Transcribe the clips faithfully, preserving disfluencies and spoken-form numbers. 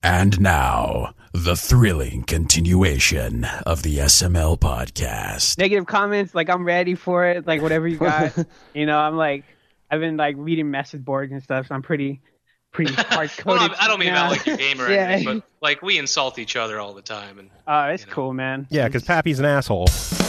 And now, the thrilling continuation of the S M L podcast. Negative comments, like I'm ready for it, like whatever you got. You know, I'm like, I've been like reading message boards and stuff, so I'm pretty, pretty hard coded. Well, I don't mean now. about like your game or Yeah. anything, but like we insult each other all the time. And Oh, it's you know. cool, man. Yeah, because Pappy's an asshole.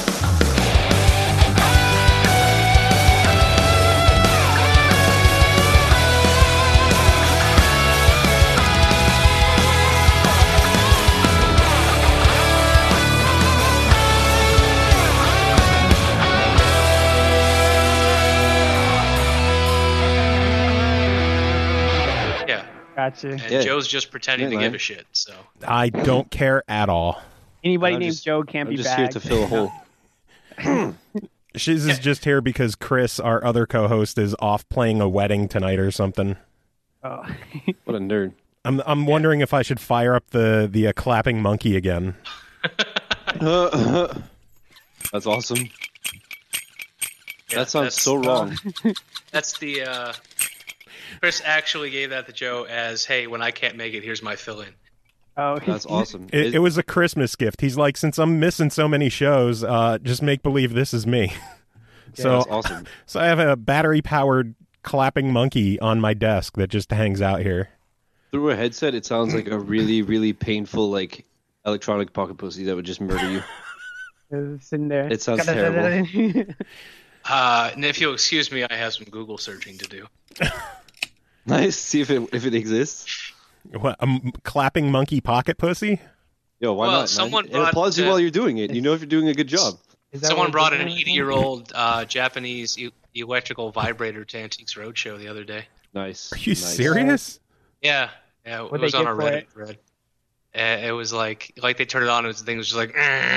Yeah, Gotcha. and Yeah. Joe's just pretending Yeah, to give man. a shit. So I don't care at all. Anybody I'm named just- Joe can't I'm be just back. here to fill a hole. Shiz is just here because Chris, our other co-host, is off playing a wedding tonight or something. Oh. What a nerd. I'm I'm wondering if I should fire up the the uh, clapping monkey again. That's awesome. yeah, That sounds that's- so wrong. That's the uh, Chris actually gave that to Joe as, "Hey, when I can't make it, here's my fill-in." Oh, That's awesome. It, it was a Christmas gift. He's like, since I'm missing so many shows, uh, just make believe this is me. so That's awesome. so I have a battery powered clapping monkey on my desk that just hangs out here. Through a headset, it sounds like a really, really painful, like, electronic pocket pussy that would just murder you. It's sitting there. It sounds terrible. Uh, and if you'll excuse me, I have some Google searching to do. Nice. See if it if it exists. What, a m- clapping monkey pocket pussy? Yo, why Well, not? someone man? It brought applauds you the- while you're doing it. You know if you're doing a good job. Is that Someone what brought we're an doing? eighty-year-old uh, Japanese e- electrical vibrator to Antiques Roadshow the other day. Nice. Are you nice. serious? Yeah, yeah, it What'd was they on get a for Reddit it? thread. Uh, it was like, like they turned it on, and the thing was just like,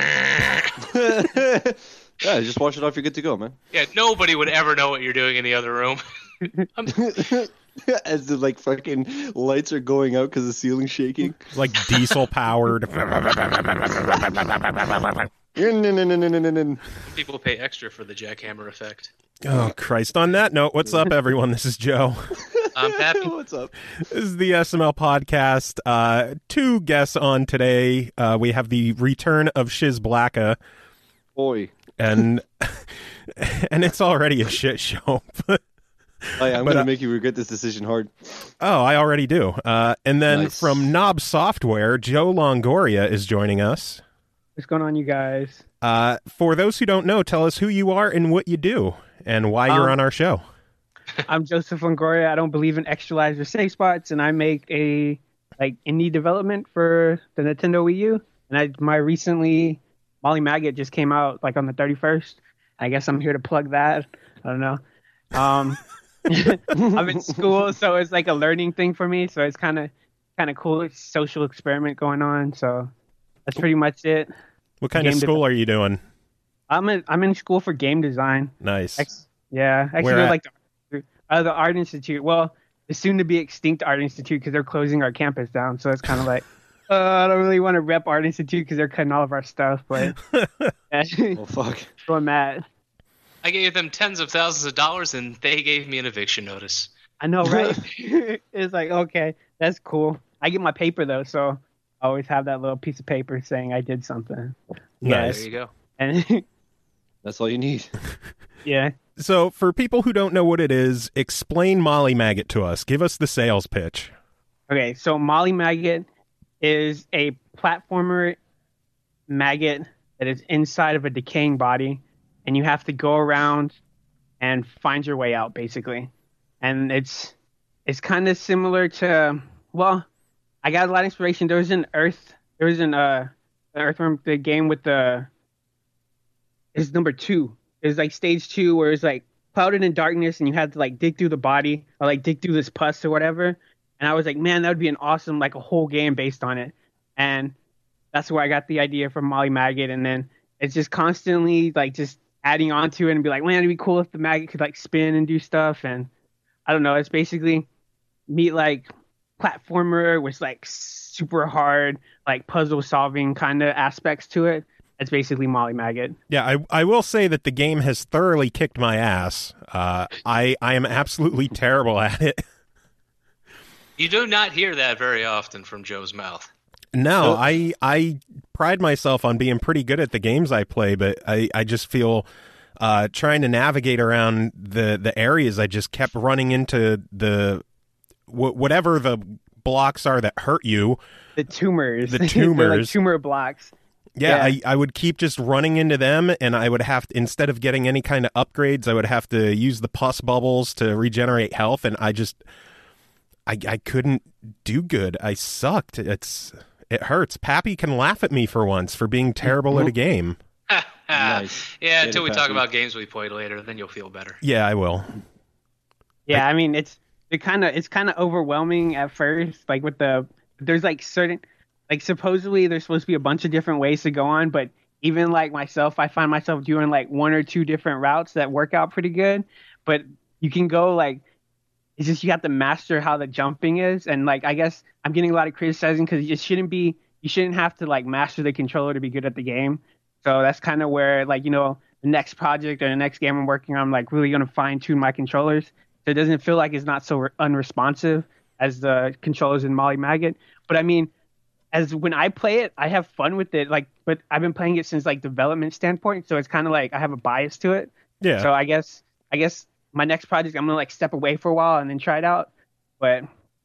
Yeah, just wash it off. You're good to go, man. yeah, nobody would ever know what you're doing in the other room. As the like fucking lights are going out because the ceiling's shaking. Like diesel powered. People pay extra for the jackhammer effect. Oh, Christ. On that note, what's up, everyone? This is Joe. I'm happy. What's up? This is the S M L podcast. Uh, two guests on today. Uh, we have the return of Shiz Blacka, Boy. and and it's already a shit show. I, I'm But, going to uh, make you regret this decision hard. Oh, I already do. Uh, and then Nice. from Knob Software, Joe Longoria is joining us. What's going on, you guys? Uh, for those who don't know, tell us who you are and what you do and why you're Um, on our show. I'm Joseph Longoria. I don't believe in extra lives or safe spots, and I make a like indie development for the Nintendo Wii U. And I my recently Molly Maggot just came out like on the thirty-first. I guess I'm here to plug that. I don't know. Um, I'm in school, so it's like a learning thing for me. So it's kind of kind of cool. It's a social experiment going on. So that's pretty much it. What kind of game school dev- are you doing? I'm in I'm in school for game design. Nice. Ex- yeah, actually, Where they're at? like the, uh, the Art Institute. Well, the soon to be extinct Art Institute because they're closing our campus down. So it's kind of like, uh, I don't really want to rep Art Institute because they're cutting all of our stuff. But that's Oh, fuck. where I'm at. I gave them tens of thousands of dollars, and they gave me an eviction notice. I know, right? It's like, okay, that's cool. I get my paper though, so I always have that little piece of paper saying I did something. Nice. There you go. And That's all you need. yeah. So, for people who don't know what it is, explain Molly Maggot to us. Give us the sales pitch. Okay, so Molly Maggot is a platformer maggot that is inside of a decaying body, and you have to go around and find your way out, basically. And it's it's kind of similar to, well, I got a lot of inspiration. There was an Earth, there was an uh, an Earthworm, the game with the, it's number two. It's like stage two where it's like clouded in darkness, and you had to like dig through the body or like dig through this pus or whatever. And I was like, man, that would be an awesome, like a whole game based on it. And that's where I got the idea from Molly Maggot. And then it's just constantly like just adding on to it and be like, man, it'd be cool if the maggot could like spin and do stuff. And I don't know, it's basically meet like platformer with like super hard, like puzzle solving kind of aspects to it. That's basically Molly Maggot. Yeah, I, I will say that the game has thoroughly kicked my ass. Uh, I, I am absolutely terrible at it. You do not hear that very often from Joe's mouth. No, Oh. I I pride myself on being pretty good at the games I play, but I, I just feel uh, trying to navigate around the, the areas, I just kept running into the wh- whatever the blocks are that hurt you. The tumors. The They're like tumors. tumor blocks. Yeah, Yeah. I, I would keep just running into them, and I would have to, instead of getting any kind of upgrades, I would have to use the pus bubbles to regenerate health, and I just, I, I couldn't do good. I sucked. It's, it hurts. Pappy can laugh at me for once for being terrible at a game. Nice. Yeah, Get until it, we talk Pappy. about games we played later, then you'll feel better. Yeah, I will. Yeah, I mean it's it kind of it's kind of overwhelming at first, like with the there's like certain like supposedly there's supposed to be a bunch of different ways to go on, but even like myself, I find myself doing like one or two different routes that work out pretty good, but you can go like it's just you have to master how the jumping is, and like I guess I'm getting a lot of criticizing because it shouldn't be you shouldn't have to like master the controller to be good at the game. So that's kind of where like you know the next project or the next game I'm working on, I'm like really gonna fine tune my controllers. So it doesn't feel like it's not so re- unresponsive as the controllers in Molly Maggot. But I mean, as when I play it, I have fun with it. Like, but I've been playing it since like development standpoint, so it's kind of like I have a bias to it. Yeah. So I guess I guess my next project I'm gonna like step away for a while and then try it out. But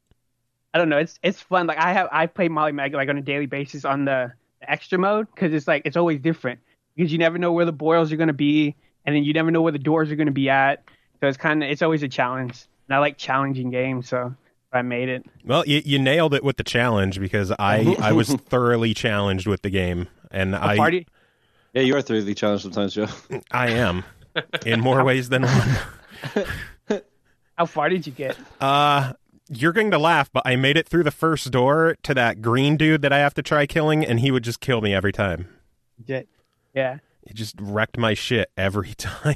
I don't know. It's it's fun. Like I have I play Molly Maggot like on a daily basis on the, the extra mode because it's like it's always different because you never know where the boils are gonna be, and then you never know where the doors are gonna be at. So it's kind of it's always a challenge, and I like challenging games, so I made it. Well, you, you nailed it with the challenge because I, I was thoroughly challenged with the game, and How I far do you, Yeah, you are thoroughly challenged sometimes, Joe. I am in more ways than one. how far did you get? Uh, you're going to laugh, but I made it through the first door to that green dude that I have to try killing, and he would just kill me every time. Jet. Yeah. He just wrecked my shit every time.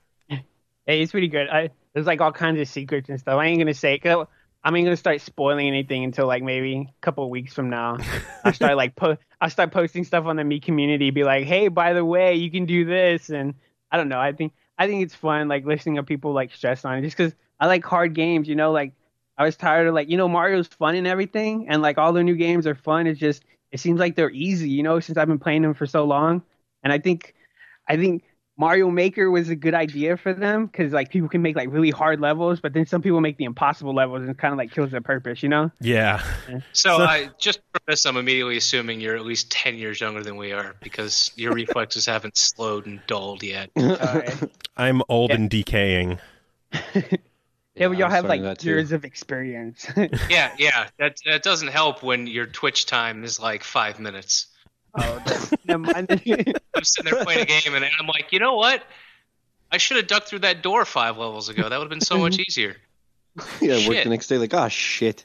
Hey, it's pretty good. I there's like all kinds of secrets and stuff. I ain't gonna say. Cause I ain't gonna start spoiling anything until like maybe a couple of weeks from now. I start like po- I start posting stuff on the me community. Be like, hey, by the way, you can do this, and I don't know. I think I think it's fun like listening to people like stress on it, just because I like hard games. You know, like I was tired of like you know Mario's fun and everything, and like all the new games are fun. It's just it seems like they're easy. You know, since I've been playing them for so long, and I think I think. Mario Maker was a good idea for them because like people can make like really hard levels, but then some people make the impossible levels and it kind of like kills their purpose, you know? Yeah. So, So- I just for this, I'm immediately assuming you're at least ten years younger than we are because your reflexes haven't slowed and dulled yet. Uh, I'm old Yeah. and decaying. yeah, but y'all I'm have starting like that too. years of experience. Yeah, yeah. That that doesn't help when your Twitch time is like five minutes. oh, that's- never mind. I'm sitting there playing a game and I'm like, you know what? I should have ducked through that door five levels ago. That would have been so much easier. Yeah, work Shit. the next day like, ah, shit.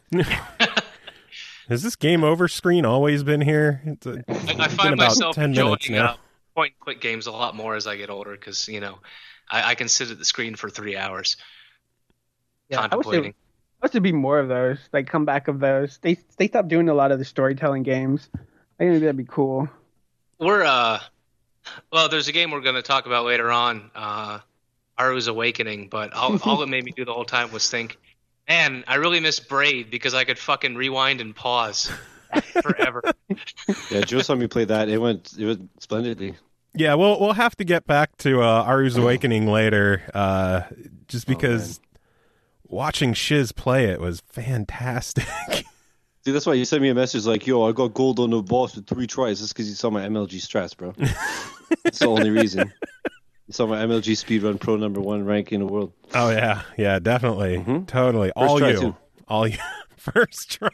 Has this game over screen always been here? It's, a, I, I it's been find about myself ten enjoying minutes now. uh, point and click games a lot more as I get older because you know I, I can sit at the screen for three hours Yeah, I wish there, contemplating. I wish there'd be more of those, like comeback of those. They they stopped doing a lot of the storytelling games. I think that'd be cool. We're uh, well, there's a game we're going to talk about later on, uh, Aru's Awakening. But all, all it made me do the whole time was think, man, I really miss Braid because I could fucking rewind and pause forever. Yeah, Joe saw me play that. It went, it went splendidly. Yeah, we'll we'll have to get back to uh, Aru's Awakening later, uh, just because watching Shiz play it was fantastic. See, that's why you sent me a message like, yo, I got gold on the boss with three tries. That's because you saw my M L G strats, bro. That's the only reason. You saw my M L G Speedrun Pro number one rank in the world. Oh yeah, yeah, definitely, Mhm. totally. All try, you, too. all you, first try.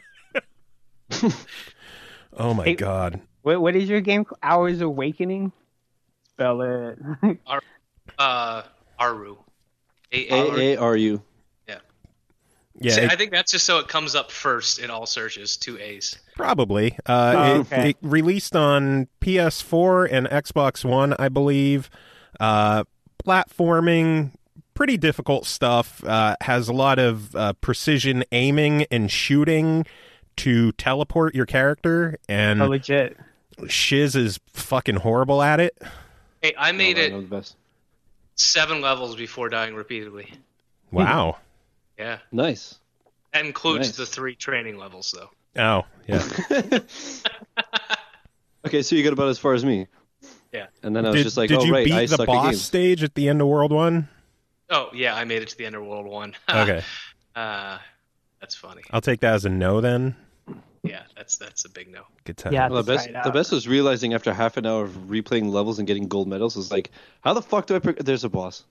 Oh my Hey- god. What what is your game? called? Hours Awakening. Spell it. Uh, Aru. A- A- A A R U. Yeah, See, it- I think that's just so it comes up first in all searches, two A's. probably. Uh, Oh, it, okay. it released on P S four and Xbox One, I believe. Uh, platforming, pretty difficult stuff. Uh, has a lot of uh, precision aiming and shooting to teleport your character, and oh, legit. Shiz is fucking horrible at it. Hey, I made Oh, I it know the best. seven levels before dying repeatedly. Wow. Yeah. Nice. That includes Nice. the three training levels, though. Oh, yeah. Okay, so you got about as far as me. Yeah. And then I was Did, just like, did oh, you right, beat I the suck at boss games. stage at the end of World One? Oh, yeah, I made it to the end of World One. Okay. uh, that's funny. I'll take that as a no then. Yeah, that's that's a big no. Good time. Yeah. Well, the Let's best, try it the out. best was realizing after half an hour of replaying levels and getting gold medals was like, how the fuck do I? Pre- There's a boss.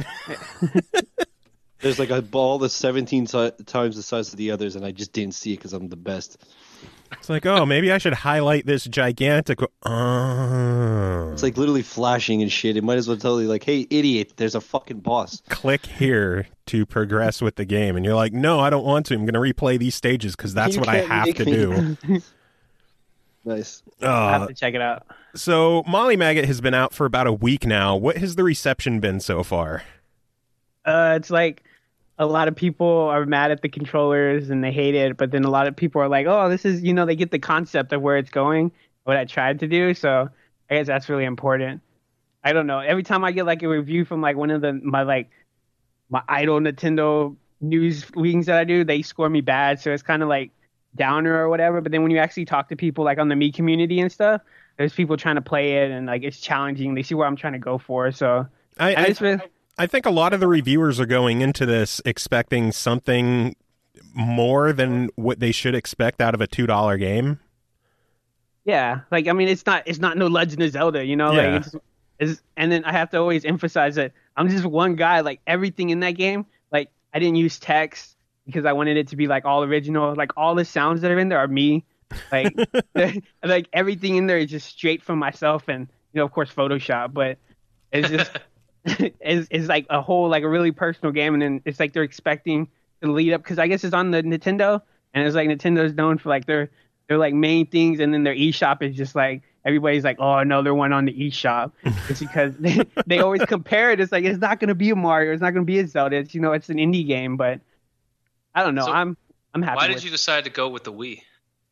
There's like a ball that's seventeen si- times the size of the others, and I just didn't see it because I'm the best. It's like, oh, maybe I should highlight this gigantic. Oh. It's like literally flashing and shit. It might as well tell you like, hey, idiot, there's a fucking boss. Click here to progress with the game, and you're like, no, I don't want to. I'm going to replay these stages because that's You what I can't have make to me. do. Nice. I Uh, have to check it out. so Molly Maggot has been out for about a week now. What has the reception been so far? Uh, it's like a lot of people are mad at the controllers and they hate it, but then a lot of people are like, "Oh, this is," you know, they get the concept of where it's going, what I tried to do. So I guess that's really important. I don't know. Every time I get like a review from like one of the my like my idol Nintendo news wings that I do, they score me bad. So it's kind of like downer or whatever. But then when you actually talk to people like on the Mii community and stuff, there's people trying to play it and like it's challenging. They see where I'm trying to go for. So I, I I, just been, I think a lot of the reviewers are going into this expecting something more than what they should expect out of a two dollar game. yeah, like I mean, it's not it's not no Legend of Zelda, you know. Yeah. Like it's, it's and then I have to always emphasize that I'm just one guy. Like everything in that game, like I didn't use text because I wanted it to be like all original. Like all the sounds that are in there are me. Like like everything in there is just straight from myself, and you know, of course, Photoshop. But it's just it's, it's like a whole like a really personal game, and then it's like they're expecting the lead up because I guess it's on the Nintendo, and it's like Nintendo's known for like their their like main things, and then their eShop is just like everybody's like, oh, another one on the eShop. It's because they, they always compare it. It's like it's not gonna be a Mario, it's not gonna be a Zelda. It's, you know, it's an indie game, but I don't know. So I'm I'm happy. Why with did you decide to go with the Wii?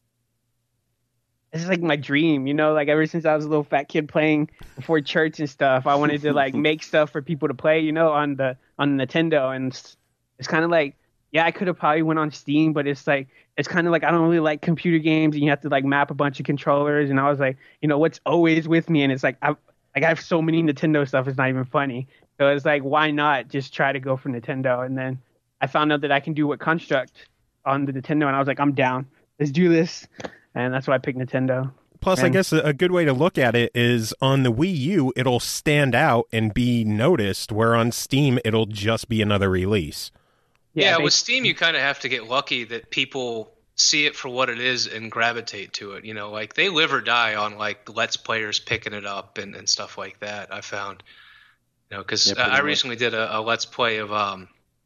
It's like my dream, you know, like ever since I was a little fat kid playing before church and stuff, I wanted to like make stuff for people to play, you know, on the on Nintendo. And it's, it's kind of like, yeah, I could have probably went on Steam, but it's like it's kind of like I don't really like computer games, and you have to like map a bunch of controllers. And I was like, you know, what's always with me? And it's like I like I have so many Nintendo stuff, it's not even funny. So it's like, why not just try to go for Nintendo? And then I found out that I can do what Construct on the Nintendo, and I was like, I'm down. Let's do this. And that's why I picked Nintendo. Plus, I And- guess a, a good way to look at it is on the Wii U, it'll stand out and be noticed, where on Steam, it'll just be another release. Yeah, they- with Steam, you kind of have to get lucky that people see it for what it is and gravitate to it. You know, like they live or die on like Let's Players picking it up and, and stuff like that. I found, you know, because Yeah, uh, pretty I much. recently did a, a Let's Play of um,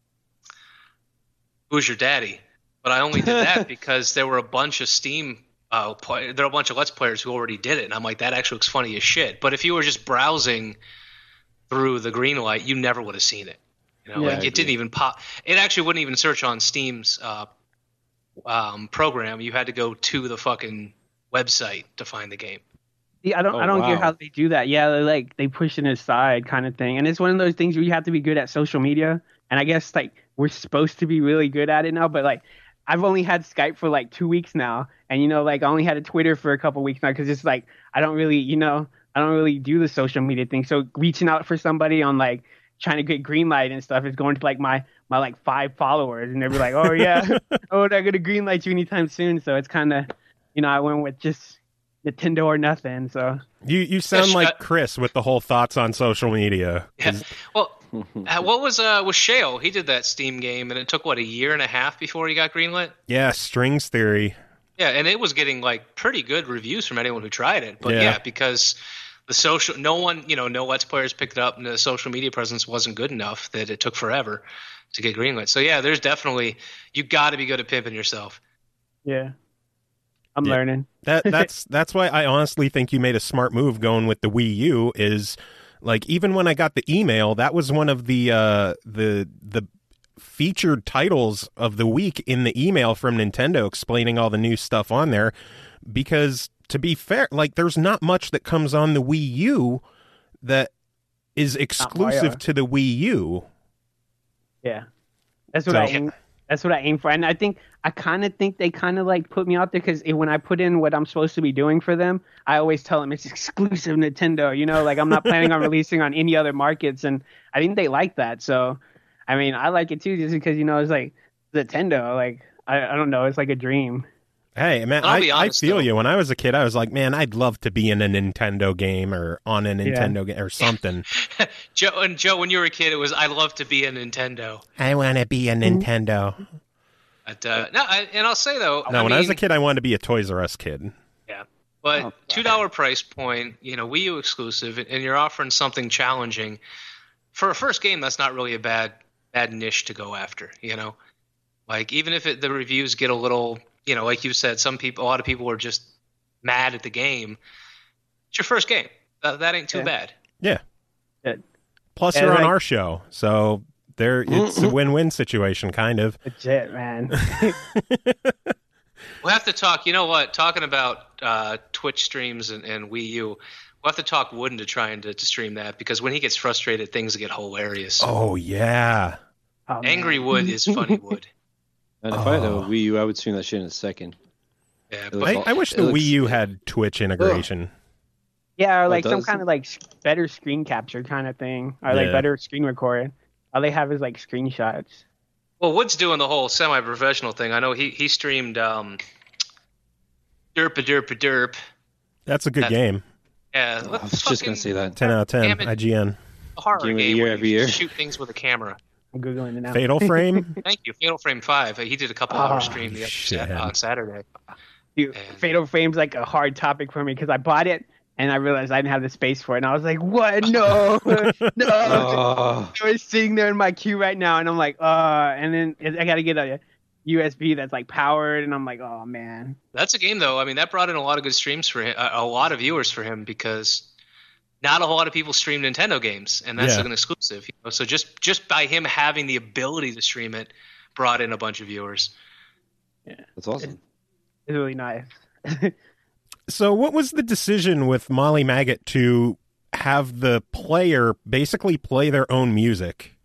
Who's Your Daddy, but I only did that because there were a bunch of Steam. Uh, play, there are a bunch of Let's Players who already did it, and I'm like, that actually looks funny as shit. But if you were just browsing through the green light, you never would have seen it. You know, Yeah. like it didn't even pop. It actually wouldn't even search on Steam's uh, um, program. You had to go to the fucking website to find the game. See, I don't, Oh, I don't get wow. how they do that. Yeah, they like they push it aside, kind of thing. And it's one of those things where you have to be good at social media. And I guess like we're supposed to be really good at it now, but like I've only had Skype for like two weeks now, and you know, like I only had a Twitter for a couple weeks now because it's like I don't really, you know, I don't really do the social media thing. So reaching out for somebody on like trying to get green light and stuff is going to like my my like five followers, and they'll be like, oh yeah, oh they're gonna green light you anytime soon. So it's kind of, you know, I went with just Nintendo or nothing. So You you sound Yeah, like shut- Chris with the whole thoughts on social media. Yeah. Well, uh, what was uh was Shale? He did that Steam game, and it took what a year and a half before he got greenlit. Yeah, strings theory. Yeah, and it was getting like pretty good reviews from anyone who tried it. But Yeah. yeah, because the social, no one, you know, no Let's Players picked it up, and the social media presence wasn't good enough that it took forever to get greenlit. So yeah, there's definitely you got to be good at pimping yourself. yeah, I'm Yeah. learning. That that's that's why I honestly think you made a smart move going with the Wii U. Is like even when I got the email, that was one of the uh, the the featured titles of the week in the email from Nintendo, explaining all the new stuff on there. Because to be fair, like there's not much that comes on the Wii U that is exclusive Mario. to the Wii U. Yeah, that's what So- I. That's what I aim for. And I think I kind of think they kind of like put me out there because when I put in what I'm supposed to be doing for them, I always tell them it's exclusive Nintendo. You know, like I'm not planning on releasing on any other markets, and I think they like that. So, I mean, I like it too, just because you know it's like Nintendo. Like I, I don't know, it's like a dream. Hey, man, I'll I, be I honest, feel though. you. When I was a kid, I was like, man, I'd love to be in a Nintendo game or on a Nintendo game or something. Joe and Joe, when you were a kid, it was I love to be a Nintendo. I want to be a Nintendo. But, uh, no, I, and I'll say though, No, I when mean, I was a kid, I wanted to be a Toys R Us kid. yeah, but Oh, two dollar price point, you know, Wii U exclusive, and you're offering something challenging for a first game. That's not really a bad bad niche to go after. You know, like even if it, the reviews get a little. You know, like you said, some people, a lot of people were just mad at the game. It's your first game. Uh, that ain't too Yeah. bad. Yeah. Good. Plus, Yeah, you're on like- our show, so there it's a win-win situation, kind of. Legit, man. We'll have to talk. You know what? Talking about uh, Twitch streams and, and Wii U, we'll have to talk Wooden to try and to, to stream that because when he gets frustrated, things get hilarious. Oh yeah. Oh, man. Angry Wood is funny Wood. And if I had a Oh. Wii U, I would stream that shit in a second. Yeah, It but looks I, all- I wish it the looks- Wii U had Twitch integration. Yeah, or Oh, like some does kind it? of like s- better screen capture kind of thing, or like Yeah. better screen record. All they have is like screenshots. well, Wood's doing the whole semi-professional thing. I know he he streamed um, Derp a Derp a Derp. That's a good That- game. Yeah, I was just gonna say that. ten out of ten. Damn it. I G N. A horror Game of the game year where every you year. shoot things with a camera. I'm googling it now. Fatal Frame. Thank you, Fatal Frame Five. He did a couple Oh, hour stream the other shit. sa- on Saturday. Dude, And- Fatal Frame's like a hard topic for me because I bought it and I realized I didn't have the space for it, and I was like, "What? No, no!" Oh, I was sitting there in my queue right now, and I'm like, "Uh," and then I got to get a U S B that's like powered, and I'm like, "Oh man." That's a game, though. I mean, that brought in a lot of good streams for him, a, a lot of viewers for him because not a whole lot of people stream Nintendo games, and that's Yeah. an exclusive. You know? So just just by him having the ability to stream it, brought in a bunch of viewers. that's awesome. It's really nice. So, what was the decision with Molly Maggot to have the player basically play their own music?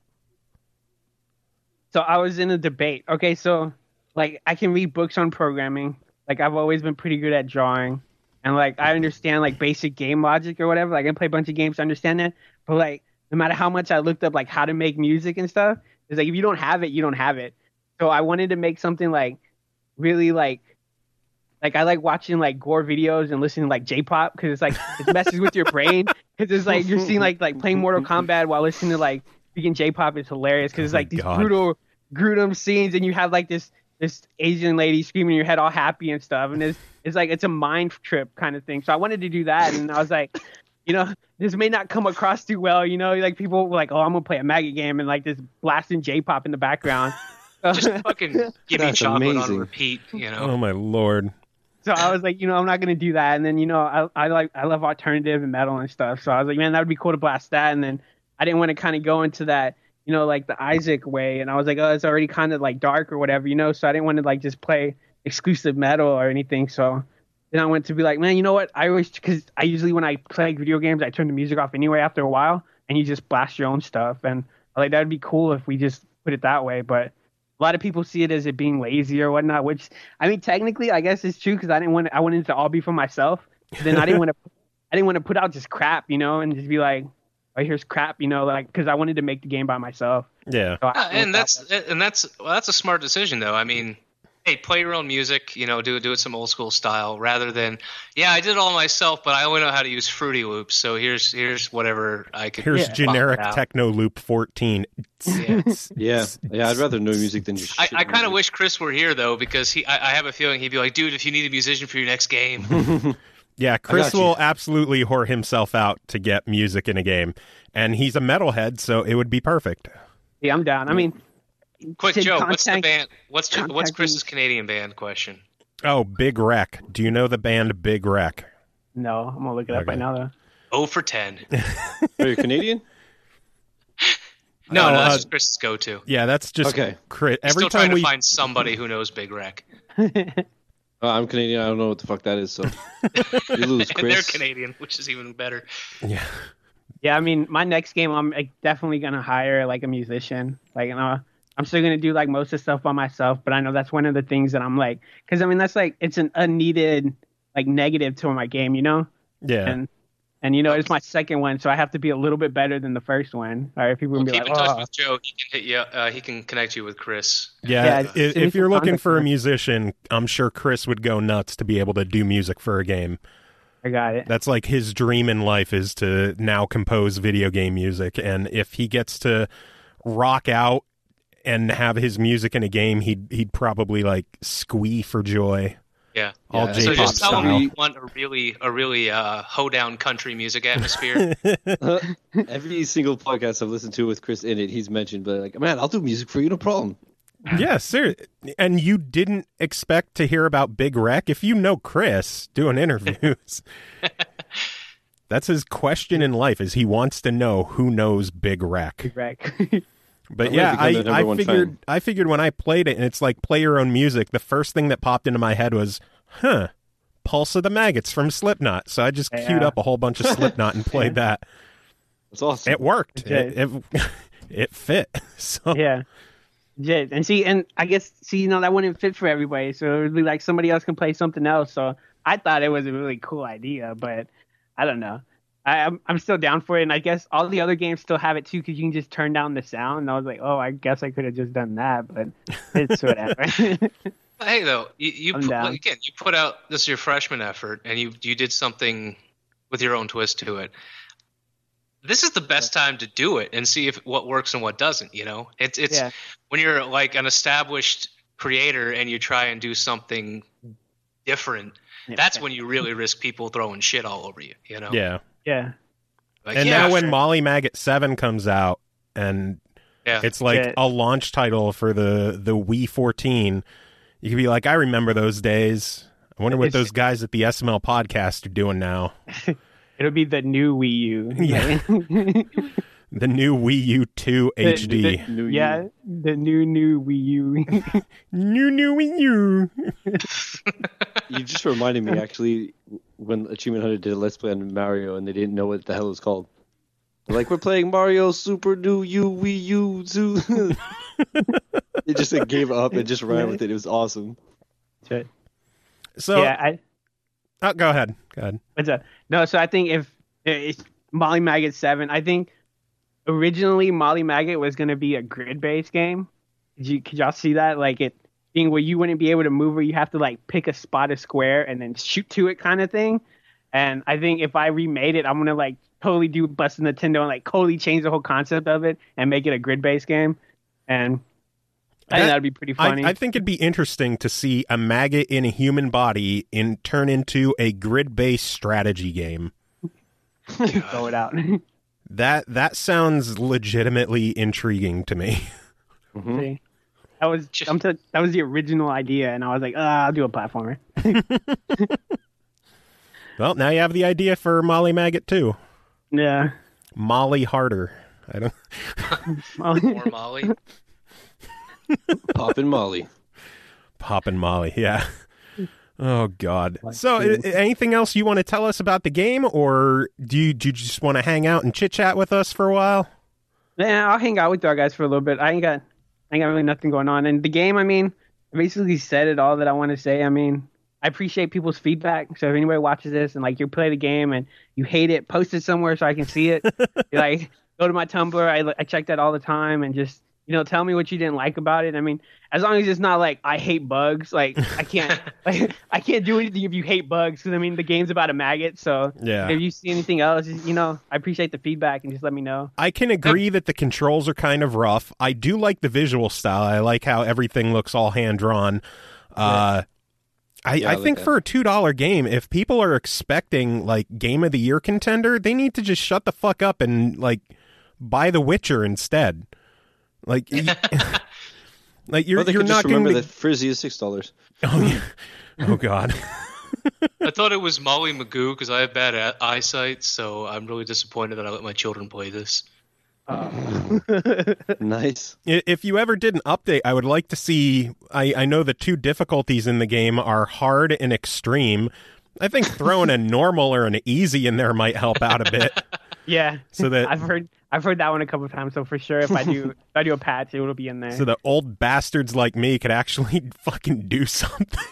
So I was in a debate. Okay, so like I can read books on programming. Like I've always been pretty good at drawing, and like I understand like basic game logic or whatever. Like I can play a bunch of games to understand that. But like no matter how much I looked up like how to make music and stuff, it's like if you don't have it, you don't have it. So I wanted to make something like really like like I like watching like gore videos and listening to like J-pop because it's like it messes with your brain because it's like you're seeing like like playing Mortal Kombat while listening to like freaking J-pop is hilarious because it's Oh my like these God. brutal gruesome scenes and you have like this this Asian lady screaming in your head all happy and stuff and it's it's like it's a mind trip kind of thing. So I wanted to do that and I was like, you know, this may not come across too well, you know, like people were like, oh, I'm gonna play a Maggot game and like this blasting J-pop in the background. Just fucking give me That's chocolate amazing. on repeat. You know, Oh my lord! So I was like, you know, I'm not gonna do that. And then, you know, I I like I love alternative and metal and stuff. So I was like, man, that would be cool to blast that. And then I didn't want to kind of go into that, you know, like the Isaac way. And I was like, oh, it's already kind of like dark or whatever, you know. So I didn't want to like just play exclusive metal or anything. So then I went to be like, man, you know what? I always because I usually when I play video games, I turn the music off anyway after a while, and you just blast your own stuff. And I was like that would be cool if we just put it that way, but. A lot of people see it as it being lazy or whatnot, which I mean, technically, I guess it's true because I didn't want I wanted it to all be for myself. Then I didn't want to, I didn't want to put out just crap, you know, and just be like, oh, here's crap, you know, like because I wanted to make the game by myself. Yeah, So I Uh, and went that that's way. and that's well, that's a smart decision, though. I mean, hey, play your own music. You know, do it do it some old school style rather than yeah, I did it all myself, but I only know how to use Fruity Loops. So here's here's whatever I could. here's Yeah. generic Wow. Techno Loop fourteen. Yeah. Yeah, yeah. I'd rather know music than just. I, shit I kind of music. wish Chris were here though, because he I, I have a feeling he'd be like, dude, if you need a musician for your next game, Yeah, Chris got you. will absolutely whore himself out to get music in a game, and he's a metalhead, so it would be perfect. Yeah, I'm down. I mean, quick Sid, Joe, what's the contact- band? What's what's contact Chris's me. Canadian band question? Oh, Big Wreck. Do you know the band Big Wreck? no, I'm gonna look it up Okay. right now though. Oh for ten. Are you Canadian? No, Oh, no, that's uh, just Chris's go-to. Yeah, that's just Okay. Chris. He's Every still trying time we to find somebody who knows Big Wreck. Uh, I'm Canadian. I don't know what the fuck that is. So you lose, And they're Chris. Canadian, which is even better. yeah. Yeah, I mean, my next game, I'm like, definitely gonna hire like a musician. Like, you know, I'm I'm still gonna do like most of the stuff by myself, but I know that's one of the things that I'm like, because I mean that's like it's an unneeded like negative to my game, you know? Yeah. And and you know it's my second one, so I have to be a little bit better than the first one. All right, people Well, will be keep like, in touch oh, with Joe. He can hit you. Uh, he can connect you with Chris. Yeah, Yeah, if, send me if you're some looking contact for a info. musician, I'm sure Chris would go nuts to be able to do music for a game. I got it. That's like his dream in life is to now compose video game music, and if he gets to rock out and have his music in a game, he'd he'd probably like squee for joy. Yeah. All Yeah, So J-pop just tell him style. you want a really, a really uh, hoedown country music atmosphere. Every single podcast I've listened to with Chris in it, he's mentioned, but like, man, I'll do music for you, no problem. Yeah, sir. And you didn't expect to hear about Big Rec? If you know Chris doing interviews, that's his question in life is he wants to know who knows Big Rec. Correct. But I'm yeah, gonna I, become the number I one figured fan. I figured when I played it and it's like play your own music, the first thing that popped into my head was, huh, Pulse of the Maggots from Slipknot. So I just queued Yeah. up a whole bunch of Slipknot and played that. That's awesome. It worked. Okay. It, it, it fit. So Yeah. Yeah. And see, and I guess, see, you know, that wouldn't fit for everybody. So it would be like somebody else can play something else. So I thought it was a really cool idea, but I don't know. I, I'm I'm still down for it. And I guess all the other games still have it too, because you can just turn down the sound. And I was like, oh, I guess I could have just done that, but it's whatever. Hey, though, you, you I'm put, down. like, again, you put out this is your freshman effort, and you you did something with your own twist to it. This is the best time to do it and see if what works and what doesn't. You know, it's it's Yeah. when you're like an established creator and you try and do something different. Yeah. That's when you really risk people throwing shit all over you. You know, yeah. Yeah. Like, And yeah, now when sure. Molly Maggot seven comes out and yeah. it's like Yeah. a launch title for the, the Wii fourteen, you could be like, I remember those days. I wonder what It's- those guys at the S M L podcast are doing now. It'll be the new Wii U. Yeah. The new Wii U two H D. The- New yeah. year. The new, new Wii U. New, new Wii U. You just reminded me, actually, when Achievement Hunter did a Let's Play on Mario and they didn't know what the hell it was called. They're like, we're playing Mario Super New U Wii U Zoo. They just like, gave up and just ran with it. It was awesome. So, So, yeah, I, oh, go ahead. Go ahead. What's up? No, so I think if it's Molly Maggot seven, I think originally Molly Maggot was going to be a grid-based game. Did you, could y'all see that? Like it being where you wouldn't be able to move, where you have to like pick a spot of square and then shoot to it kind of thing. And I think if I remade it, I'm going to like totally do bust Nintendo and like totally change the whole concept of it and make it a grid-based game. And I think That- that'd be pretty funny. I, I think it'd be interesting to see a maggot in a human body in turn into a grid-based strategy game. Throw it out. That that sounds legitimately intriguing to me. Mhm. See? That was I'm t- that was the original idea, and I was like, ah, I'll do a platformer. Well, now you have the idea for Molly Maggot too. Yeah. Molly Harder. I don't. Or Molly. Pop and Molly. Poppin' Molly. Yeah. Oh God. So, i- i- anything else you want to tell us about the game, or do you, do you just want to hang out and chit chat with us for a while? Yeah, I'll hang out with y'all guys for a little bit. I ain't got, I ain't got really nothing going on. And the game, I mean, I basically said it all that I want to say. I mean, I appreciate people's feedback. So if anybody watches this and like you play the game and you hate it, post it somewhere so I can see it. Like, go to my Tumblr. I, I check that all the time and just, you know, tell me what you didn't like about it. I mean, as long as it's not like I hate bugs, like I can't, like I can't do anything if you hate bugs. Because I mean, the game's about a maggot. So Yeah. if you see anything else, you know, I appreciate the feedback and just let me know. I can agree that the controls are kind of rough. I do like the visual style. I like how everything looks all hand drawn. Uh, I, Yeah, I I like think that. for a two dollar game, if people are expecting like game of the year contender, they need to just shut the fuck up and like buy The Witcher instead. Like, y- like you're Or they you're could just not going remember to. that Frizzy is six dollars. Oh, yeah. Oh God. I thought it was Molly Magoo because I have bad a- eyesight, so I'm really disappointed that I let my children play this. Nice. I- If you ever did an update, I would like to see. I, I know the two difficulties in the game are hard and extreme. I think throwing a normal or an easy in there might help out a bit. Yeah. So that- I've heard I've heard that one a couple of times. So for sure, if I do, if I do a patch, it will be in there. So the old bastards like me could actually fucking do something.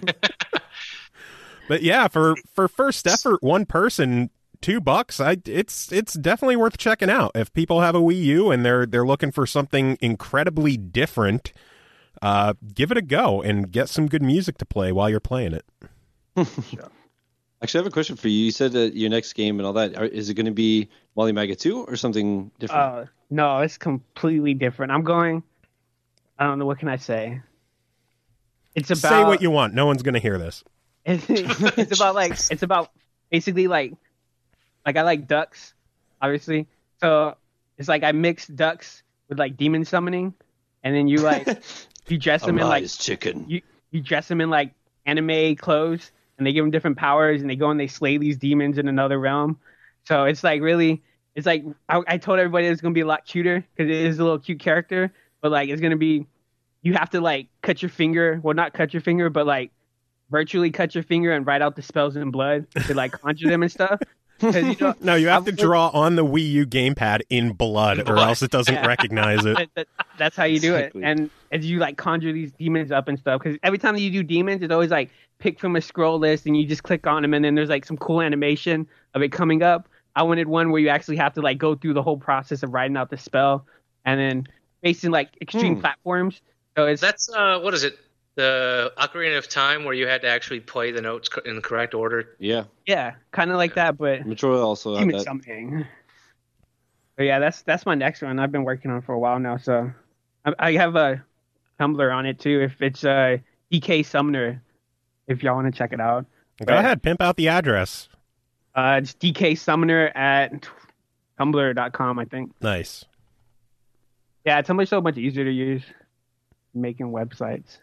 But yeah, for for first effort, one person, two bucks. I it's it's definitely worth checking out. If people have a Wii U and they're they're looking for something incredibly different, uh, give it a go and get some good music to play while you're playing it. Actually, I have a question for you. You said that your next game and all that, are, is it going to be Molly Maggot two or something different? Uh, no, it's completely different. I'm going. I don't know. What can I say? It's about. Say what you want. No one's going to hear this. It's, it's about like it's about basically like like I like ducks, obviously. So it's like I mix ducks with like demon summoning, and then you like you dress them in like chicken. you you dress them in like anime clothes, and they give them different powers, and they go and they slay these demons in another realm. So it's like really, it's like I, I told everybody it's gonna be a lot cuter because it is a little cute character, but like it's gonna be, you have to like cut your finger, well not cut your finger, but like virtually cut your finger and write out the spells in blood to like conjure them and stuff. You know, no, you have I, to draw on the Wii U gamepad in blood, or else it doesn't Yeah. recognize it. that, that, that's how you do Exactly. it. And as you like conjure these demons up and stuff, because every time that you do demons, it's always like pick from a scroll list and you just click on them, and then there's like some cool animation of it coming up. I wanted one where you actually have to like go through the whole process of writing out the spell, and then based in like extreme Hmm. platforms. So it's That's uh, what is it? The Ocarina of Time, where you had to actually play the notes co- in the correct order. Yeah, yeah, kind of like that, but Metroid also had demon that. summoning. But yeah, that's that's my next one. I've been working on for a while now, so I, I have a Tumblr on it too. If it's uh, D K Summoner, if y'all want to check it out. Go ahead, pimp out the address. Uh, it's D K Summoner at tumblr dot com, I think. Nice. Yeah, Tumblr's so much easier to use. Making websites.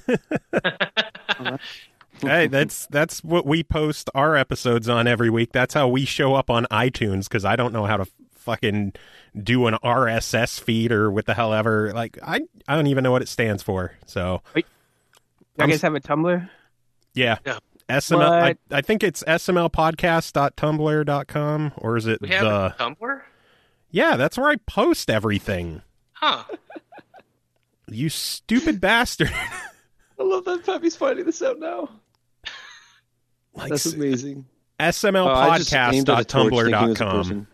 Hey, that's that's what we post our episodes on every week. That's how we show up on iTunes, because I don't know how to fucking do an R S S feed or what the hell ever. Like, I I don't even know what it stands for. So, You I'm guys s- have a Tumblr? yeah. Yeah. S M L, I, What? I think it's s m l podcast dot tumblr dot com, or is it We have the... a Tumblr? Yeah, that's where I post everything. Huh. You stupid bastard. I love that Pappy's finding this out now. Like, That's amazing. s m l Oh, I just podcast aimed at a dot torch tumblr thinking it dot was a com. person.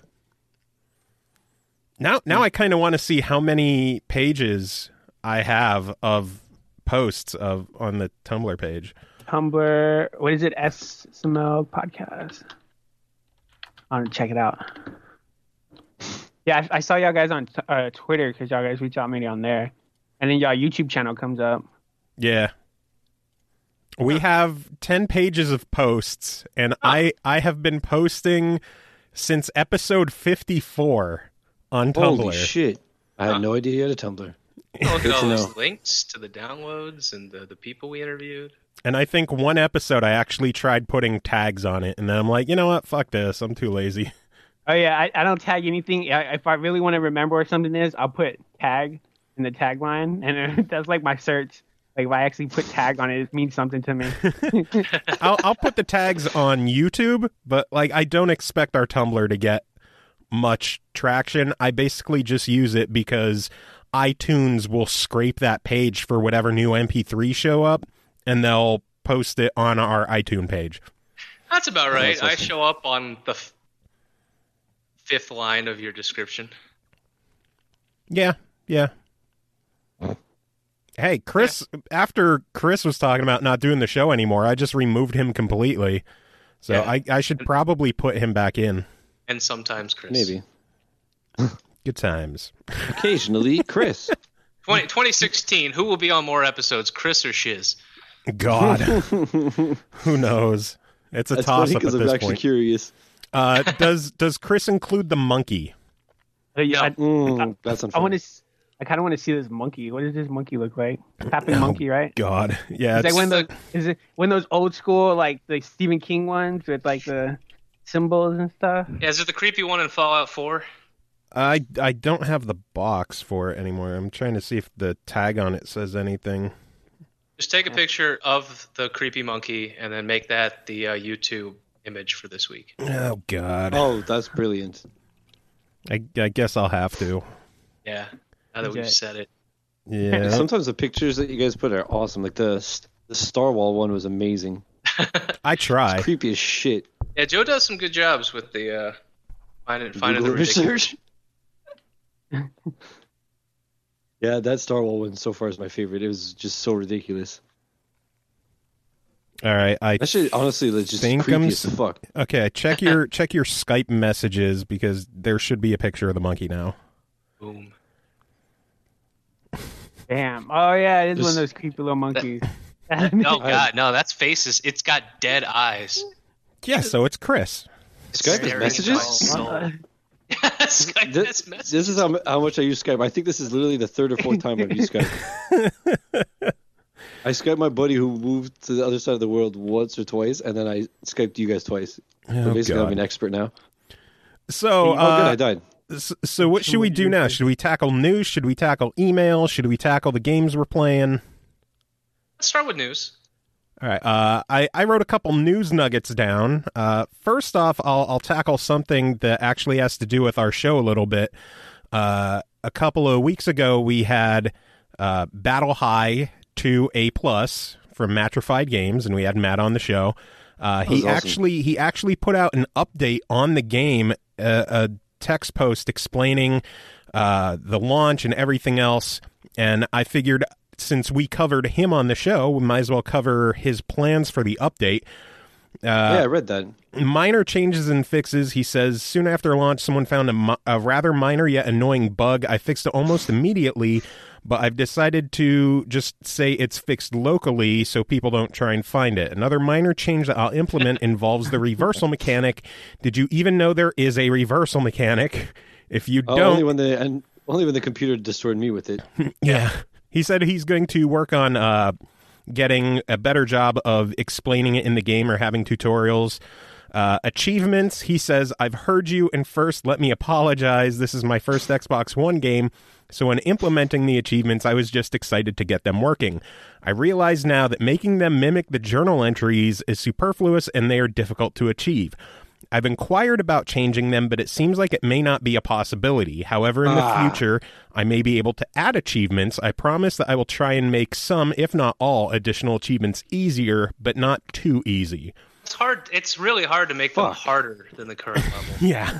Now, now I kind of want to see how many pages I have of posts of on the Tumblr page. Tumblr, what is it? S M L Podcast. I want to check it out. Yeah, I, I saw y'all guys on t- uh, Twitter because y'all guys reach out maybe on there. And then y'all YouTube channel comes up. Yeah. We have ten pages of posts, and I, I have been posting since episode fifty-four on Tumblr. Holy shit! I had no idea you had a Tumblr. Look at Good all to those know. links to the downloads and the, the people we interviewed. And I think one episode I actually tried putting tags on it, and then I'm like, you know what? Fuck this. I'm too lazy. Oh, yeah, I, I don't tag anything. I, if I really want to remember what something is, I'll put tag in the tagline. And that's like my search. Like, if I actually put tag on it, it means something to me. I'll, I'll put the tags on YouTube, but like I don't expect our Tumblr to get much traction. I basically just use it because iTunes will scrape that page for whatever new M P three show up, and they'll post it on our iTunes page. That's about right. that's I awesome. show up on the f- fifth line of your description. Yeah, yeah. Hey, Chris, after Chris was talking about not doing the show anymore, I just removed him completely. So Yeah. I, I should probably put him back in. And sometimes Chris. Maybe Good times. occasionally, Chris. twenty, twenty sixteen, who will be on more episodes, Chris or Shiz? God. Who knows? It's a That's toss funny up at because I'm this actually point. curious. Uh, does does Chris include the monkey? Uh, yeah, I, Mm, that's I unfair. want to. I kind of want to see this monkey. What does this monkey look like? Tapping Oh, monkey, right? God, yeah. It's like It's, one of those. Is it one of those old school like the Stephen King ones with like the symbols and stuff? Yeah, is it the creepy one in Fallout four? I I don't have the box for it anymore. I'm trying to see if the tag on it says anything. Just take a picture of the creepy monkey and then make that the uh, YouTube image for this week. Oh God. Oh, that's brilliant. I, I guess I'll have to. Yeah. Now that we've said it. Yeah. Sometimes the pictures that you guys put are awesome. Like the the Star Wall one was amazing. I try. It's creepy as shit. Yeah, Joe does some good jobs with the uh, finding finding the Google ridiculous. research. Yeah, that Star Wall one so far is my favorite. It was just so ridiculous. All right, I That shit, honestly, is just think creepy I'm as s- fuck. okay. Check your check your Skype messages because there should be a picture of the monkey now. Boom. Damn. Oh yeah, it is one of Just- those creepy little monkeys. Oh god, no, that's faces. It's got dead eyes. Yeah, so it's Chris. It's Skype has staring into my messages? soul. Yeah, Skype This, has messages. this is how, mu- how much I use Skype. I think this is literally the third or fourth time I've used Skype. I Skyped my buddy who moved to the other side of the world once or twice, and then I Skyped you guys twice. Oh, so basically, God. I'm an expert now. So, Oh, good, uh, I died. s- so what should we do now? Should we tackle news? Should we tackle email? Should we tackle the games we're playing? Let's start with news. All right. Uh, I, I wrote a couple news nuggets down. Uh, first off, I'll, I'll tackle something that actually has to do with our show a little bit. Uh, a couple of weeks ago, we had uh, Battle High two A plus from Matrified Games, and we had Matt on the show. Uh, he was awesome. actually he actually put out an update on the game, uh, a text post explaining uh, the launch and everything else. And I figured, since we covered him on the show, we might as well cover his plans for the update. Uh, Yeah, I read that. Minor changes and fixes. He says, soon after launch, someone found a, mi- a rather minor yet annoying bug. I fixed it almost immediately, but I've decided to just say it's fixed locally so people don't try and find it. Another minor change that I'll implement involves the reversal mechanic. Did you even know there is a reversal mechanic? If you Oh, don't... only when the and only when the computer destroyed me with it. Yeah. He said he's going to work on uh, getting a better job of explaining it in the game or having tutorials. Uh, achievements, he says, I've heard you, and first, let me apologize. This is my first Xbox One game, so when implementing the achievements, I was just excited to get them working. I realize now that making them mimic the journal entries is superfluous and they are difficult to achieve. I've inquired about changing them, but it seems like it may not be a possibility. However, in Ah. the future, I may be able to add achievements. I promise that I will try and make some, if not all, additional achievements easier, but not too easy. It's hard. It's really hard to make them Fuck. harder than the current level. Yeah.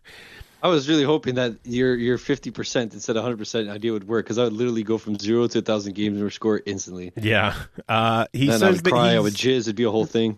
I was really hoping that your your fifty percent instead of one hundred percent idea would work, because I would literally go from zero to one thousand games and score instantly. yeah. Uh, he and says I would that cry, I he's- would jizz, it'd be a whole thing.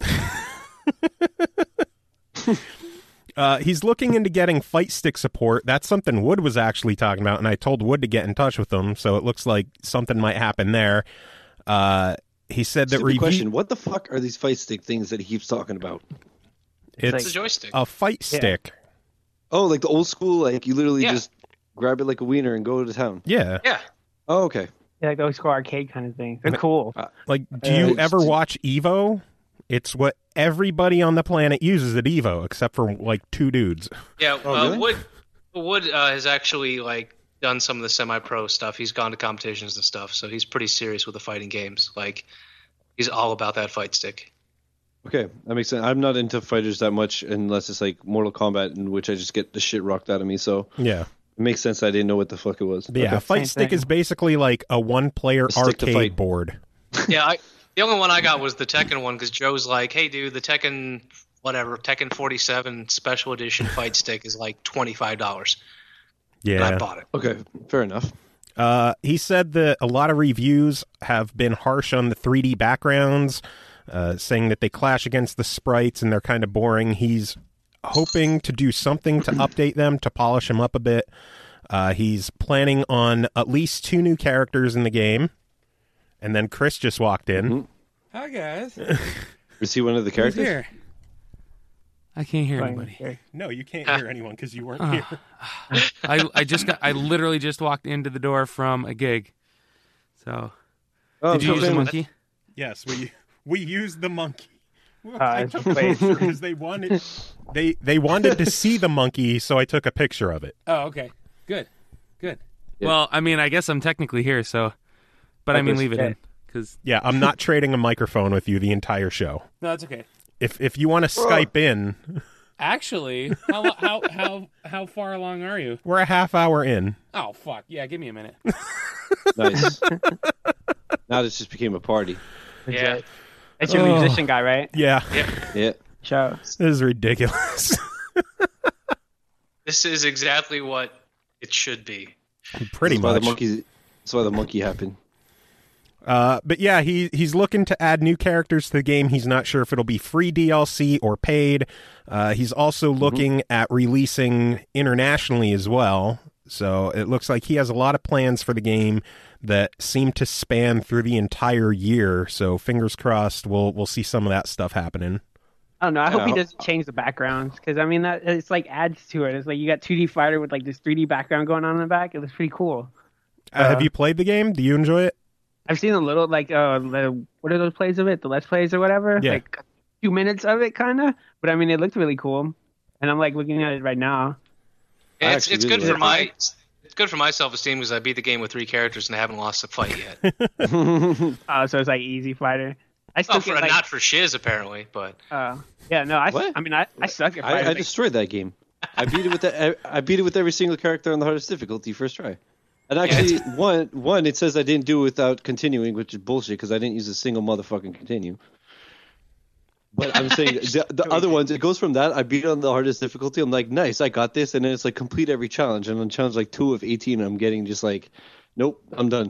Uh, he's looking into getting fight stick support. That's something Wood was actually talking about, and I told Wood to get in touch with him, so it looks like something might happen there. Uh, he said that Stupid review- question, what the fuck are these fight stick things that he keeps talking about? it's It's a joystick. a fight Yeah. stick. Oh, like the old school, like you literally Yeah. just grab it like a wiener and go to town. Yeah. Yeah. Oh, okay. Yeah, like those school arcade kind of thing. They're cool. Like, do Uh, you it's- ever watch Evo? It's what everybody on the planet uses at Evo, except for like two dudes. Yeah. Oh, uh, really? Wood Wood uh, has actually like done some of the semi-pro stuff. He's gone to competitions and stuff, so he's pretty serious with the fighting games. Like, he's all about that fight stick. Okay, that makes sense. I'm not into fighters that much unless it's like Mortal Kombat, in which I just get the shit rocked out of me. So Yeah. it makes sense that I didn't know what the fuck it was. But yeah, Okay. a fight Same stick thing. is basically like a one-player A stick to arcade fight. board. Yeah, I, the only one I got was the Tekken one because Joe's like, "Hey, dude, the Tekken whatever Tekken forty-seven Special Edition fight stick is like twenty-five dollars." And I Yeah. bought it. Okay, fair enough. Uh, he said that a lot of reviews have been harsh on the three D backgrounds, uh, saying that they clash against the sprites and they're kind of boring. He's hoping to do something to update them, to polish them up a bit. Uh, he's planning on at least two new characters in the game. And then Chris just walked in. Mhm. Hi guys. Was he one of the Who's characters? here? I can't hear Fine, anybody. okay. No, you can't hear anyone because you weren't Ah. here. I I just got I literally just walked into the door from a gig. So Oh, did you so use the then- monkey? Yes, we we used the monkey. Uh, I it's took a a place. picture because they wanted they they wanted to see the monkey, so I took a picture of it. Oh, okay. Good. Good. Yeah. Well, I mean, I guess I'm technically here, so but I mean Okay. leave it in cuz Yeah, I'm not trading a microphone with you the entire show. no, that's okay. If if you want to Skype in, Actually, how how how how far along are you? We're a half hour in. Oh fuck yeah! Give me a minute. Nice. Now this just became a party. Yeah. That's your Oh. musician guy, right? Yeah, Yeah. Show. this is ridiculous. This is exactly what it should be. Pretty That's why much. the monkey. That's why the monkey happened. Uh, but yeah, he he's looking to add new characters to the game. He's not sure if it'll be free D L C or paid. Uh, he's also looking at releasing internationally as well. So it looks like he has a lot of plans for the game that seem to span through the entire year. So fingers crossed, we'll we'll see some of that stuff happening. I don't know. I hope Yeah, he I hope- doesn't change the backgrounds because I mean that it's like adds to it. It's like you got two D fighter with like this three D background going on in the back. It looks pretty cool. Uh, have you played the game? Do you enjoy it? I've seen a little like uh the, what are those plays of it? The let's plays or whatever. Yeah. Like two minutes of it, kind of. But I mean, it looked really cool, and I'm like looking at it right now. I It's actually it's really good for like my it's good for my self esteem because I beat the game with three characters and I haven't lost a fight yet. Uh, so it's like easy fighter. I still Oh, for, get, like, not for shiz apparently, but uh, yeah, no, I, What? I mean, I, I suck at fighter. I, I destroyed that game. I beat it with the, I beat it with every single character on the hardest difficulty first try. And actually, one one it says I didn't do it without continuing, which is bullshit because I didn't use a single motherfucking continue. But I'm saying the, the other ones, it goes from that I beat it on the hardest difficulty. I'm like, nice, I got this, and then it's like complete every challenge, and on challenge like two of eighteen, I'm getting just like, nope, I'm done.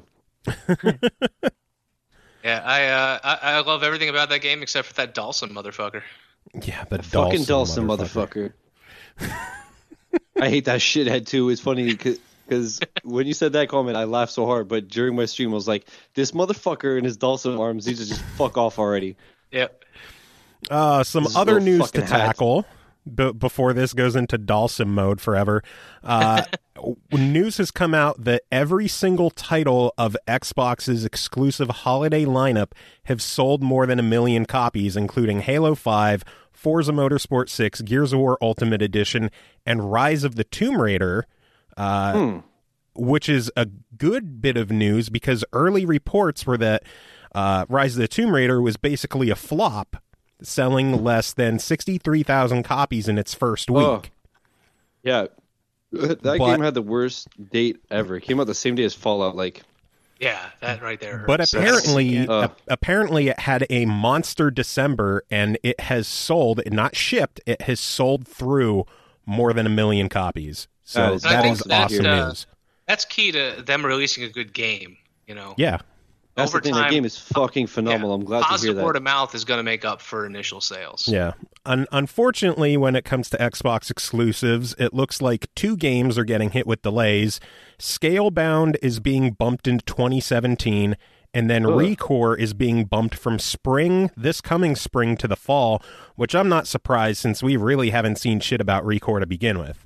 yeah, I uh I, I love everything about that game except for that Dawson motherfucker. Yeah, the Fucking Dawson Dawson, motherfucker. motherfucker. I hate that shithead too. It's funny because when you said that comment, I laughed so hard. But during my stream, I was like, "This motherfucker and his Dawson arms needs to just fuck off already." Yep. Uh, some This other little news to fucking hat. tackle b- before this goes into Dalsum mode forever. Uh, news has come out that every single title of Xbox's exclusive holiday lineup have sold more than a million copies, including Halo five, Forza Motorsport six, Gears of War Ultimate Edition, and Rise of the Tomb Raider. Uh, Hmm. which is a good bit of news because early reports were that uh, Rise of the Tomb Raider was basically a flop, selling less than sixty-three thousand copies in its first week. Oh. Yeah, that But- game had the worst date ever. It came out the same day as Fallout. Like, Yeah, that right there. But hurts. apparently, Uh. a- apparently it had a monster December, and it has sold, not shipped, it has sold through more than a million copies. So That is that I is think that, awesome uh, news. that's key to them releasing a good game. You know, Yeah. that's over the thing. time, That game is fucking phenomenal. yeah, I'm glad to hear positive that. word of mouth is going to make up for initial sales. Yeah. Un- unfortunately, when it comes to Xbox exclusives, it looks like two games are getting hit with delays. Scalebound is being bumped into twenty seventeen, and then Ugh. Recore is being bumped from spring, this coming spring, to the fall, which I'm not surprised since we really haven't seen shit about Recore to begin with.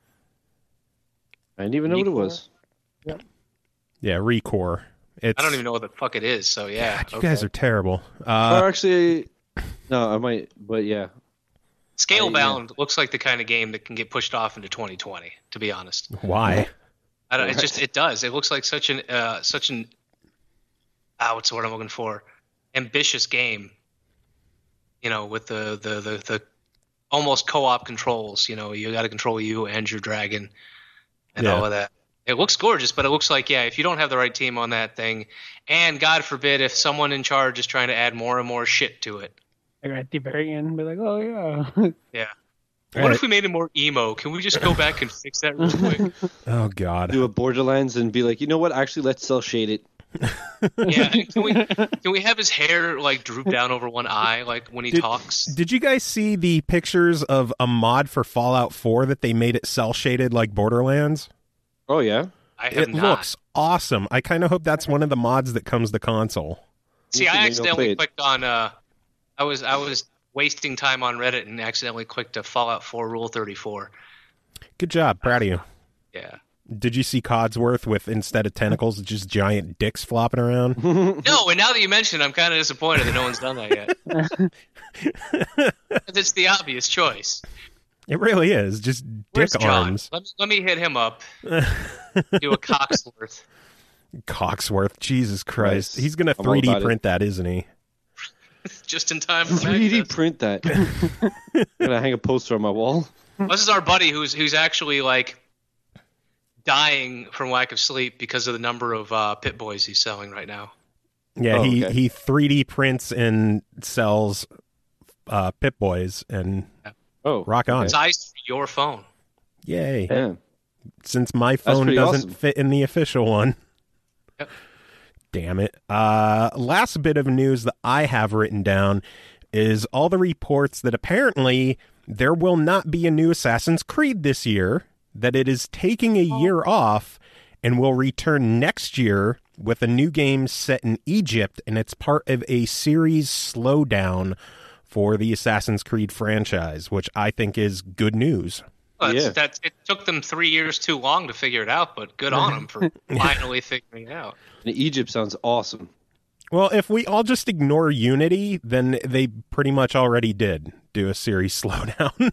I didn't even know what it was. Yeah, Recore. It's, I don't even know what the fuck it is. So yeah, You guys are terrible. Uh, or actually, no, I might. But yeah, Scalebound looks like the kind of game that can get pushed off into twenty twenty. To be honest, why? I don't, it just it does. It looks like such an uh, such an ah, what's the word I'm looking for? Ambitious game. You know, with the the the, the almost co-op controls. You know, you got to control you and your dragon and Yeah. all of that. It looks gorgeous, but it looks like, yeah, if you don't have the right team on that thing, and God forbid if someone in charge is trying to add more and more shit to it. Like at the very end, be like, oh yeah. Yeah. All What right. if we made it more emo? Can we just go back and fix that real quick? Oh, God. do a Borderlands and be like, you know what? Actually, let's cell shade it. Yeah. Can we can we have his hair like droop down over one eye like when he Did- talks? Did you guys see the pictures of a mod for Fallout four that they made it cel-shaded like Borderlands? Oh yeah. I have It not. looks awesome. I kind of hope that's one of the mods that comes to console. See, You I should maybe go play accidentally it. clicked on. Uh, I was I was wasting time on Reddit and accidentally clicked to Fallout four Rule thirty-four. Good job. Proud of you. Yeah. Did you see Codsworth with, instead of tentacles, just giant dicks flopping around? No, and now that you mention it, I'm kind of disappointed that no one's done that yet. 'Cause it's the obvious choice. It really is. Just Where's dick John? arms. Let me, let me hit him up. Do a Coxworth. Coxworth. Jesus Christ. Nice. He's going to I'm all three D about it. print that, isn't he? just in time. For three D Magfest. print that. I'm gonna hang a poster on my wall. This is our buddy who's who's actually like dying from lack of sleep because of the number of uh, Pit Boys he's selling right now. Yeah, Oh, he okay. he three D prints and sells uh, Pip Boys, and Oh, rock on. Size for your phone. Yay! yeah. Since my phone pretty doesn't awesome. fit in the official one. Yep. Damn it. Uh, last bit of news that I have written down is all the reports that apparently there will not be a new Assassin's Creed this year, that it is taking a year off and will return next year with a new game set in Egypt, and it's part of a series slowdown for the Assassin's Creed franchise, which I think is good news. Well, that's, Yeah. that's, it took them three years too long to figure it out, but good on them for finally figuring it out. And Egypt sounds awesome. Well, if we all just ignore Unity, then they pretty much already did do a series slowdown.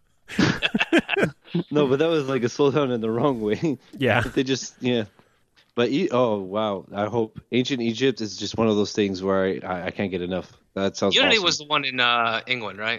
No, but that was like a slowdown in the wrong way. Yeah. They just yeah. But e- oh wow, I hope Ancient Egypt is just one of those things where I, I, I can't get enough. That sounds Unity awesome. was the one in uh, England, right?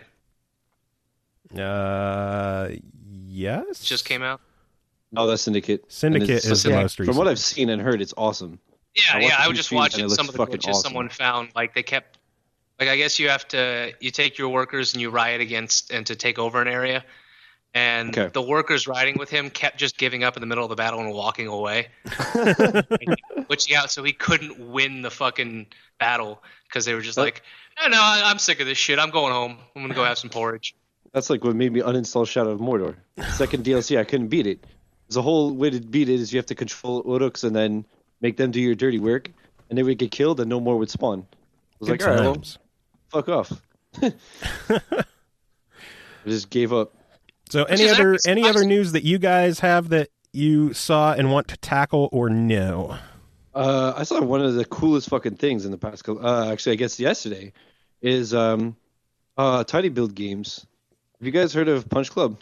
Uh, yes. Just came out. Oh, that's Syndicate. Syndicate And it's- is the yeah, most From recent. what I've seen and heard, it's awesome. Yeah, I watched yeah. a I few was just streams, watching and it some looks of the fucking glitches awesome. someone found. Like they kept, like I guess you have to, you take your workers and you riot against and to take over an area, and Okay. the workers riding with him kept just giving up in the middle of the battle and walking away, which yeah, so he couldn't win the fucking battle because they were just That- like, oh, no, I- I'm sick of this shit. I'm going home. I'm gonna go have some porridge. That's like what made me uninstall Shadow of Mordor. Second D L C, I couldn't beat it. The whole way to beat it is you have to control Uruks and then make them do your dirty work, and they would get killed and no more would spawn. I was Good like, all right, well, times. fuck off. I just gave up. So, any is other actually any other surprising. news that you guys have that you saw and want to tackle or no? Uh, I saw one of the coolest fucking things in the past couple. Uh, actually, I guess yesterday is um, uh, Tiny Build Games. Have you guys heard of Punch Club?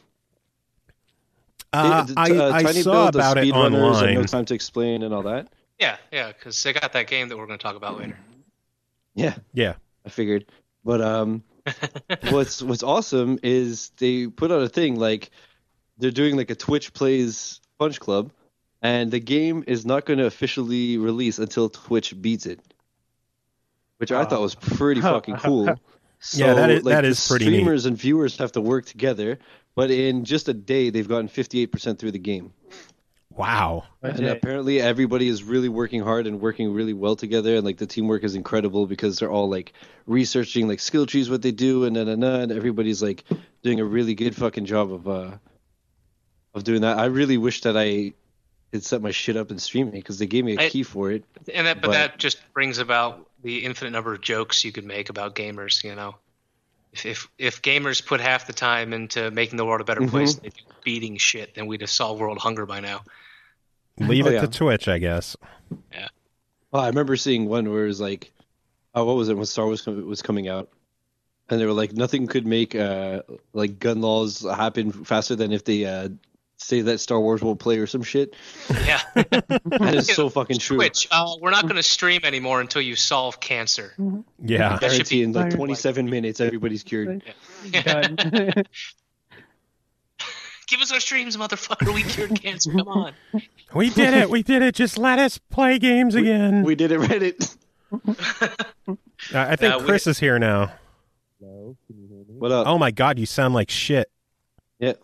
Uh, They- I, uh, I Tiny saw Build, the about it speedrunners and online. No Time to Explain and all that. Yeah, yeah, because they got that game that we're gonna talk about later. Yeah, Yeah. I figured. But um, what's what's awesome is they put out a thing like they're doing like a Twitch plays Punch Club, and the game is not going to officially release until Twitch beats it, which I thought was pretty fucking cool. So, Yeah, that is- like, that the is pretty neat. Streamers and viewers have to work together, but in just a day, they've gotten fifty-eight percent through the game. Wow. And apparently everybody is really working hard and working really well together, and like the teamwork is incredible because they're all like researching like skill trees, what they do, and then and everybody's like doing a really good fucking job of uh of doing that. I really wish that I could set my shit up and stream it because they gave me a I- key for it. And that, but, But- that just brings about the infinite number of jokes you could make about gamers. You know, if if, if gamers put half the time into making the world a better Mhm. place, they'd be beating shit, then we'd have solved world hunger by now. Leave Oh, it yeah. to Twitch, I guess. Well, I remember seeing one where it was like, oh, what was it when Star Wars com- was coming out, and they were like, nothing could make uh like gun laws happen faster than if they uh say that Star Wars won't play or some shit. Yeah, That is so fucking true. Twitch. Uh, we're not going to stream anymore until you solve cancer. Yeah. That should be- Guarantee in like twenty-seven minutes, everybody's cured. Done. Give us our streams, motherfucker. We cured cancer. Come on. We did it. We did it. Just let us play games again. We did it, Reddit. Uh, I think Uh, we- Chris is here now. What up? Oh my God, you sound like shit. Yeah,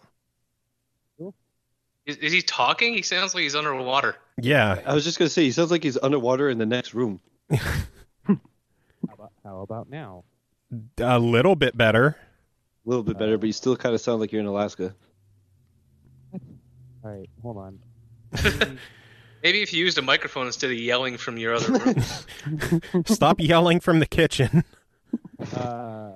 Is, is he talking? He sounds like he's underwater. Yeah. I was just gonna say he sounds like he's underwater in the next room. How about, how about now? A little bit better. A little bit better, but you still kind of sound like you're in Alaska. All right, hold on. Maybe if you used a microphone instead of yelling from your other room. Stop yelling from the kitchen. Uh,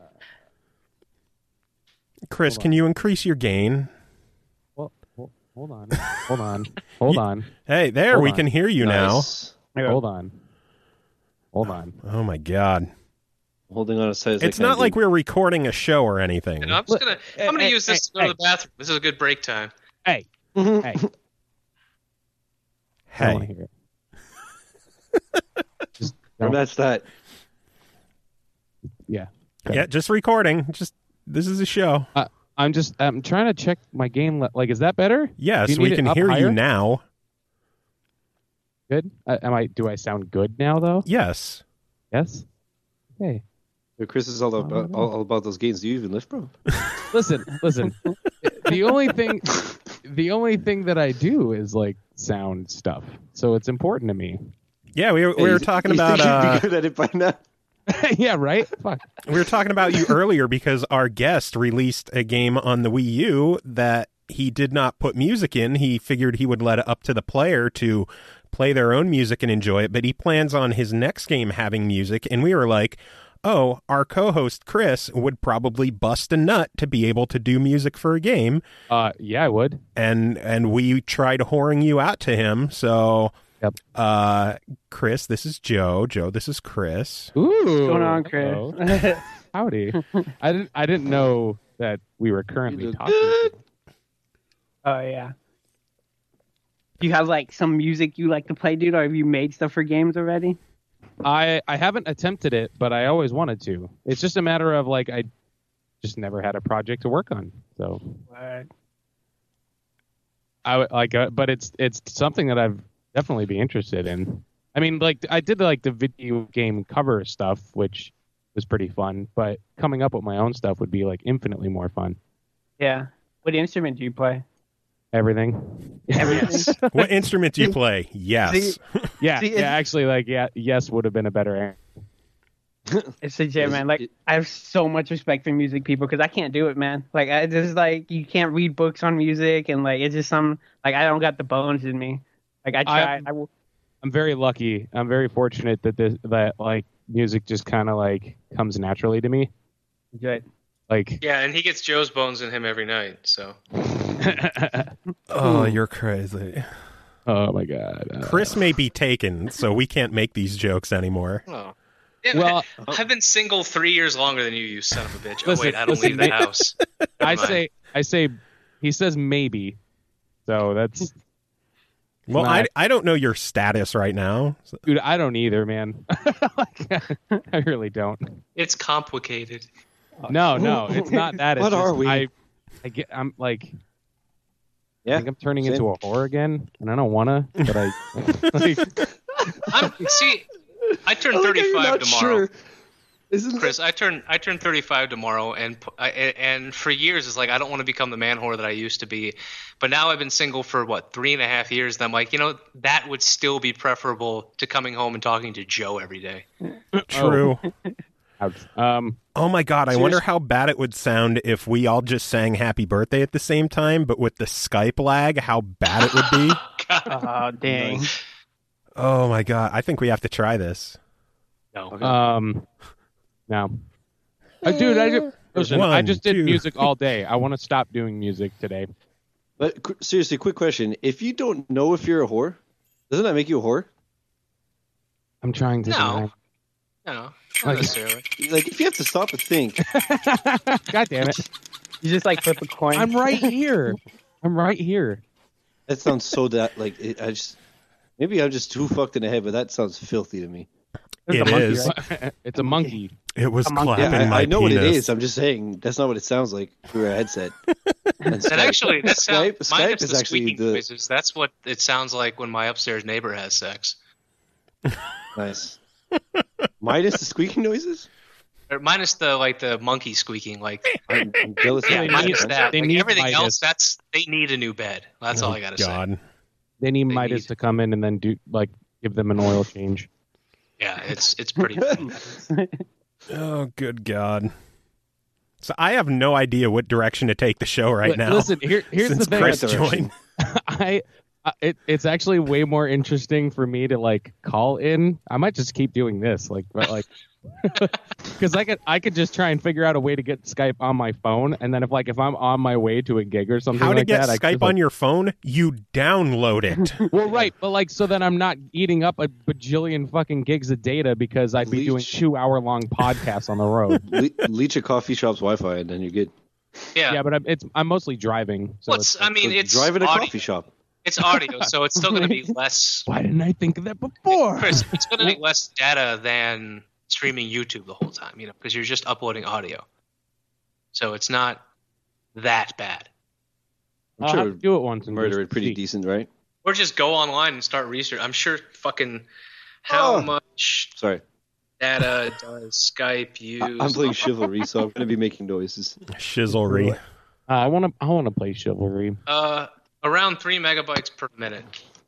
Chris, Hold can you increase your gain? well, hold, hold on, hold on, hold on, Hey, there, Hold we on. can hear you Nice. hold on, hold on. now. Oh my God. Holding on as tight as I It's can, not like dude. we're recording a show or anything. And I'm just gonna. Hey, I'm gonna hey, use this hey, to go to hey. the bathroom. This is a good break time. Hey, Mhm. hey, I don't want to Hey. hear it. Just And don't. that's that. Yeah. Yeah, just recording. Just this is a show. Uh, I'm just I'm trying to check my game. Le- like, is that better? Yes, Do you we need it can up hear higher? you now. Good. Uh, am I? Do I sound good now though? Yes. Yes. Okay. Yo, Chris is all about all, all about those games. Do you even lift, bro? Listen, listen. The only thing, the only thing that I do is like sound stuff. So it's important to me. Yeah, we were, we Hey, were you- talking you about think you'd uh, be good at it by now. Yeah. Right. Fuck. we were talking about you earlier because our guest released a game on the Wii U that he did not put music in. He figured he would let it up to the player to play their own music and enjoy it, but he plans on his next game having music, and we were like, oh, our co-host Chris would probably bust a nut to be able to do music for a game, Uh. Yeah, I would. and and we tried whoring you out to him. So, Yep. uh, Chris, this is Joe. Joe, this is Chris. Ooh. What's going on, Chris? hello. Howdy. I didn't. I didn't know that we were currently You look talking. good. Oh yeah. Do you have like some music you like to play, dude, or have you made stuff for games already? I I haven't attempted it, but I always wanted to. It's just a matter of like I just never had a project to work on. So I would- like, uh, but it's it's something that I've definitely be interested in. I mean, like I did like the video game cover stuff, which was pretty fun. But coming up with my own stuff would be like infinitely more fun. Yeah. What instrument do you play? Everything. Everything. What instrument do you play? Yes. See, Yeah, See, yeah. it's- Actually, like yeah, yes would have been a better answer. It's legit, man. Like It- I have so much respect for music people because I can't do it, man. Like I just like you can't read books on music and like it's just some like I don't got the bones in me. Like I tried. I'm- I will. I'm very lucky. I'm very fortunate that this that like music just kind of like comes naturally to me. Good. Like Yeah, and he gets Joe's bones in him every night. So Oh, you're crazy. oh my god. Uh, Chris may be taken, so we can't make these jokes anymore. oh. Yeah, Well- I've been single three years longer than you, you son of a bitch. Listen, oh wait, I don't listen, leave the ma- house. I Never mind. say I say he says maybe. So that's Well, I, Not- I don't know your status right now. So- dude, I don't either, man. Like, I really don't. It's complicated. No, no, it's not that. It's What just, are we? I, I get I'm like I Yeah. think I'm turning same. into a whore again, and I don't wanna, but I like, I'm see. I turn I like how you're thirty-five not tomorrow. sure. Isn't Chris, I turn I turn thirty-five tomorrow, and p- I, and for years it's like I don't want to become the man whore that I used to be, but now I've been single for what three and a half years, and I'm like, you know, that would still be preferable to coming home and talking to Joe every day. True. ouch. um, Oh my god, I wonder Seriously? how bad it would sound if we all just sang happy birthday at the same time, but with the Skype lag, how bad it would be. Oh dang. Nice. Oh my god, I think we have to try this. No, Okay. um, no, uh, dude, I just listen. I One, just did two. music all day. I want to stop doing music today. But qu- seriously, quick question: if you don't know if you're a whore, doesn't that make you a whore? I'm trying to. No. no, not necessarily. Like, if you have to stop and think, deny- God damn it! You just like flip a coin. I'm right here. I'm right here. that sounds so that like it, I just maybe I'm just too fucked in the head, but that sounds filthy to me. There's It a monkey, is. right? It's a monkey. It was A monkey. clapping Yeah, my I, I know what it penis. is. I'm just saying that's not what it sounds like through a headset. And That Skype- actually, that sounds Skype, minus Skype is the actually squeaking the noises. That's what it sounds like when my upstairs neighbor has sex. nice. Minus the squeaking noises. Or minus the like the monkey squeaking, like I'm, I'm jealous. yeah, of they that. minus need- that. they Like, need everything Midas. else, that's they need a new bed. That's all I gotta say. God. They need They Midas need- to come in and then do like give them an oil change. Yeah, it's it's pretty. funny. Oh, good God. So I have no idea what direction to take the show right Li- now. Listen, here, here's since the thing. Chris Direction. joined. I, I it, it's actually way more interesting for me to like call in. I might just keep doing this, like, but, like, because I could I could just try and figure out a way to get Skype on my phone, and then if like if I'm on my way to a gig or something How to like get that, I Skype could, on like, your phone? You download it. well, right, but like so then I'm not eating up a bajillion fucking gigs of data because I'd be Leech. doing two hour long podcasts on the road. Le- leech a coffee shop's Wi-Fi, and then you're good. Yeah, Yeah, but I'm, it's I'm mostly driving. So What's it's, I mean, So it's driving a audio. coffee shop. It's audio, so it's still going to be less. why didn't I think of that before? Chris, it's going to be less data than streaming YouTube the whole time, you know, because you're just uploading audio. So it's not that bad. I'm I'll sure have to do it once and murder just it pretty see. decent, right? Or just go online and start research. I'm sure fucking how Oh. much Sorry. data does Skype use? I- I'm playing Chivalry, so I'm going to be making noises. Shizzlery. Uh, I want to. I want to play Chivalry. Uh, around three megabytes per minute.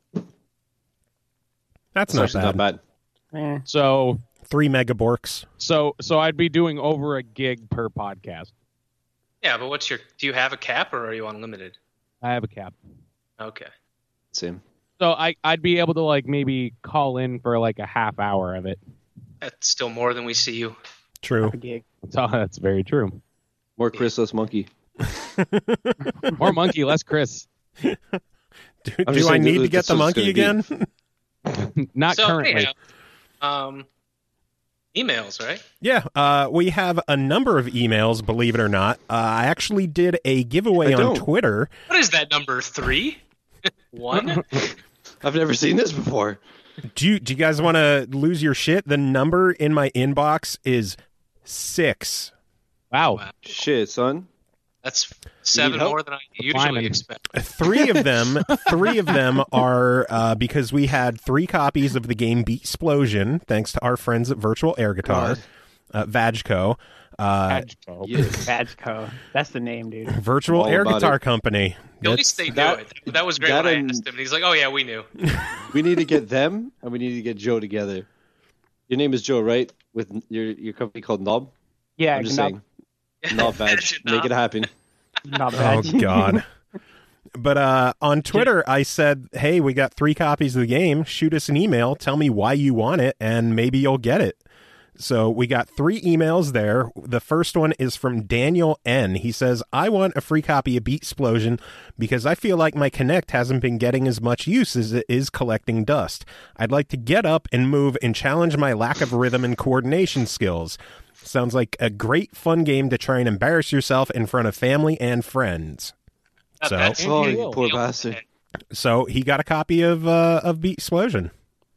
That's It's not actually bad. not bad. Eh. So, Three megaborks. so, so I'd be doing over a gig per podcast. Yeah, but what's your? Do you have a cap or are you unlimited? I have a cap. Okay. Same. So I, I'd be able to like maybe call in for like a half hour of it. That's still more than we see you. True. A gig. So that's very true. More Chris, less Monkey. More monkey, less Chris. Do, I'm do just I saying need that to get that's the what it's monkey gonna again? Not so currently. anyhow, um, emails, right? Yeah, uh, we have a number of emails, believe it or not. Uh, I actually did a giveaway I on don't. Twitter. What is that number? Three? One? I've never seen this before. Do you, do you guys want to lose your shit? The number in my inbox is six. Wow. Wow. Shit, son. That's seven help? more than I usually Climbing. expect. Three of them, three of them are uh, because we had three copies of the game Beat Explosion, thanks to our friends at Virtual Air Guitar, uh, Vajco. Uh, Yes. Badgeco. That's the name, dude. Virtual All Air about Guitar it. Company. At least they knew that- it. That was great that when I and- asked him. And he's like, oh, yeah, we knew. We need to get them, and we need to get Joe together. Your name is Joe, right? With your your company called Knob? Yeah, I'm just not, saying. Knob Badge. Imagine Make it not. happen. not Oh bad. God. But uh, on Twitter, I said, "Hey, we got three copies of the game. Shoot us an email. Tell me why you want it, and maybe you'll get it." So we got three emails there. The first one is from Daniel N. He says, "I want a free copy of Beat Explosion because I feel like my Kinect hasn't been getting as much use as it is collecting dust. I'd like to get up and move and challenge my lack of rhythm and coordination skills. Sounds like a great fun game to try and embarrass yourself in front of family and friends." Not So- bad. Oh, you you poor Deal. bastard. So he got a copy of uh, of Beat Explosion.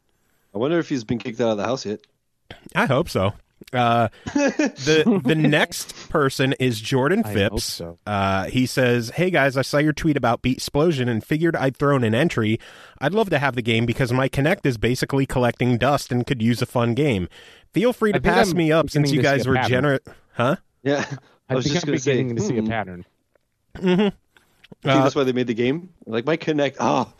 I wonder if he's been kicked out of the house yet. I hope so. Uh, the the next person is Jordan I Phipps. hope so. Uh, he says, "Hey guys, I saw your tweet about Beat Explosion and figured I'd throw in an entry. I'd love to have the game because my Kinect is basically collecting dust and could use a fun game. Feel free to I think pass I'm me up since beginning you to see guys a were pattern. generous." Huh? Yeah. I, I, was think just I'm going to say, beginning to see a hmm, pattern. I think Uh, that's why they made the game. Like, my Connect. Ah,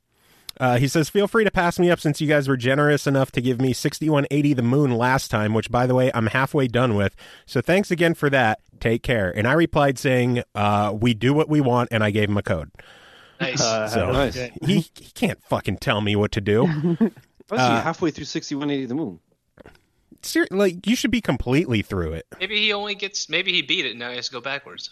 Uh, he says, "Feel free to pass me up since you guys were generous enough to give me sixty-one eighty the moon last time, which, by the way, I'm halfway done with. So thanks again for that. Take care." And I replied saying, uh, "We do what we want," and I gave him a code. Nice. Uh, So nice. he, he can't fucking tell me what to do. I was Uh, halfway through sixty-one eighty the moon. Ser- like, you should be completely through it. Maybe he only gets. Maybe he beat it. And now he has to go backwards.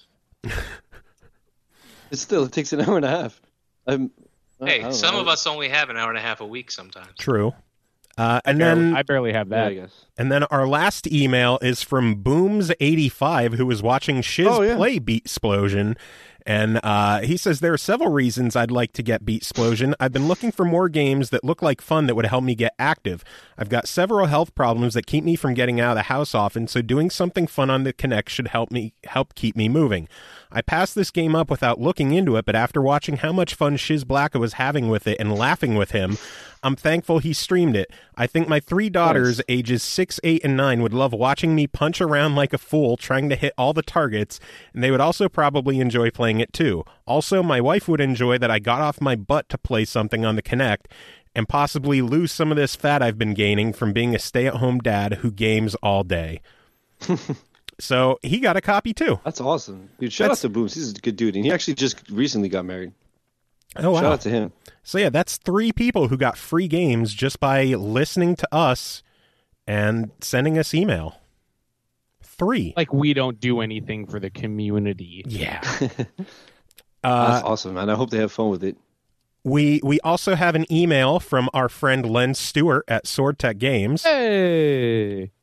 It still it takes an hour and a half. I'm, I- I Hey, don't some know. of us only have an hour and a half a week sometimes. True. Uh, and Barely- then I barely have Yeah, that. I guess. and then our last email is from Booms eighty-five, who was watching Shiz Oh, yeah. play Beat Explosion. And uh, he says, "There are several reasons I'd like to get Beat Explosion. I've been looking for more games that look like fun that would help me get active. I've got several health problems that keep me from getting out of the house often, so doing something fun on the Kinect should help me help keep me moving. I passed this game up without looking into it, but after watching how much fun Shiz Blacka was having with it and laughing with him, I'm thankful he streamed it. I think my three daughters, Nice. ages six, eight, and nine, would love watching me punch around like a fool trying to hit all the targets, and they would also probably enjoy playing it too. Also, my wife would enjoy that I got off my butt to play something on the Kinect, and possibly lose some of this fat I've been gaining from being a stay-at-home dad who games all day." So he got a copy too. That's awesome. Dude, shout That's- out to Booms. He's a good dude. And he actually just recently got married. Oh wow! Shout out to him. So yeah, that's three people who got free games just by listening to us and sending us email. Three. Like we don't do anything for the community. Yeah. That's uh, awesome, man. I hope they have fun with it. we we also have an email from our friend Len Stewart at Sword Tech Games. Hey,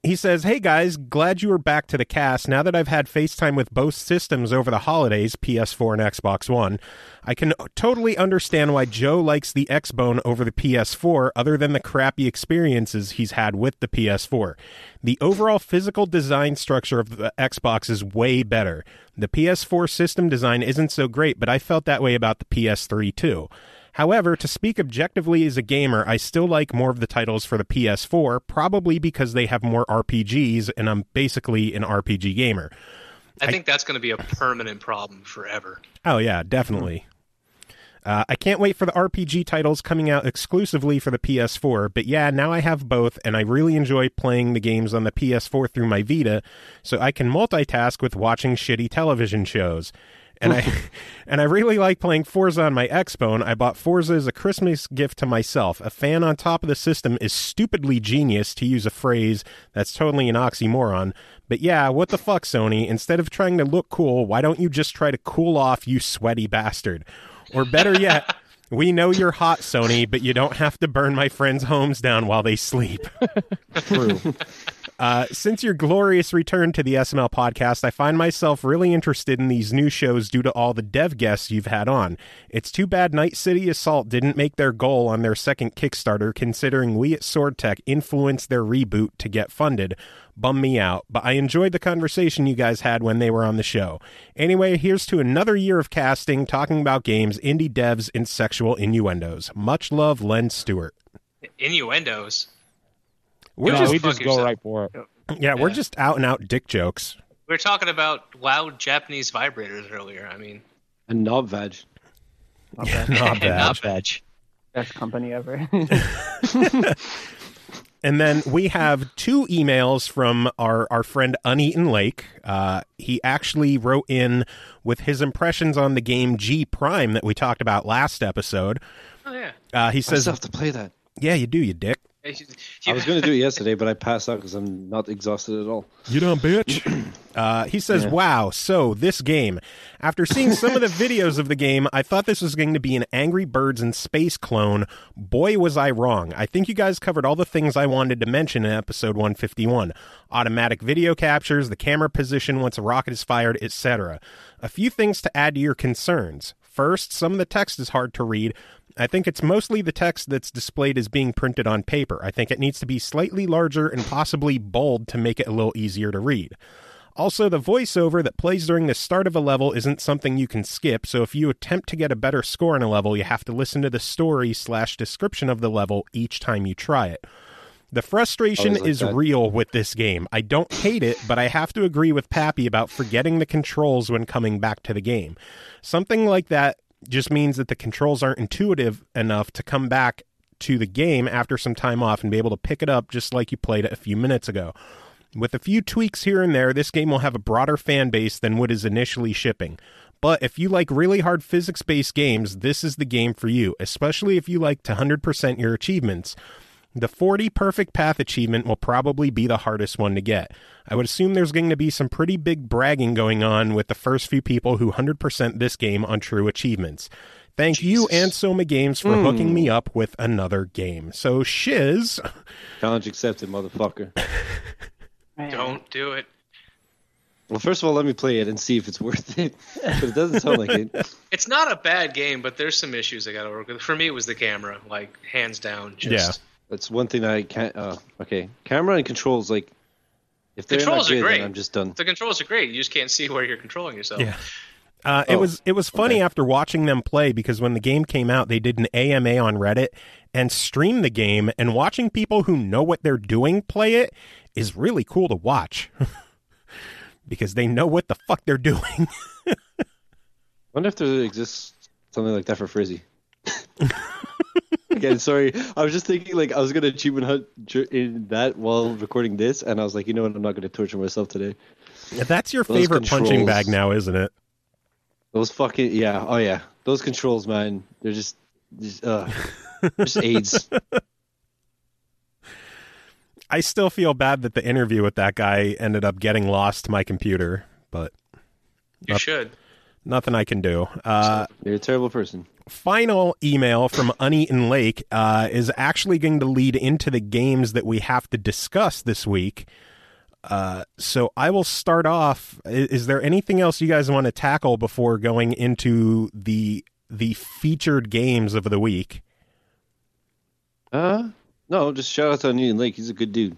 He says, hey guys, glad you are back to the cast. Now that I've had FaceTime with both systems over the holidays, P S four and Xbox One, I can totally understand why Joe likes the Xbone over the P S four other than the crappy experiences he's had with the P S four. The overall physical design structure of the Xbox is way better. The P S four system design isn't so great, but I felt that way about the P S three too. However, to speak objectively as a gamer, I still like more of the titles for the P S four, probably because they have more R P Gs, and I'm basically an R P G gamer. I, I think that's going to be a permanent problem forever. Oh, yeah, definitely. Uh, I can't wait for the R P G titles coming out exclusively for the P S four, but yeah, now I have both, and I really enjoy playing the games on the P S four through my Vita, so I can multitask with watching shitty television shows. And I and I really like playing Forza on my Xbone. I bought Forza as a Christmas gift to myself. A fan on top of the system is stupidly genius, to use a phrase that's totally an oxymoron. But yeah, what the fuck, Sony? Instead of trying to look cool, why don't you just try to cool off, you sweaty bastard? Or better yet, we know you're hot, Sony, but you don't have to burn my friends' homes down while they sleep. True. Uh, since your glorious return to the S M L podcast, I find myself really interested in these new shows due to all the dev guests you've had on. It's too bad Night City Assault didn't make their goal on their second Kickstarter, considering we at Sword Tech influenced their reboot to get funded. Bum me out, but I enjoyed the conversation you guys had when they were on the show. Anyway, here's to another year of casting, talking about games, indie devs, and sexual innuendos. Much love, Len Stewart. Innuendos? We're No, just, we just go yourself. right for it. yeah, we're Yeah. just out and out dick jokes. We were talking about loud Japanese vibrators earlier. I mean, And knob vag. Not bad. Not bad. not bad. Best company ever. And then we have two emails from our, our friend Uneaten Lake. Uh, he actually wrote in with his impressions on the game G Prime that we talked about last episode. Oh yeah. Uh, he I says, still have to play that. yeah, you do, you dick. I was going to do it yesterday, but I passed out because I'm not exhausted at all. You dumb bitch. Uh, he says, Yeah. wow, so this game. After seeing some of the videos of the game, I thought this was going to be an Angry Birds in space clone. Boy, was I wrong. I think you guys covered all the things I wanted to mention in episode one fifty-one. Automatic video captures, the camera position once a rocket is fired, et cetera. A few things to add to your concerns. First, some of the text is hard to read. I think it's mostly the text that's displayed as being printed on paper. I think it needs to be slightly larger and possibly bold to make it a little easier to read. Also, the voiceover that plays during the start of a level isn't something you can skip, so if you attempt to get a better score in a level, you have to listen to the story slash description of the level each time you try it. The frustration Always like is that. real with this game. I don't hate it, but I have to agree with Pappy about forgetting the controls when coming back to the game. Something like that just means that the controls aren't intuitive enough to come back to the game after some time off and be able to pick it up just like you played it a few minutes ago. With a few tweaks here and there, this game will have a broader fan base than what is initially shipping. But if you like really hard physics-based games, this is the game for you, especially if you like to one hundred percent your achievements. The forty Perfect Path achievement will probably be the hardest one to get. I would assume there's going to be some pretty big bragging going on with the first few people who one hundred percent this game on true achievements. Thank Jesus. you and Soma Games for Mm. hooking me up with another game. So, Shiz, Challenge accepted, motherfucker. Man. Don't do it. Well, first of all, let me play it and see if it's worth it. But it doesn't sound like it. It's not a bad game, but there's some issues I got to work with. For me, it was the camera, like hands down. Just, That's one thing I can't. Uh, okay, camera and controls. Like, if they're Controls not are good, great. then I'm just done. The controls are great. You just can't see where you're controlling yourself. Yeah. Uh, it Oh, was it was funny okay. after watching them play because when the game came out, they did an A M A on Reddit and streamed the game, and watching people who know what they're doing play it is really cool to watch because they know what the fuck they're doing. I wonder if there exists something like that for Frizzy. Again, sorry. I was just thinking, like, I was going to achievement hunt dur- in that while recording this, and I was like, you know what? I'm not going to torture myself today. That's your Those favorite punching controls. bag now, isn't it? Those fucking, yeah, oh yeah. Those controls, man, they're just, just, uh, just AIDS. I still feel bad that the interview with that guy ended up getting lost to my computer, but You Up. should. nothing I can do. Uh, You're a terrible person. final email from Uneaten Lake uh, is actually going to lead into the games that we have to discuss this week. Uh, so I will start off. Is, is there anything else you guys want to tackle before going into the the featured games of the week? Uh, no, just shout out to Onion Lake. He's a good dude.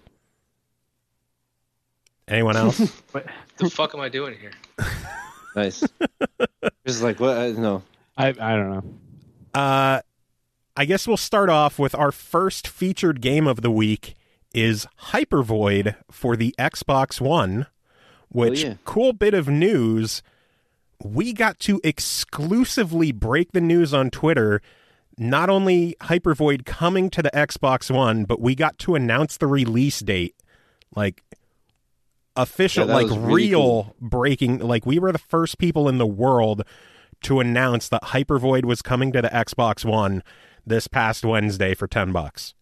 Anyone else? What the fuck am I doing here? Nice. Just like what? I, no. I I don't know. Uh, I guess we'll start off with our first featured game of the week is Hypervoid for the Xbox One, which, oh, yeah. cool bit of news, we got to exclusively break the news on Twitter, not only Hypervoid coming to the Xbox One, but we got to announce the release date. Like, official, Yeah, like was really real cool. breaking, like we were the first people in the world to announce that Hypervoid was coming to the Xbox One this past Wednesday for ten bucks.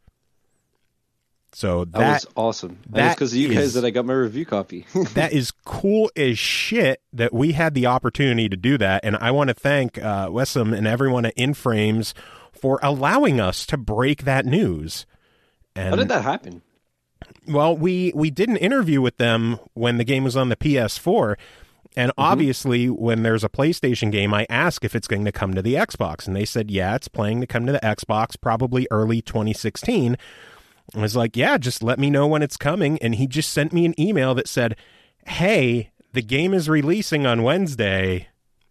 So that, That was awesome. And that it's because of you is- guys that I got my review copy. that is cool as shit that we had the opportunity to do that. And I want to thank uh, Wessam and everyone at InFrames for allowing us to break that news. And How did that happen? Well, we, we did an interview with them when the game was on the P S four. And obviously, when there's a PlayStation game, I ask if it's going to come to the Xbox. And they said, yeah, it's planning to come to the Xbox probably early twenty sixteen. I was like, yeah, just let me know when it's coming. And he just sent me an email that said, hey, the game is releasing on Wednesday.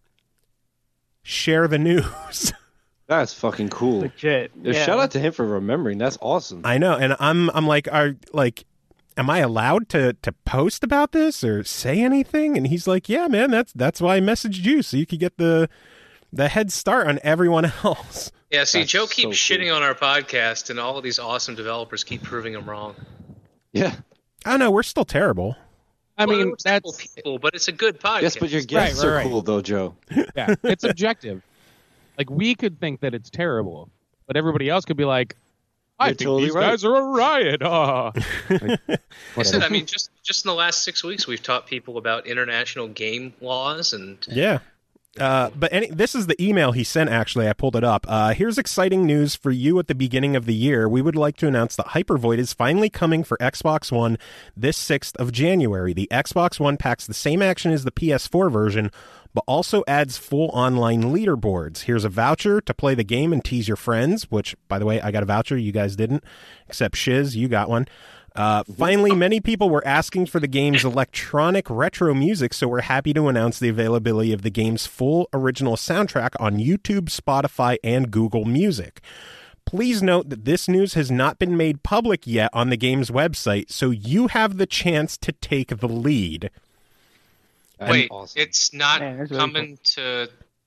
Share the news. That's fucking cool. Legit. Yeah, Yeah. Shout out to him for remembering. That's awesome. I know. And I'm I'm like, are like, am I allowed to, to post about this or say anything? And he's like, yeah, man, that's that's why I messaged you, so you could get the the head start on everyone else. Yeah, see, That's Joe keeps so shitting cool. on our podcast, and all of these awesome developers keep proving him wrong. Yeah. Oh no, we're still terrible. I Well, mean, we're terrible that's people, but it's a good podcast. Yes, but your guests right, are right. cool though, Joe. yeah, it's objective. Like we could think that it's terrible, but everybody else could be like, I You're think totally these right. guys are a riot. Ah. Like, I said, whatever. I mean, just just in the last six weeks, we've taught people about international game laws, and Yeah. Uh, but any, this is the email he sent, actually. I pulled it up. Uh, here's exciting news for you at the beginning of the year. We would like to announce that Hypervoid is finally coming for Xbox One this sixth of January. The Xbox One packs the same action as the P S four version, but also adds full online leaderboards. Here's a voucher to play the game and tease your friends, which, by the way, I got a voucher. You guys didn't, except Shiz, you got one. Uh, finally, many people were asking for the game's electronic retro music, so we're happy to announce the availability of the game's full original soundtrack on YouTube, Spotify, and Google Music. Please note that this news has not been made public yet on the game's website, so you have the chance to take the lead. That's wait, awesome. it's not Man, that's really coming to.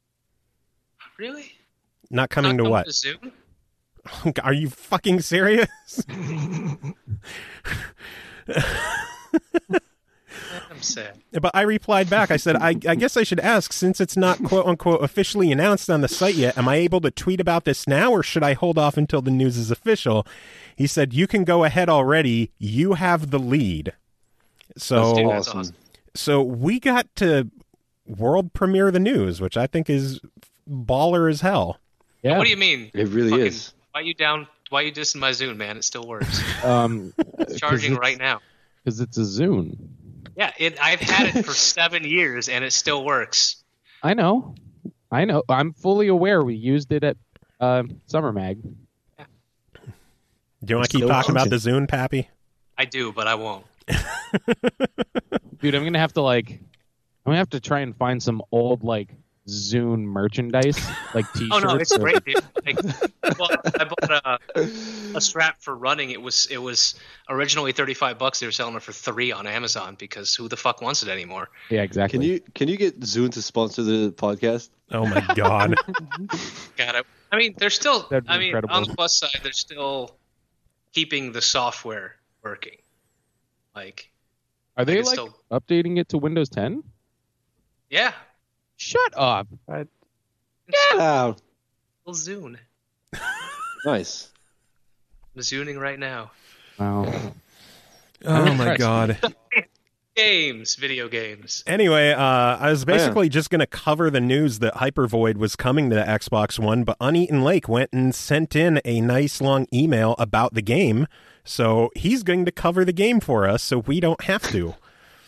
Really? Not coming Not to what? to Zoom? Are you fucking serious? I'm sad. But I replied back. I said, I, I guess I should ask, since it's not quote unquote officially announced on the site yet, am I able to tweet about this now, or should I hold off until the news is official? He said, you can go ahead already. You have the lead. So, Dude, that's awesome. awesome. so we got to world premiere the news, which I think is baller as hell. yeah. What do you mean? It really Fucking- is. Why you down? Why you dissing my Zune, man? It still works. Um, It's charging right now. because it's a Zune. Yeah, it. I've had it for seven years and it still works. I know, I know. I'm fully aware. We used it at uh, Summer Mag. Do you want to keep Still talking about the function. Zune, Pappy? I do, but I won't. Dude, I'm gonna have to like, I'm gonna have to try and find some old like Zune merchandise, like T-shirts. Oh no, it's or- great, dude. Like, well, I bought a, a strap for running. It was it was originally thirty-five bucks. They were selling it for three on Amazon because who the fuck wants it anymore? Yeah, exactly. Can you can you get Zune to sponsor the podcast? Oh my God. God, I, I mean, they're still. That'd be I mean, incredible. on the plus side, they're still keeping the software working. Like, Are they it's like still- updating it to Windows ten? yeah, Shut up. Yeah. little Zune. Nice. I'm Zuning right now. Wow. Oh my God. Games, video games. Anyway, uh, I was Oh, yeah. basically just going to cover the news that Hypervoid was coming to the Xbox One, but Uneaten Lake went and sent in a nice long email about the game So he's going to cover the game for us so we don't have to.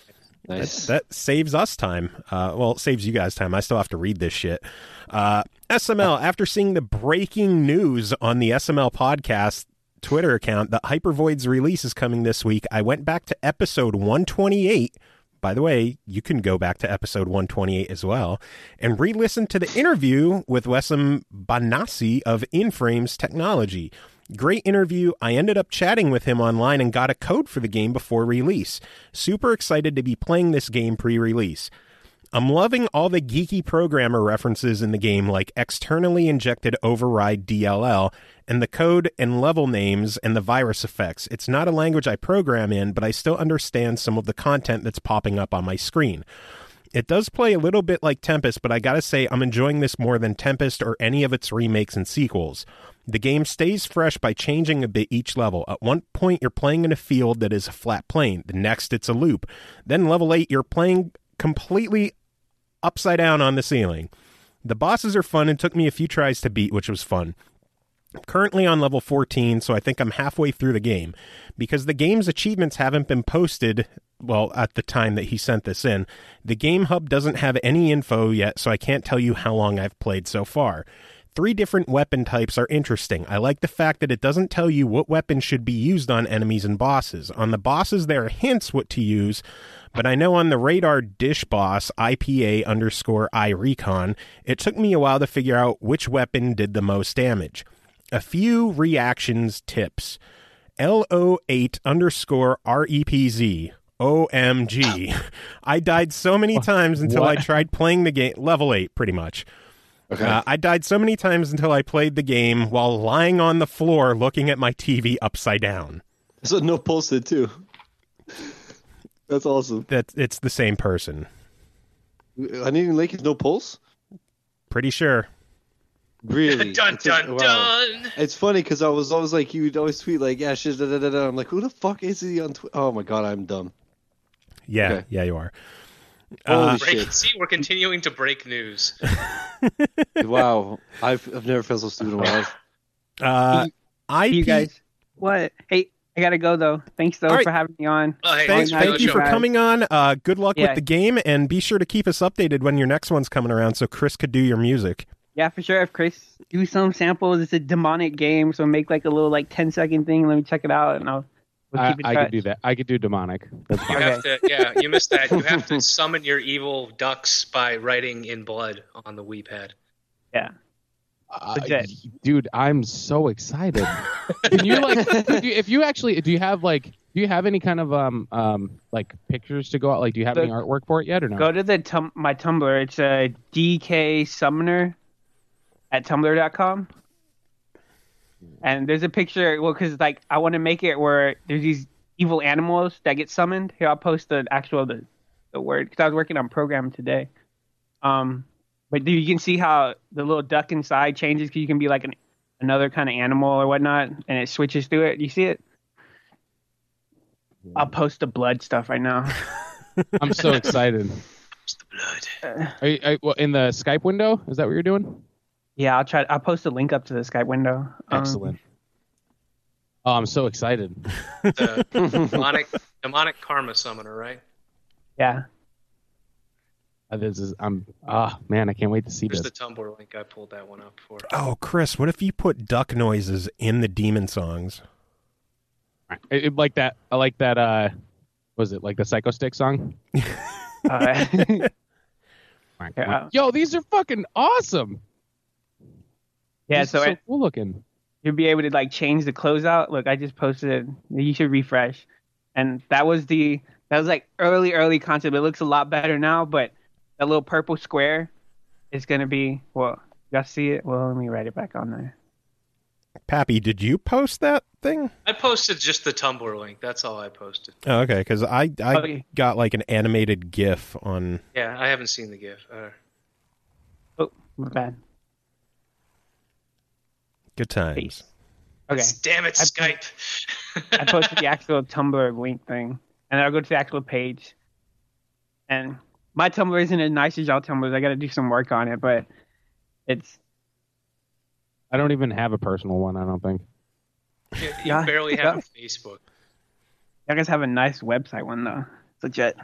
Nice. That, that saves us time. Uh, well, it saves you guys time. I still have to read this shit. Uh, S M L, after seeing the breaking news on the S M L podcast Twitter account that Hypervoid's release is coming this week, I went back to episode one twenty-eight. By the way, you can go back to episode one twenty-eight as well and re-listen to the interview with Wessam Banassi of Inframes Technology. Great interview. I ended up chatting with him online and got a code for the game before release. Super excited to be playing this game pre-release. I'm loving all the geeky programmer references in the game, like externally injected override D L L, and the code and level names and the virus effects. It's not a language I program in, but I still understand some of the content that's popping up on my screen. It does play a little bit like Tempest, but I gotta say I'm enjoying this more than Tempest or any of its remakes and sequels. The game stays fresh by changing a bit each level. At one point, you're playing in a field that is a flat plane. The next, it's a loop. Then level eight, you're playing completely upside down on the ceiling. The bosses are fun and took me a few tries to beat, which was fun. I'm currently on level fourteen, so I think I'm halfway through the game. Because the game's achievements haven't been posted, well, at the time that he sent this in, the Game Hub doesn't have any info yet, so I can't tell you how long I've played so far. Three different weapon types are interesting. I like the fact that it doesn't tell you what weapon should be used on enemies and bosses. On the bosses, there are hints what to use, but I know on the radar dish boss, I P A underscore I recon, it took me a while to figure out which weapon did the most damage. A few reactions tips. L O eight underscore R E P Z. O M G. I died so many times until What? I tried playing the game. Level eight, pretty much. Okay. Uh, I died so many times until I played the game while lying on the floor looking at my T V upside down. So no pulse did too. That's awesome. That it's the same person. Onion Lake is no pulse? Pretty sure. Really? Dun It's a- dun wow. dun. It's funny because I was always like, he would always tweet like, yeah, shit, da, da, da, da. I'm like, who the fuck is he on Twitter? Oh my god, I'm dumb. Yeah, Okay. yeah, you are. Holy Uh, Break, shit. see, we're continuing to break news. Wow. I've, I've never felt so stupid in my life. Uh, I You guys, what? Hey, I gotta go though. Thanks though All right. for having me on. Oh, hey, Thanks, thanks for thank you the for show. coming on. Uh, good luck Yeah. with the game, and be sure to keep us updated when your next one's coming around, so Chris could do your music. Yeah, for sure. If Chris do some samples, it's a demonic game, so make like a little like ten second thing. Let me check it out, and I'll we'll I, keep in I touch. could do that. I could do demonic. That's You fine. have to, yeah, you missed that. You have to summon your evil ducks by writing in blood on the Wii pad. Yeah. Uh, Legit. dude, I'm so excited. Can you like, could you, if you actually, do you have like, do you have any kind of um um like pictures to go out? Like, do you have The- any artwork for it yet or no? Go to the tum- my Tumblr. It's a D K Summoner at tumblr dot com. And there's a picture. Well, because like I want to make it where there's these evil animals that get summoned. Here, I'll post the actual the, the word because I was working on program today. Um, but you can see how the little duck inside changes because you can be like an another kind of animal or whatnot, and it switches through it. You see it? I'll post the blood stuff right now. I'm so excited. It's the blood. Are you, are, well, in the Skype window? Is that what you're doing? Yeah, I'll try. I'll post a link up to the Skype window. Um, Excellent. Oh, I'm so excited. The demonic, demonic karma summoner, right? Yeah. Uh, This is I'm ah man, I can't wait to see There's this. the Tumblr link. I pulled that one up for. Oh, Chris, what if you put duck noises in the demon songs? It- it- like that. I like that. Uh, was it like the Psycho Stick song? Uh, Yeah. Yo, these are fucking awesome. yeah. These So, are so it, cool looking. you'll be able to like change the closeout. Look, I just posted it. You should refresh. And that was the that was like early early concept. It looks a lot better now, but that little purple square is gonna be well. You guys see it? Well, let me write it back on there. Pappy, did you post that thing? I posted just the Tumblr link. That's all I posted. Oh, okay, because I, I Okay. got like an animated GIF on. Yeah, I haven't seen the GIF. Uh, Oh, my bad. Good times. Okay. Damn it, I- Skype. I posted the actual Tumblr link thing, and I'll go to the actual page. And my Tumblr isn't as nice as y'all Tumblrs. I got to do some work on it, but it's I don't even have a personal one. I don't think. You, you Yeah, barely yeah. have a Facebook. You guys have a nice website one though. It's legit.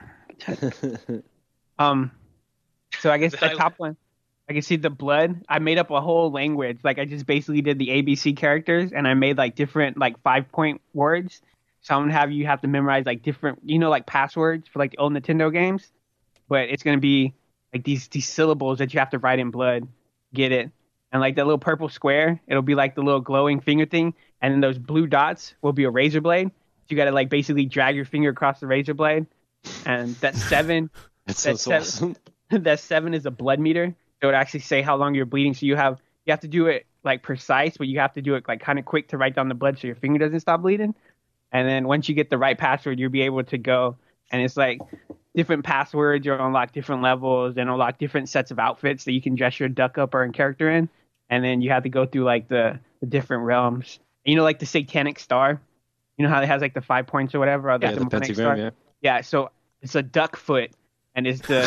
um, so I guess the I- top one, I can see the blood. I made up a whole language. Like I just basically did the A B C characters, and I made like different like five point words. So I'm gonna have you have to memorize like different, you know, like passwords for like the old Nintendo games. But it's gonna be like these these syllables that you have to write in blood. Get it? And like that little purple square, it'll be like the little glowing finger thing, and then those blue dots will be a razor blade. So you gotta like basically drag your finger across the razor blade, and that seven, That that sounds seven, awesome. that seven is a blood meter. So it actually say how long you're bleeding. So you have you have to do it like precise, but you have to do it like kind of quick to write down the blood so your finger doesn't stop bleeding. And then once you get the right password, you'll be able to go, and it's like different passwords. You'll unlock different levels and unlock different sets of outfits that you can dress your duck up or in character in. And then you have to go through like the, the different realms. You know, like the satanic star. You know how it has like the five points or whatever. Or the Yeah, the demonic pentagram, star? yeah. Yeah, so it's a duck foot, and it's the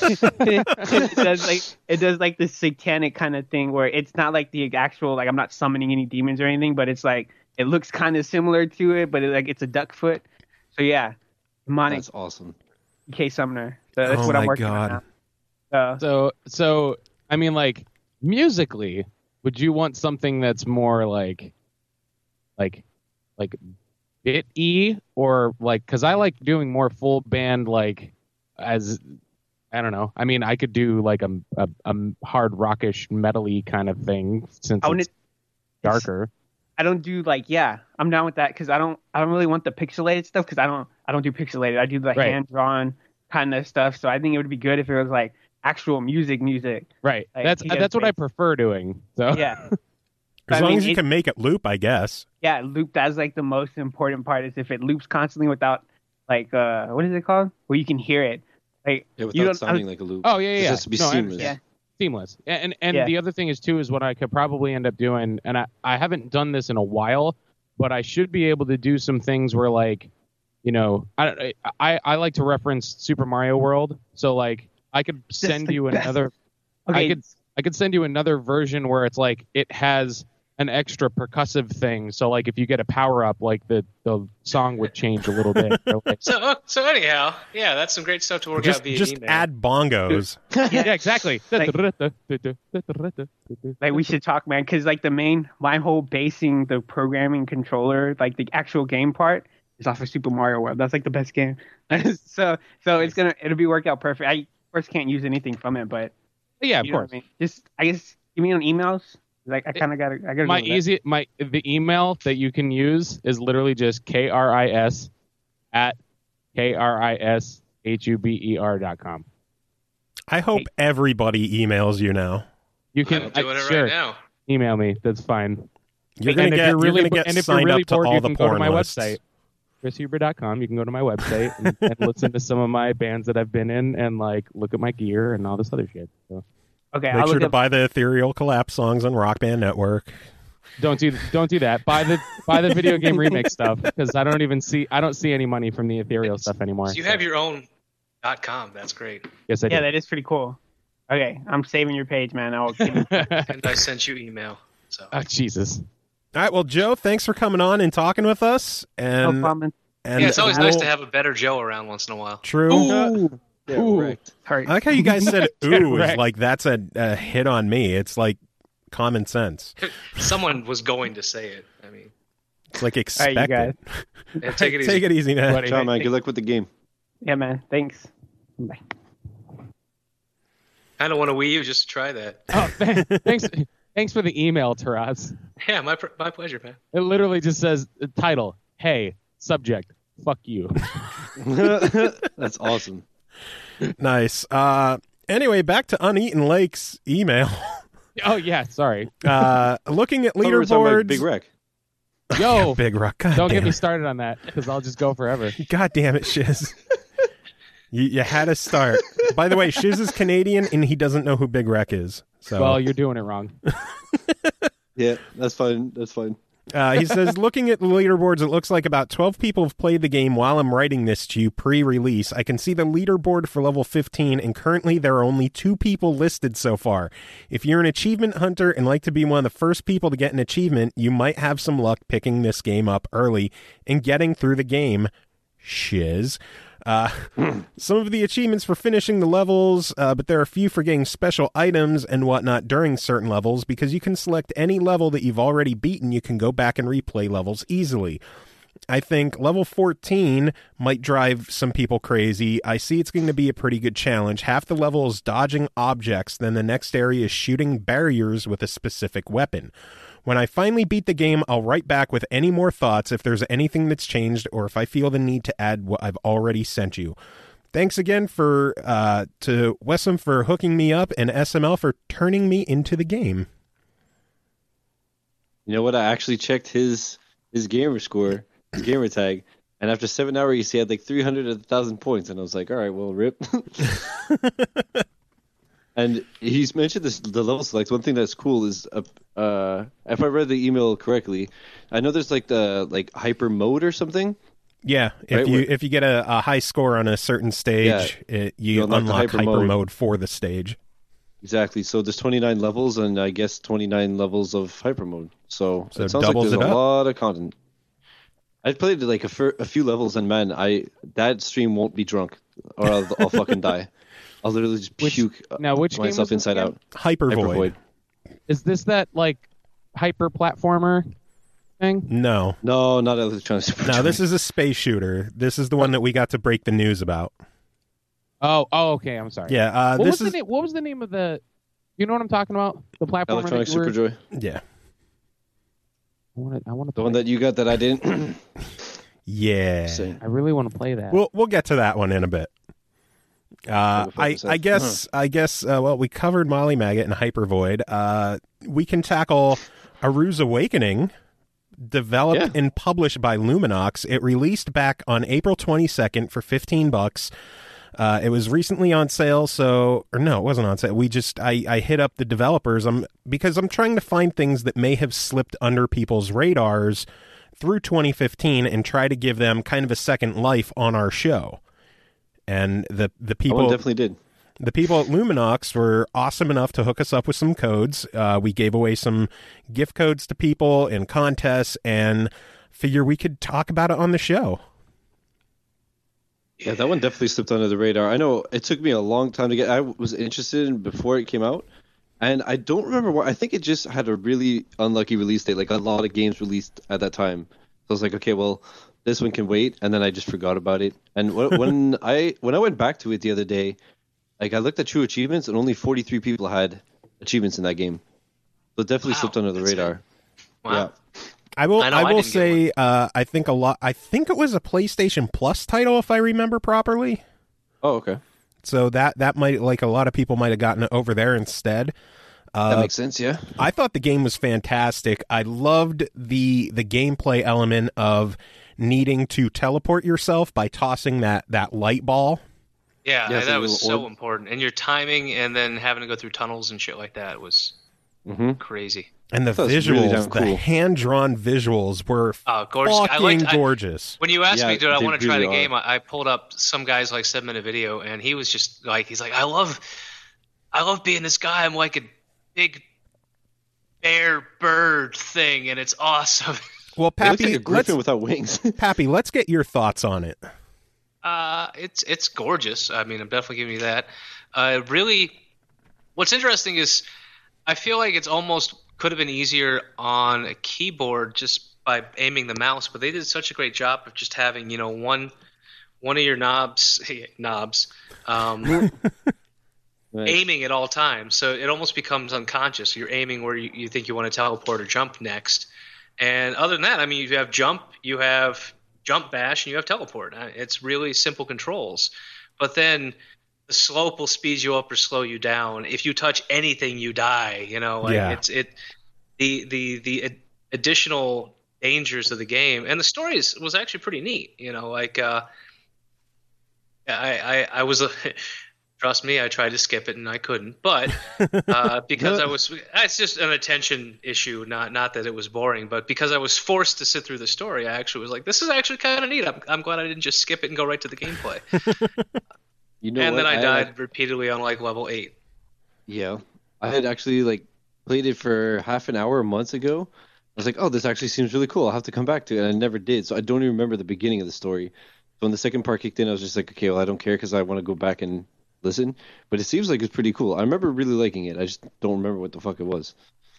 it does like it does like this satanic kind of thing where it's not like the actual like I'm not summoning any demons or anything, but it's like it looks kind of similar to it, but it, like it's a duck foot. So yeah, demonic That's awesome. K summoner. So that's Oh what I'm my working God. on now. So So, so I mean, like musically, would you want something that's more like, like, like bit y or like? Because I like doing more full band, like as I don't know. I mean, I could do like a a, a hard rockish metal-y kind of thing since I wanna- it's darker. I don't do like yeah, I'm down with that because I don't I don't really want the pixelated stuff because I don't I don't do pixelated. I do the Right. hand drawn kind of stuff. So I think it would be good if it was like actual music, music. Right. Like, that's he does that's what I bass. prefer doing. So Yeah. As I long mean, as you it- can make it loop, I guess. Yeah, loop. That's like the most important part. Is if it loops constantly without, like, uh, what is it called? Where you can hear it. Like, Yeah, you without don't. sounding like a loop. Oh yeah, yeah. It yeah. has to be No, I seamless. understand. Seamless. And and Yeah. the other thing is too is what I could probably end up doing, and I, I haven't done this in a while, but I should be able to do some things where like, you know, I I, I like to reference Super Mario World, so like I could send the you best. another. Okay. I could I could send you another version where it's like it has an extra percussive thing. So like if you get a power up, like the, the song would change a little bit. Or, like, So so anyhow, yeah, that's some great stuff to work Just out via just email. add bongos. yeah, exactly. Like- Like we should talk, man, because like the main, my whole basing the programming controller, like the actual game part, is off of Super Mario World. That's like the best game. so so it's gonna it'll be work out perfect. I of course can't use anything from it, but yeah, of you know course. what I mean. Just I guess give me on emails. Like I kind of gotta I gotta My go with that. easy my the email that you can use is literally just K R I S at K R I S H U B E R dot com. I hope everybody emails you now. You can I'm doing I- it sure, right now. email me. That's fine. You're gonna and get if you're really you're gonna get and if you're signed really up to bored, all you the can go to porn my lists. website, chris huber dot com. You can go to my website and, and listen to some of my bands that I've been in and like look at my gear and all this other shit. So Okay, Make I'll sure look to up. buy the Ethereal Collapse songs on Rock Band Network. don't do don't do that. Buy the buy the video game remix stuff because I don't even see I don't see any money from the ethereal stuff anymore. So you so- have your own dot com. That's great. yes, I Yeah, do. that is pretty cool. Okay, I'm saving your page, man. I'll keep it. And I sent you email. So oh Jesus. All right, well, Joe, thanks for coming on and talking with us. No And problem. and yeah, it's always we'll- nice to have a better Joe around once in a while. True. Ooh. Yeah, Ooh. wrecked. Sorry. I like how you guys said "ooh" is Correct. like that's a, a hit on me. It's like common sense. Someone was going to say it. I mean, It's like All right, expected. you guys. yeah, take it easy. Take it easy, man. Buddy. Ciao, man. Good luck with the game. Yeah, man. Thanks. Bye. Kind of want a Wii U just to try that. Oh, th- thanks thanks for the email, Taraz. Yeah, my pr- my pleasure, man. It literally just says the title, hey, subject, fuck you. That's awesome. Nice. Uh, anyway, back to Uneaten Lake's email. Oh yeah, sorry. Uh, looking at Oh, we were talking about leaderboards. Big Wreck. Yo, Big Rock. God don't damn get me it. started on that because I'll just go forever. God damn it, Shiz. you, you had to start. By the way, Shiz is Canadian and he doesn't know who Big Wreck is. So Well, you're doing it wrong. Yeah, that's fine. That's fine. Uh, he says, looking at the leaderboards, it looks like about twelve people have played the game while I'm writing this to you pre-release. I can see the leaderboard for level fifteen, and currently there are only two people listed so far. If you're an achievement hunter and like to be one of the first people to get an achievement, you might have some luck picking this game up early and getting through the game. Shiz. Uh, some of the achievements for finishing the levels, uh, but there are a few for getting special items and whatnot during certain levels, because you can select any level that you've already beaten. You can go back and replay levels easily. I think level fourteen might drive some people crazy. I see it's going to be a pretty good challenge. Half the level is dodging objects, then the next area is shooting barriers with a specific weapon. When I finally beat the game, I'll write back with any more thoughts if there's anything that's changed or if I feel the need to add what I've already sent you. Thanks again for uh, to Wessam for hooking me up and S M L for turning me into the game. You know what? I actually checked his his gamer score, his gamer tag, and after seven hours, he had like three hundred thousand points, and I was like, all right, well, rip. And he's mentioned this, the level select. One thing that's cool is, uh, uh, if I read the email correctly, I know there's like the like hyper mode or something. Yeah, if right? you Where, if you get a, a high score on a certain stage, yeah, it, you, you unlock, unlock hyper, hyper mode. mode. for the stage. Exactly. So there's twenty-nine levels, and I guess twenty-nine levels of hyper mode. So, So it sounds like doubles there's it a up? lot of content. I played like a, fir- a few levels, and man, I that stream won't be drunk, or I'll, I'll fucking die. I'll literally just Which- puke now, which game myself was this inside again? out. Hyper Hyper Void. Void. Is this that like hyper platformer thing? No, No, not Electronic Super. no, this is a space shooter. This is the one that we got to break the news about. Oh, oh, okay. I'm sorry. Yeah, uh, What this was is the name? What was the name of the? You know what I'm talking about? The platformer. Electronic that you were- Super Joy. yeah, I want to. I want The one that you got that I didn't. yeah. Say. I really want to play that. We'll we'll get to that one in a bit. Uh, Go fuck I yourself. I guess I guess uh, well, we covered Molly Maggot and Hyper Void. Uh, we can tackle Aru's Awakening, developed Yeah. and published by Luminox. It released back on April twenty-second for fifteen bucks. Uh, it was recently on sale, so or no, it wasn't on sale. We just I, I hit up the developers. I'm because I'm trying to find things that may have slipped under people's radars through twenty fifteen and try to give them kind of a second life on our show. And the the That people one definitely did. the people at Luminox were awesome enough to hook us up with some codes. Uh, we gave away some gift codes to people in contests, and figure we could talk about it on the show. Yeah, that one definitely slipped under the radar. I know it took me a long time to get. I was interested in before it came out, and I don't remember why. I think it just had a really unlucky release date. Like a lot of games released at that time. So I was like, okay, well, this one can wait, and then I just forgot about it. And when, when I when I went back to it the other day, like I looked at True Achievements, and only forty-three people had achievements in that game. So it definitely Wow, slipped under the that's radar. Wow. Yeah. I will. I know I, I will didn't get say. Uh, I think a lot. I think it was a PlayStation Plus title, if I remember properly. Oh, okay. So that that might like a lot of people might have gotten it over there instead. Uh, That makes sense. Yeah. I thought the game was fantastic. I loved the the gameplay element of needing to teleport yourself by tossing that that light ball. Yeah, Yeah, so that the was little so orb. important. And your timing and then having to go through tunnels and shit like that was Mm-hmm. crazy. And the That was visuals, really damn the cool. hand-drawn visuals were Oh, gorgeous. I fucking liked I, gorgeous. when you asked Yeah, me, dude, I they want to try really the game. are. I, I pulled up some guy's like seven minute video, and he was just like, he's like, I love, I love being this guy. I'm like a big bear bird thing, and it's awesome. Well, It looks Pappy, like a let's griffin without wings. Pappy, let's get your thoughts on it. Uh, it's it's gorgeous. I mean, I'm definitely giving you that. Uh, really, what's interesting is I feel like it's almost could have been easier on a keyboard just by aiming the mouse, but they did such a great job of just having, you know, one one of your knobs knobs um, Nice. aiming at all times. So it almost becomes unconscious. You're aiming where you, you think you want to teleport or jump next. And other than that, I mean, you have jump, you have jump bash, and you have teleport. Uh, It's really simple controls. But then the slope will speed you up or slow you down. If you touch anything, you die. You know, like Yeah. it's it the the the ad- additional dangers of the game, and the story is, was actually pretty neat. You know, like uh, I I, I was a Trust me, I tried to skip it and I couldn't. But uh, because I was, it's just an attention issue. Not not that it was boring, but because I was forced to sit through the story, I actually was like, this is actually kind of neat. I'm, I'm glad I didn't just skip it and go right to the gameplay. You know and what? then I, I died had, repeatedly on like level eight. yeah, I had actually like played it for half an hour months ago. I was like, oh, this actually seems really cool. I'll have to come back to it, and I never did. So I don't even remember the beginning of the story. So when the second part kicked in, I was just like, okay, well, I don't care because I want to go back and listen. But it seems like it's pretty cool. I remember really liking it. I just don't remember what the fuck it was.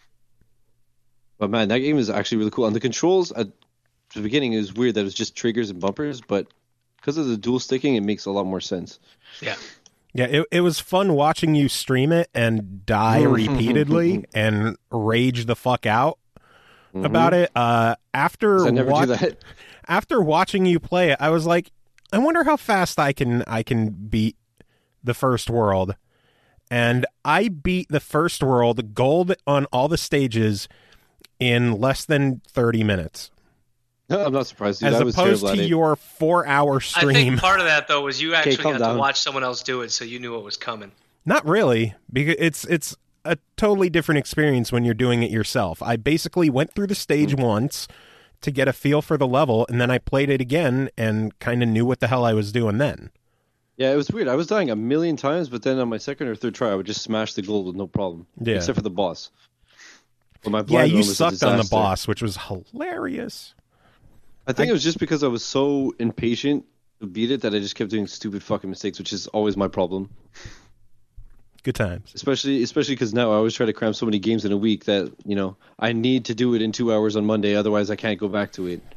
But man, that game is actually really cool. And the controls at the beginning, it was weird that it was just triggers and bumpers, but because of the dual sticking, it makes a lot more sense. Yeah. Yeah, it it was fun watching you stream it and die repeatedly and rage the fuck out Mhm. about it. Uh, after I never wa- do that. after watching you play it, I was like, I wonder how fast I can I can beat the first world. And I beat the first world gold on all the stages in less than thirty minutes, No, I'm not surprised, dude. as I was opposed terrible to at it. your four-hour I stream. think part of that though was you actually calm had down. to watch someone else do it, so you knew what was coming. Not really, because it's it's a totally different experience when you're doing it yourself. I basically went through the stage once to get a feel for the level, and then I played it again and kind of knew what the hell I was doing then. Yeah, it was weird. I was dying a million times, but then on my second or third try, I would just smash the gold with no problem. Yeah. Except for the boss. But my Yeah, blind you run was a sucked on the disaster. boss, which was hilarious. I think I- it was just because I was so impatient to beat it that I just kept doing stupid fucking mistakes, which is always my problem. Good times. Especially, especially because now I always try to cram so many games in a week that you know I need to do it in two hours on Monday, otherwise I can't go back to it.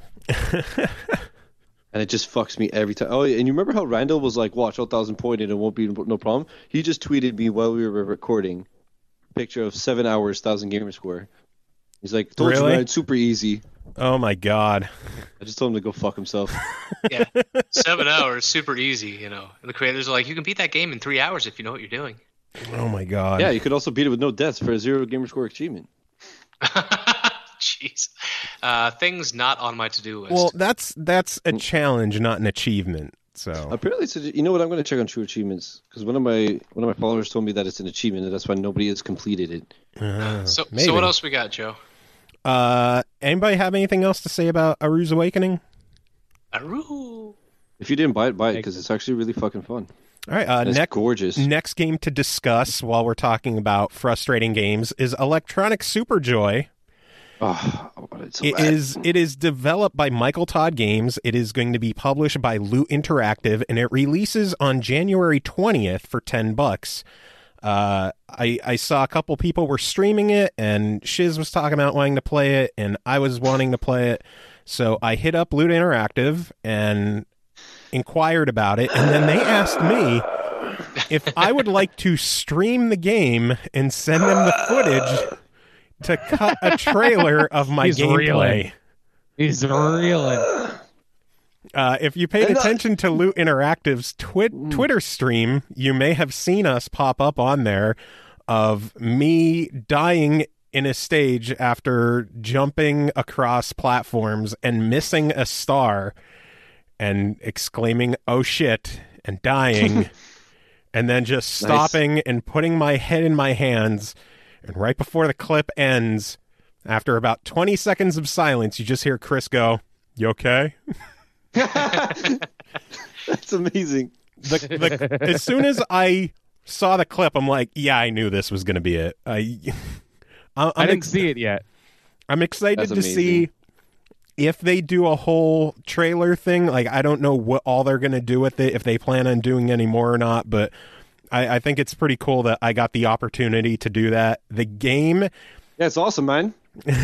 And it just fucks me every time. Oh, and you remember how Randall was like, "Watch, one thousand pointed, it won't be no problem." He just tweeted me while we were recording, a picture of seven hours, thousand gamer score. He's like, "Told Really? you, man, it's super easy." Oh my god. I just told him to go fuck himself. Yeah, seven hours, super easy, you know. And the creators are like, you can beat that game in three hours if you know what you're doing. Oh my god. Yeah, you could also beat it with no deaths for a zero gamer score achievement. Jeez, uh, things not on my to-do list. Well, that's that's a challenge, not an achievement. So Apparently, it's a, you know what? I'm going to check on True Achievements because one of my one of my followers told me that it's an achievement, and that's why nobody has completed it. uh, so, maybe. so what else we got, Joe? Uh, anybody have anything else to say about Aru's Awakening? Aroo. If you didn't buy it, buy it because it's actually really fucking fun. All right. Uh, And it's next gorgeous. next game to discuss while we're talking about frustrating games is Electronic Superjoy. Oh, I want it so It bad. is it is developed by Michael Todd Games. It is going to be published by Loot Interactive, and it releases on January twentieth for ten bucks. Uh, I I saw a couple people were streaming it, and Shiz was talking about wanting to play it, and I was wanting to play it. So I hit up Loot Interactive and inquired about it, and then they asked me if I would like to stream the game and send them the footage to cut a trailer of my He's gameplay. reeling. He's reeling. Uh, if you paid And, uh, attention to Loot Interactive's twi- Twitter stream, you may have seen us pop up on there of me dying in a stage after jumping across platforms and missing a star and exclaiming, "Oh shit," and dying, and then just Nice. stopping and putting my head in my hands. And right before the clip ends, after about twenty seconds of silence, you just hear Chris go, "You okay?" That's amazing. The, the, as soon as I saw the clip, I'm like, yeah, I knew this was going to be it. I, I'm, I I'm, didn't ex- see it yet. I'm excited That's to amazing. see if they do a whole trailer thing. Like, I don't know what all they're going to do with it, if they plan on doing any more or not, but I, I think it's pretty cool that I got the opportunity to do that. The game, Yeah, it's awesome, man.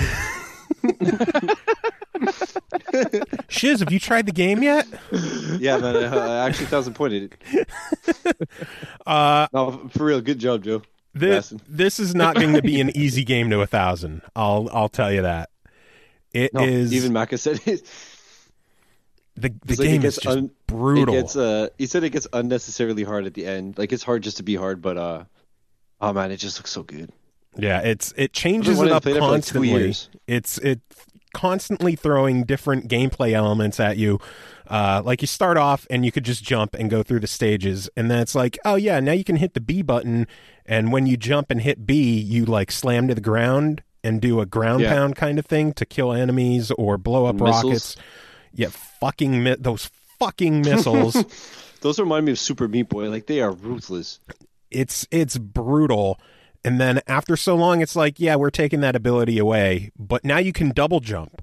Shiz, have you tried the game yet? Yeah, man. I, I actually thousand pointed it. Uh, No, for real. Good job, Joe. this, Bassin. this is not going to be an easy game to a thousand. I'll, I'll tell you that. It No, is even Maka said it. the, the It's like it game is gets just un- brutal. It gets, uh, he said it gets unnecessarily hard at the end. Like it's hard just to be hard, but uh, oh man, it just looks so good. Yeah, it's it changes I've been it up wanting to play that for like two constantly. years. It's it constantly throwing different gameplay elements at you. Uh, like you start off and you could just jump and go through the stages, and then it's like, oh yeah, now you can hit the B button, and when you jump and hit B, you like slam to the ground and do a ground Yeah. pound kind of thing to kill enemies or blow up Missiles. rockets. Yeah, fucking mi- those fucking missiles. Those remind me of Super Meat Boy. Like, they are ruthless. it's it's brutal. And then after so long, it's like, yeah, we're taking that ability away, but now you can double jump.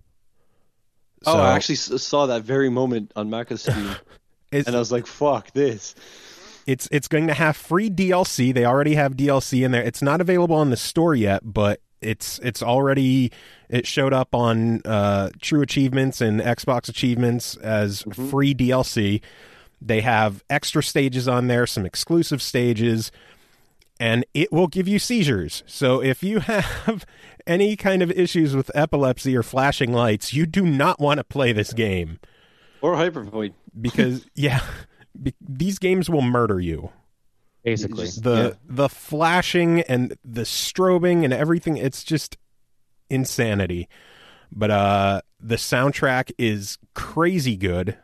Oh, So, I actually s- saw that very moment on Macca's Steam, it's, and I was like, fuck this. it's it's going to have free D L C. They already have D L C in there. It's not available on the store yet, but it's it's already it showed up on uh, True Achievements and Xbox Achievements as Mm-hmm. free D L C. They have extra stages on there, some exclusive stages, and it will give you seizures. So if you have any kind of issues with epilepsy or flashing lights, you do not want to play this game Or Hyperpoint. because yeah, be- these games will murder you. Basically. Just- The Yeah. the flashing and the strobing and everything, it's just insanity. But uh the soundtrack is crazy good.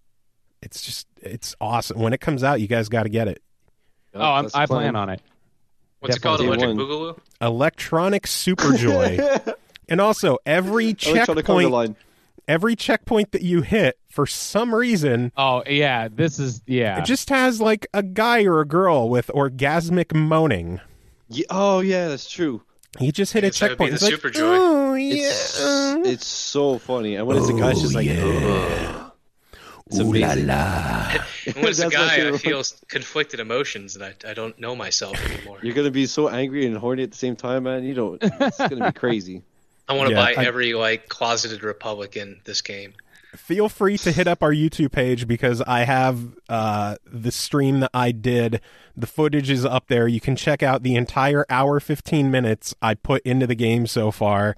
It's just it's awesome. When it comes out, you guys got to get it. Oh, I'm, That's the I plan on it. What's it called? Definitely. Electric Day Boogaloo? Electronic Superjoy. And also every Electronic conga checkpoint line. every checkpoint that you hit, for some reason, Oh yeah, this is yeah. it just has like a guy or a girl with orgasmic moaning. Yeah, oh, yeah, that's true. He just hit I a guess that would be checkpoint. the It's like, Superjoy. oh It's, yeah. it's so funny. And when it's a guy, it's just like, ugh. It's Ooh la amazing. la. And when it's a That's my guy, I favorite feel conflicted emotions, and I, I don't know myself anymore. You're going to be so angry and horny at the same time, man. You don't. It's going to be crazy. I want to Yeah, buy I- every like closeted Republican this game. Feel free to hit up our YouTube page because I have uh, the stream that I did. The footage is up there. You can check out the entire hour fifteen minutes I put into the game so far.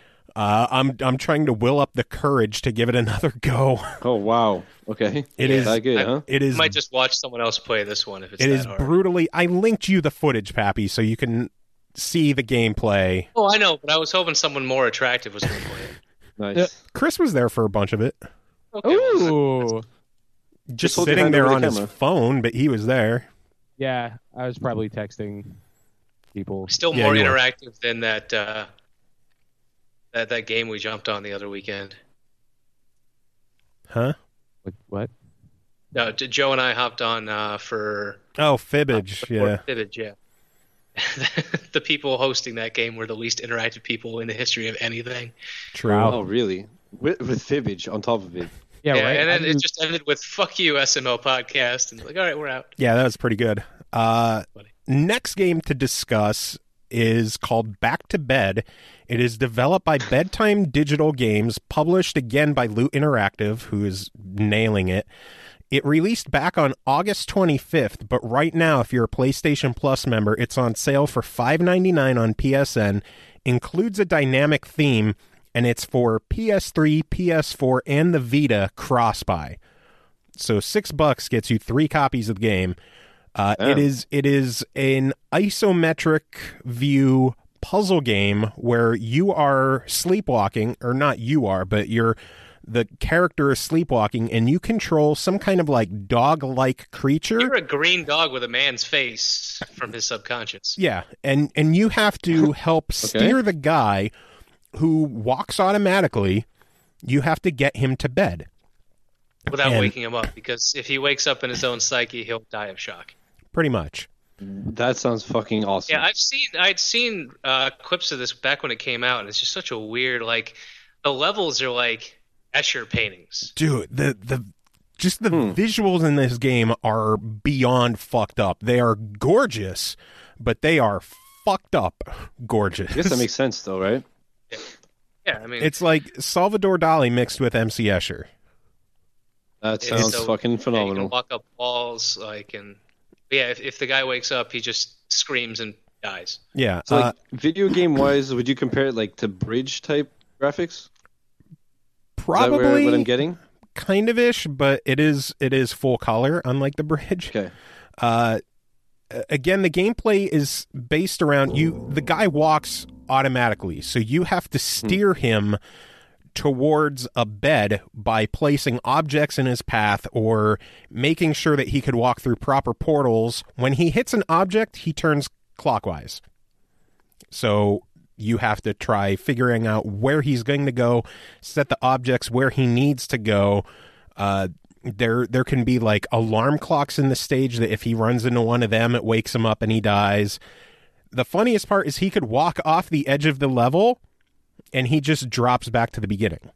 Uh, I'm I'm trying to will up the courage to give it another go. Oh, wow. Okay. It Yeah, is that good, I- huh? it I is might just watch someone else play this one if it's it that is hard. brutally. I linked you the footage, Pappy, so you can see the gameplay. Oh, I know, but I was hoping someone more attractive was going to play it. Nice. Chris was there for a bunch of it, Okay, well, Ooh. just hold your sitting hand there over the on his camera. phone, but he was there. Yeah, I was probably texting people. still Yeah, more you were. interactive than that uh, that that game we jumped on the other weekend. Huh? What? what? No, J- Joe and I hopped on uh, for Oh, Fibbage, yeah. Vivid, yeah. The people hosting that game were the least interactive people in the history of anything. True. Oh, really? With, with Fibbage on top of it. Yeah, Yeah, right. and then I it mean, just ended with "fuck you, S M L podcast," and like, all right, we're out. Yeah, that was pretty good. Uh, Funny. next game to discuss is called Back to Bed. It is developed by Bedtime Digital Games, published again by Loot Interactive, who is nailing it. It released back on August twenty-fifth, but right now, if you're a PlayStation Plus member, it's on sale for five ninety-nine on P S N, includes a dynamic theme, and it's for P S three, P S four, and the Vita cross-buy. So six bucks gets you three copies of the game. Uh, Damn. it is it is an isometric view puzzle game where you are sleepwalking, or not you are, but you're the character is sleepwalking, and you control some kind of like dog-like creature. You're a green dog with a man's face from his subconscious. Yeah, and and you have to help steer the guy who walks automatically. You have to get him to bed. Without And- waking him up, because if he wakes up in his own psyche, he'll die of shock. Pretty much. That sounds fucking awesome. Yeah, I've seen I'd seen uh, clips of this back when it came out, and it's just such a weird like the levels are like Escher paintings. Dude, the the just the Hmm. visuals in this game are beyond fucked up. They are gorgeous, but they are fucked up gorgeous. I guess that makes sense, though, right? Yeah, I mean It's like Salvador Dali mixed with M C Escher. That it's sounds so- fucking yeah, you phenomenal. can walk up walls, like, and yeah, if if the guy wakes up, he just screams and dies. Yeah. So, like, uh, video game wise, would you compare it like to Bridge type graphics? Is that probably where, what I'm getting? kind of ish, but it is it is full color, unlike the Bridge. Okay. Uh, again, the gameplay is based around you. The guy walks automatically, so you have to steer him towards a bed by placing objects in his path or making sure that he could walk through proper portals. When he hits an object, he turns clockwise. So you have to try figuring out where he's going to go, set the objects where he needs to go. Uh, there there can be like alarm clocks in the stage that if he runs into one of them, it wakes him up and he dies. The funniest part is he could walk off the edge of the level and he just drops back to the beginning.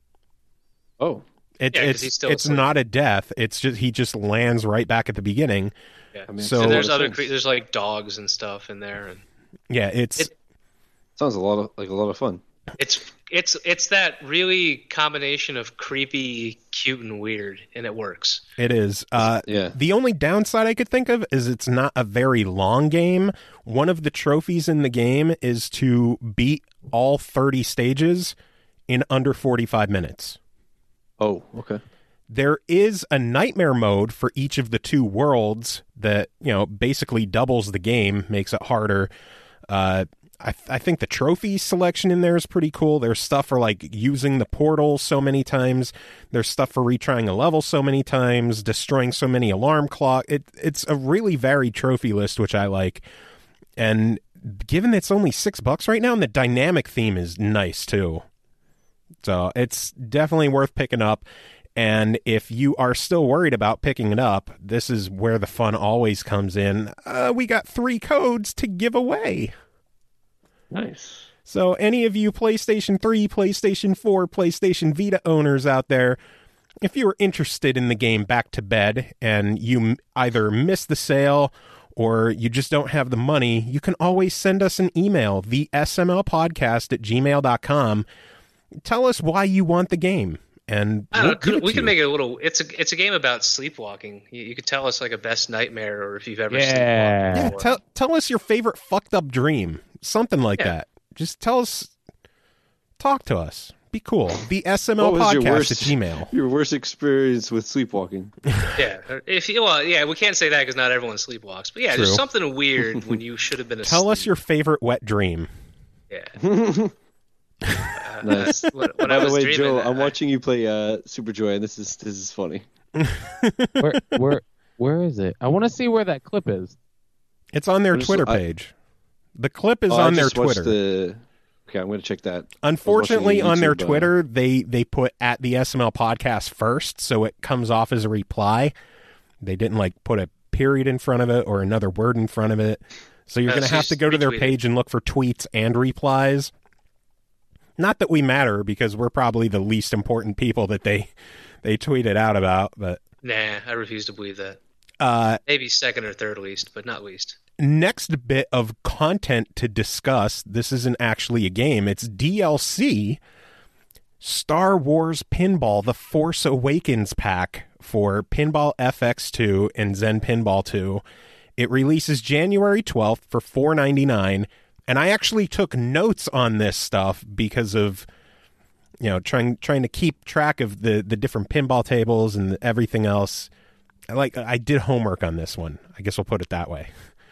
Oh. It, Yeah, 'cause it's he's still it's asleep. not a death. It's just he just lands right back at the beginning. Yeah. I mean, So- and there's a lot of other sense. cre- there's like dogs and stuff in there, and Yeah, it's It- Sounds a lot of like a lot of fun. it's it's it's that really combination of creepy, cute, and weird, and it works. it is. Uh, Yeah. The only downside I could think of is it's not a very long game. One of the trophies in the game is to beat all thirty stages in under forty-five minutes. Oh, okay. There is a nightmare mode for each of the two worlds that, you know, basically doubles the game, makes it harder. Uh, I, th- I think the trophy selection in there is pretty cool. There's stuff for like using the portal so many times. There's stuff for retrying a level so many times, destroying so many alarm clock. It, it's a really varied trophy list, which I like. And given that it's only six bucks right now, and the dynamic theme is nice too. So it's definitely worth picking up. And if you are still worried about picking it up, this is where the fun always comes in. Uh, we got three codes to give away. Nice. So any of you PlayStation three, PlayStation four, PlayStation Vita owners out there, if you are interested in the game Back to Bed and you m- either missed the sale or you just don't have the money, you can always send us an email, the S M L podcast at gmail dot com. Tell us why you want the game. And I don't we'll know. give Could, it we to can you. make it a little. It's a it's a game about sleepwalking. You, you could tell us like a best nightmare, or if you've ever Yeah. sleepwalked Yeah, before. tell tell us your favorite fucked up dream. Something like Yeah. that. Just tell us, talk to us. Be cool. The S M L What was your podcast worst- at Gmail. Your worst experience with sleepwalking? Yeah, if you, well, yeah, we can't say that because not everyone sleepwalks. But yeah, True. there's something weird when you should have been asleep. Tell us your favorite wet dream. Yeah. Uh, Nice. When, when By I the was way, dreaming, Joe, that, I'm watching you play uh, Super Joy, and this is this is funny. Where where where is it? I want to see where that clip is. It's on their I'm just- Twitter I- page. The clip is Oh, I on their just watched Twitter. The... Okay, I'm going to check that. Unfortunately, I was on their watching YouTube, uh, Twitter, they they put at the S M L podcast first, so it comes off as a reply. They didn't like put a period in front of it or another word in front of it. So you're Uh, going to so have just to go to their retweet it. page and look for tweets and replies. Not that we matter because we're probably the least important people that they they tweeted out about, but Nah, I refuse to believe that. uh Maybe second or third least, but not least. next bit of content to discuss. This isn't actually a game. It's D L C. Star Wars Pinball, The Force Awakens pack for Pinball F X two and Zen Pinball two. It releases January twelfth for four ninety-nine. And I actually took notes on this stuff because of, you know, trying trying to keep track of the, the different pinball tables and everything else. Like, I did homework on this one. I guess we'll put it that way.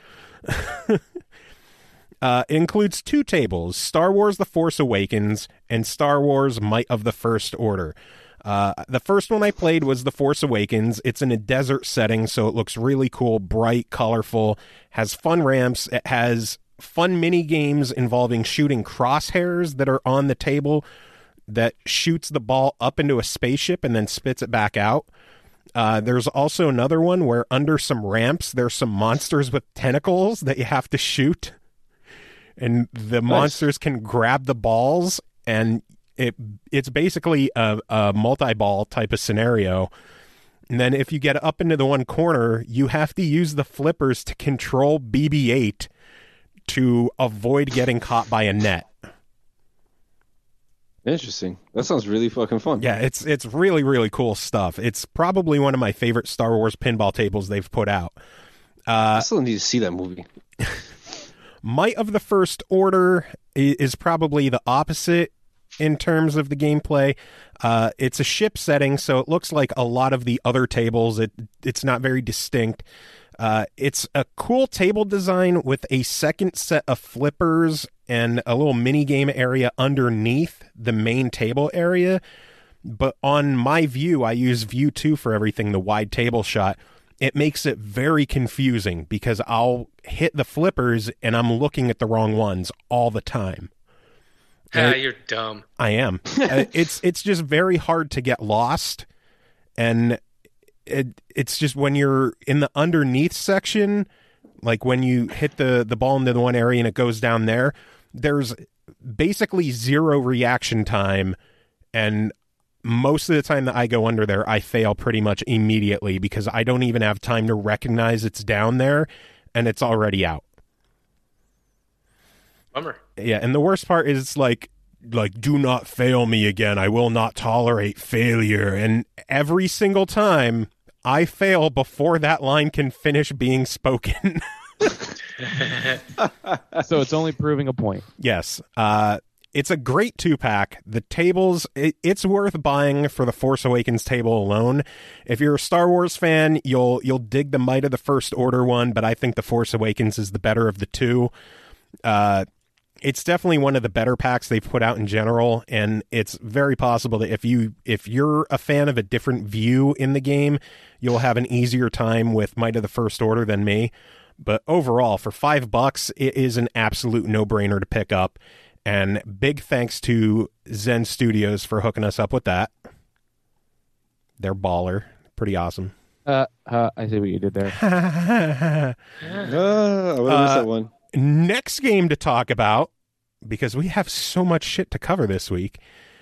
uh, it includes two tables, Star Wars The Force Awakens and Star Wars Might of the First Order. Uh, the first one I played was The Force Awakens. It's in a desert setting, so it looks really cool, bright, colorful, has fun ramps. It has fun mini games involving shooting crosshairs that are on the table that shoots the ball up into a spaceship and then spits it back out. Uh, there's also another one where under some ramps, there's some monsters with tentacles that you have to shoot. And the monsters can grab the balls, and it it's basically a, a multi-ball type of scenario. And then if you get up into the one corner, you have to use the flippers to control B B eight to avoid getting caught by a net. Interesting. That sounds really fucking fun. Yeah, it's it's really, really cool stuff. It's probably one of my favorite Star Wars pinball tables they've put out. I still need to see that movie. Might of the First Order i- is probably the opposite in terms of the gameplay. Uh, it's a ship setting, so it looks like a lot of the other tables. It It's not very distinct. Uh, it's a cool table design with a second set of flippers and a little mini game area underneath the main table area. But on my view, I use view two for everything, the wide table shot. It makes it very confusing because I'll hit the flippers and I'm looking at the wrong ones all the time. Ah, It- you're dumb. I am. Uh, it's it's just very hard to get lost, and it it's just when you're in the underneath section, like when you hit the the ball into the one area and it goes down there, there's basically zero reaction time, and most of the time that I go under there, I fail pretty much immediately because I don't even have time to recognize it's down there, and it's already out. Bummer. Yeah, and the worst part is like like do not fail me again. I will not tolerate failure. And every single time I fail before that line can finish being spoken. So it's only proving a point. Yes. Uh it's a great two-pack. The tables, it, it's worth buying for the Force Awakens table alone. If you're a Star Wars fan, you'll you'll dig the Might of the First Order one, but I think the Force Awakens is the better of the two. Uh It's definitely one of the better packs they've put out in general, and it's very possible that if you if you're a fan of a different view in the game, you'll have an easier time with Might of the First Order than me. But overall, for five bucks, it is an absolute no-brainer to pick up. And big thanks to Zen Studios for hooking us up with that. They're baller, pretty awesome. Uh, uh, I see what you did there. Ah, I would have missed Uh, that one. Next game to talk about, because we have so much shit to cover this week.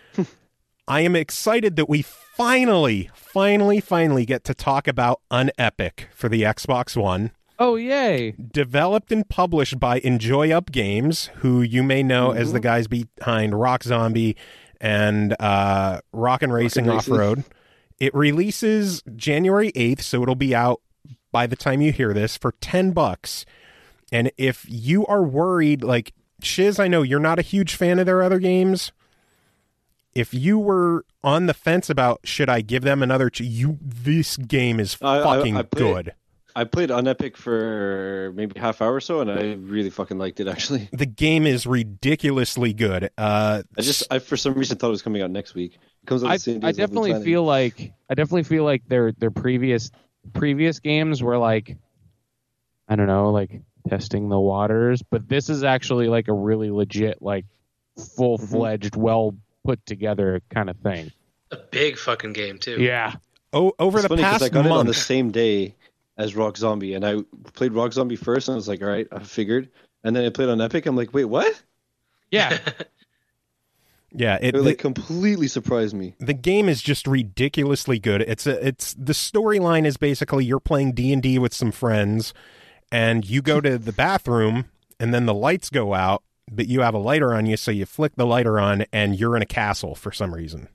I am excited that we finally, finally, finally get to talk about Unepic for the Xbox One. Oh, yay. Developed and published by Enjoy Up Games, who you may know as the guys behind Rock Zombie and uh, Rockin' Racing Racing. Off-Road. It releases January eighth, so it'll be out by the time you hear this for ten bucks. And if you are worried, like, Shiz, I know you're not a huge fan of their other games. If you were on the fence about should I give them another, ch- you this game is I- I- fucking I played- good. I played on Epic for maybe half hour or so, and I really fucking liked it. Actually, The game is ridiculously good. Uh, I just I for some reason thought it was coming out next week. It comes out I, the same day I as I've been definitely planning. feel like I definitely feel like their their previous previous games were like, I don't know, like testing the waters, but this is actually like a really legit, like full fledged, well put together kind of thing. A big fucking game too. Yeah. oh, over It's the funny 'cause past I got it on the month, same day as Rock Zombie, and I played Rock Zombie first, and I was like, all right, I figured. And then I played on Epic. I'm like, wait, what? Yeah. yeah, it, It the, like completely surprised me. the game is just ridiculously good. It's a, it's the storyline is basically you're playing D and D with some friends, and you go to the bathroom, and then the lights go out, but you have a lighter on you, so you flick the lighter on, and you're in a castle for some reason,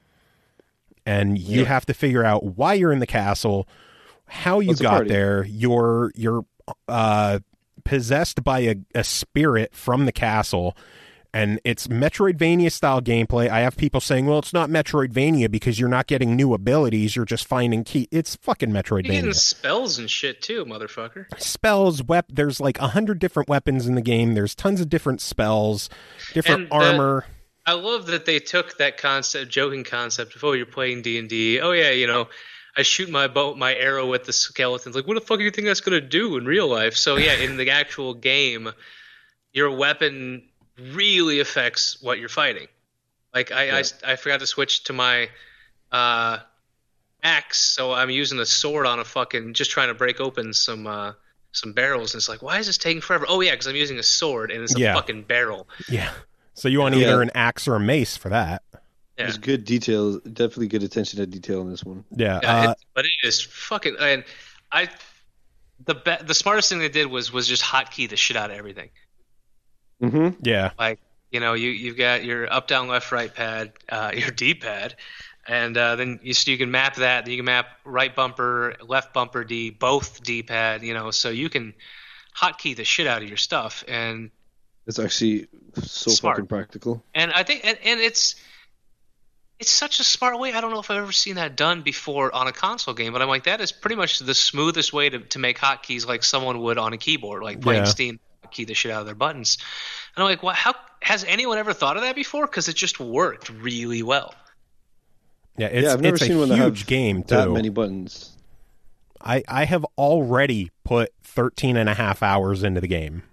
and you Yeah. have to figure out why you're in the castle, how you What's the got party? there. You're you're uh, possessed by a, a spirit from the castle. And it's Metroidvania style gameplay. I have people saying, well, it's not Metroidvania because you're not getting new abilities. You're just finding key. It's fucking You're getting Metroidvania. spells and shit too, motherfucker. Spells, wep- there's like a hundred different weapons in the game. There's tons of different spells, different And the- armor. I love that they took that concept, joking concept of, oh, you're playing D and D. Oh yeah, you know, I shoot my bow, my arrow with the skeletons. Like, what the fuck do you think that's gonna do in real life? So yeah, in the actual game, your weapon really affects what you're fighting. Like I, Yeah. I, I forgot to switch to my uh, axe, so I'm using a sword on a fucking just trying to break open some uh, some barrels, and it's like, why is this taking forever? Oh yeah, because I'm using a sword and it's a Yeah. fucking barrel. Yeah. So you want Yeah. either an axe or a mace for that. Yeah. There's good detail, definitely good attention to detail in this one. Yeah. Yeah, uh, it, but it is fucking. And I, the be, the smartest thing they did was was just hotkey the shit out of everything. Mm-hmm. yeah. Like, you know, you you've got your up, down, left, right pad, uh, your D pad, and uh, then you so you can map that. You can map right bumper, left bumper D, both D pad. You know, so you can hotkey the shit out of your stuff. And It's actually so Smart. fucking practical. and I think and, and it's. It's such a smart way. I don't know if I've ever seen that done before on a console game, but I'm like, that is pretty much the smoothest way to, to make hotkeys like someone would on a keyboard, like playing Yeah. Steam. key the shit out of their buttons. And I'm like, well, how has anyone ever thought of that before? Because it just worked really well. Yeah, it's, yeah, I've never it's seen a one that huge have game, too. that many buttons. I, I have already put thirteen and a half hours into the game.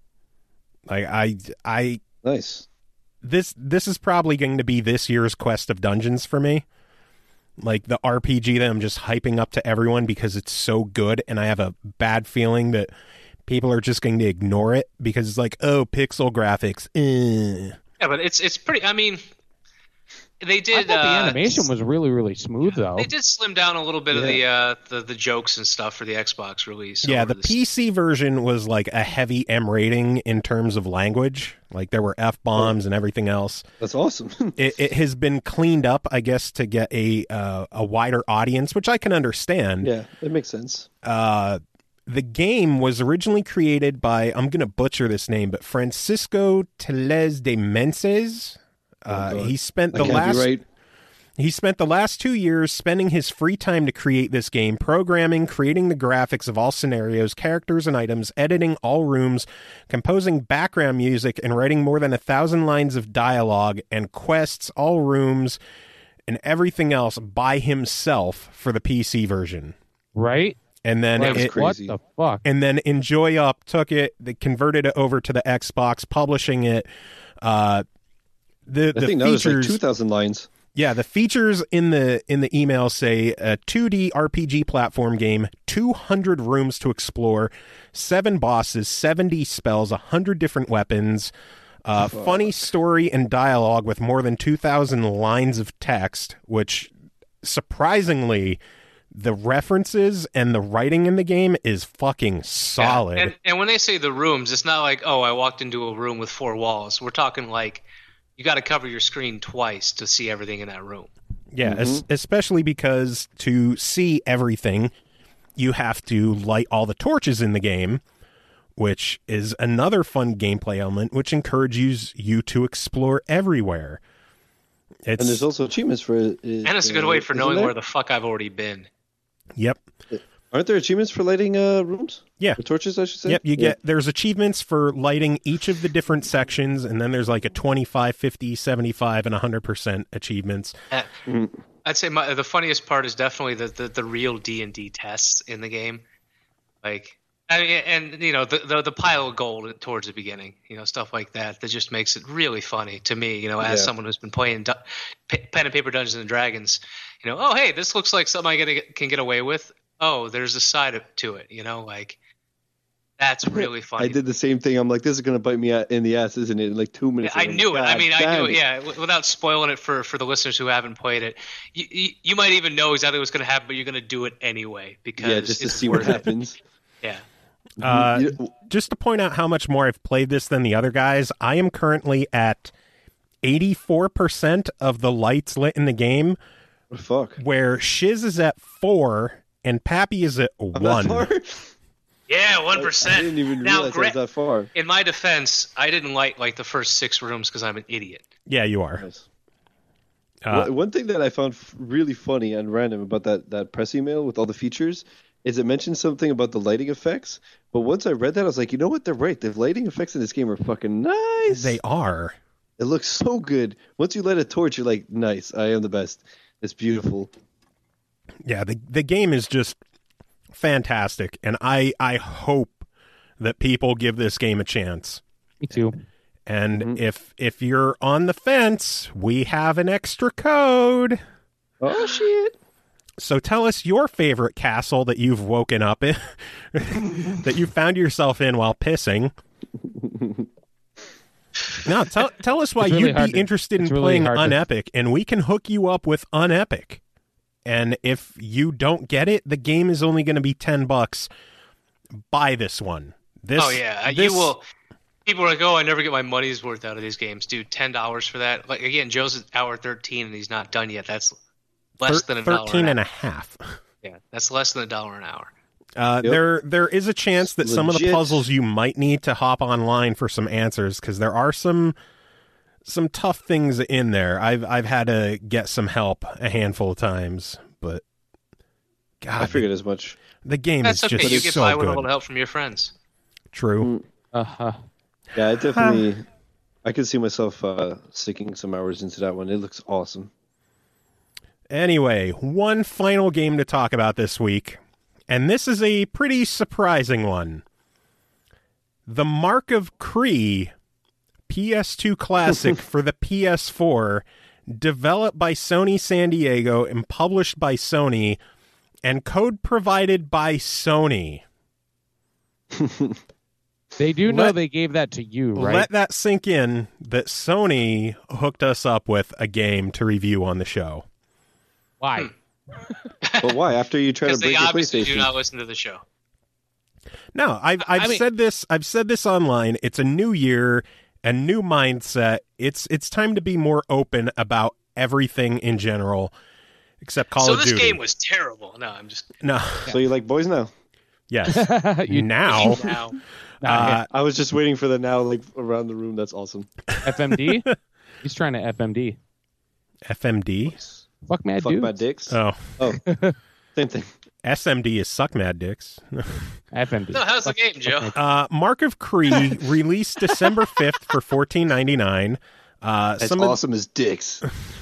Like, I, I, Nice. this, this is probably going to be this year's Quest of Dungeons for me. Like, the R P G that I'm just hyping up to everyone because it's so good, and I have a bad feeling that people are just going to ignore it because it's like, oh, pixel graphics. Eh. Yeah, but it's it's pretty. I mean, they I did. thought the uh, animation was really, really smooth, though. They did slim down a little bit of Yeah. the, uh, the the jokes and stuff for the Xbox release. Yeah, over the this- P C version was like a heavy M rating in terms of language. Like, there were F-bombs and everything else. That's awesome. It, it has been cleaned up, I guess, to get a uh, a wider audience, which I can understand. Yeah, that makes sense. Uh, the game was originally created by, I'm going to butcher this name, but Francisco Teles de Menses. Uh, Oh, God. he spent I the can't last be right. he spent the last two years spending his free time to create this game, programming, creating the graphics of all scenarios, characters and items, editing all rooms, composing background music, and writing more than a thousand lines of dialogue and quests, all rooms, and everything else by himself for the P C version. Right? And then That was it, crazy. What the fuck? and then Enjoy Up took it, they converted it over to the Xbox, publishing it. Uh, the I the think now there's like features, two thousand lines. yeah, the features in the in the email say a two D R P G platform game, two hundred rooms to explore, seven bosses, seventy spells, one hundred different weapons, uh, funny story and dialogue with more than two thousand lines of text, which surprisingly, the references and the writing in the game is fucking Yeah, solid. And, and when they say the rooms, it's not like, oh, I walked into a room with four walls. We're talking like you got to cover your screen twice to see everything in that room. Yeah, es- especially because to see everything, you have to light all the torches in the game, which is another fun gameplay element, which encourages you to explore everywhere. It's, And there's also achievements for it. And it's a good way for knowing where the fuck I've already been. Yep. Aren't there achievements for lighting uh, rooms? Yeah. The torches, I should say? Yep, you Yeah. get there's achievements for lighting each of the different sections, and then there's like a twenty-five, fifty, seventy-five, and one hundred percent achievements. Uh, I'd say my, the funniest part is definitely the, the, the real D and D tests in the game. Like, I mean, and, you know, the, the the pile of gold towards the beginning, you know, stuff like that, that just makes it really funny to me, you know, as Yeah. someone who's been playing du- P- Pen and Paper Dungeons and Dragons, you know, oh, hey, this looks like something I get, can get away with. Oh, there's a side of, to it, you know, like, that's really funny. I did the same thing. I'm like, this is going to bite me in the ass, isn't it? In like two minutes. I I'm knew it. like, I mean, "God I knew damn it. Yeah, w- without spoiling it for, for the listeners who haven't played it, you, you, you might even know exactly what's going to happen, but you're going to do it anyway because Yeah, just to it's see what worth it. happens. Yeah. Uh, You- just to point out how much more I've played this than the other guys, I am currently at eighty-four percent of the lights lit in the game, What the fuck? where Shiz is at four and Pappy is at I'm that one. far? Yeah, one I percent. didn't even Now, realize I gra- was that far. in my defense, I didn't light like the first six rooms because I'm an idiot. Yeah, you are. Nice. Uh, One- One thing that I found f- really funny and random about that, that press email with all the features is it mentioned something about the lighting effects. But once I read that, I was like, you know what? They're right. The lighting effects in this game are fucking nice. they are. It looks so good. Once you light a torch, you're like, nice. I am the best. It's beautiful. Yeah, the the game is just fantastic, and I I hope that people give this game a chance. Me too. And Mhm. if if you're on the fence, we have an extra code. Oh, shit. So tell us your favorite castle that you've woken up in, that you found yourself in while pissing. No, tell tell us why It's really you'd hard be to- interested in it's really playing hard to- Unepic, and we can hook you up with Unepic. And if you don't get it, the game is only going to be ten bucks. Buy this one. This, oh yeah, this- you will. People are like, oh, I never get my money's worth out of these games, dude. Ten dollars for that. Like again, Joe's at hour thirteen and he's not done yet. That's less thir- than a dollar. thirteen an and a hour. half. Yeah, that's less than a dollar an hour. Uh, Yep. There, there is a chance that some of the Legit. puzzles you might need to hop online for some answers because there are some some tough things in there. I've I've had to get some help a handful of times, but God, I figured as much. the game That's is okay. just You get so by with a good. little help from your friends. True. Uh-huh. Yeah, it definitely. I could see myself uh, sticking some hours into that one. It looks awesome. Anyway, one final game to talk about this week, and this is a pretty surprising one. The Mark of Cree P S two classic for the P S four, developed by Sony San Diego and published by Sony, and code provided by Sony. They do know Let- they gave that to you, right? Let that sink in that Sony hooked us up with a game to review on the show. Why? But why? After you try to Because they break your obviously do PlayStation. not listen to the show. No, I've I've I mean- said this. I've said this online. It's a new year, a new mindset. It's it's time to be more open about everything in general, except Call so of this Duty. game was terrible. No, I'm just No, So you like boys now? yes. You- now, now. uh, I was just waiting for the now, like around the room. That's awesome. F M D? He's trying to F M D. F M D. Fuck mad Fuck dude. my dicks. Oh, Oh, same thing. S M D is suck mad dicks. F M D. So how's the game, Joe? Uh, Mark of Cree released December fifth for fourteen ninety-nine. Uh, That's some of, awesome as dicks.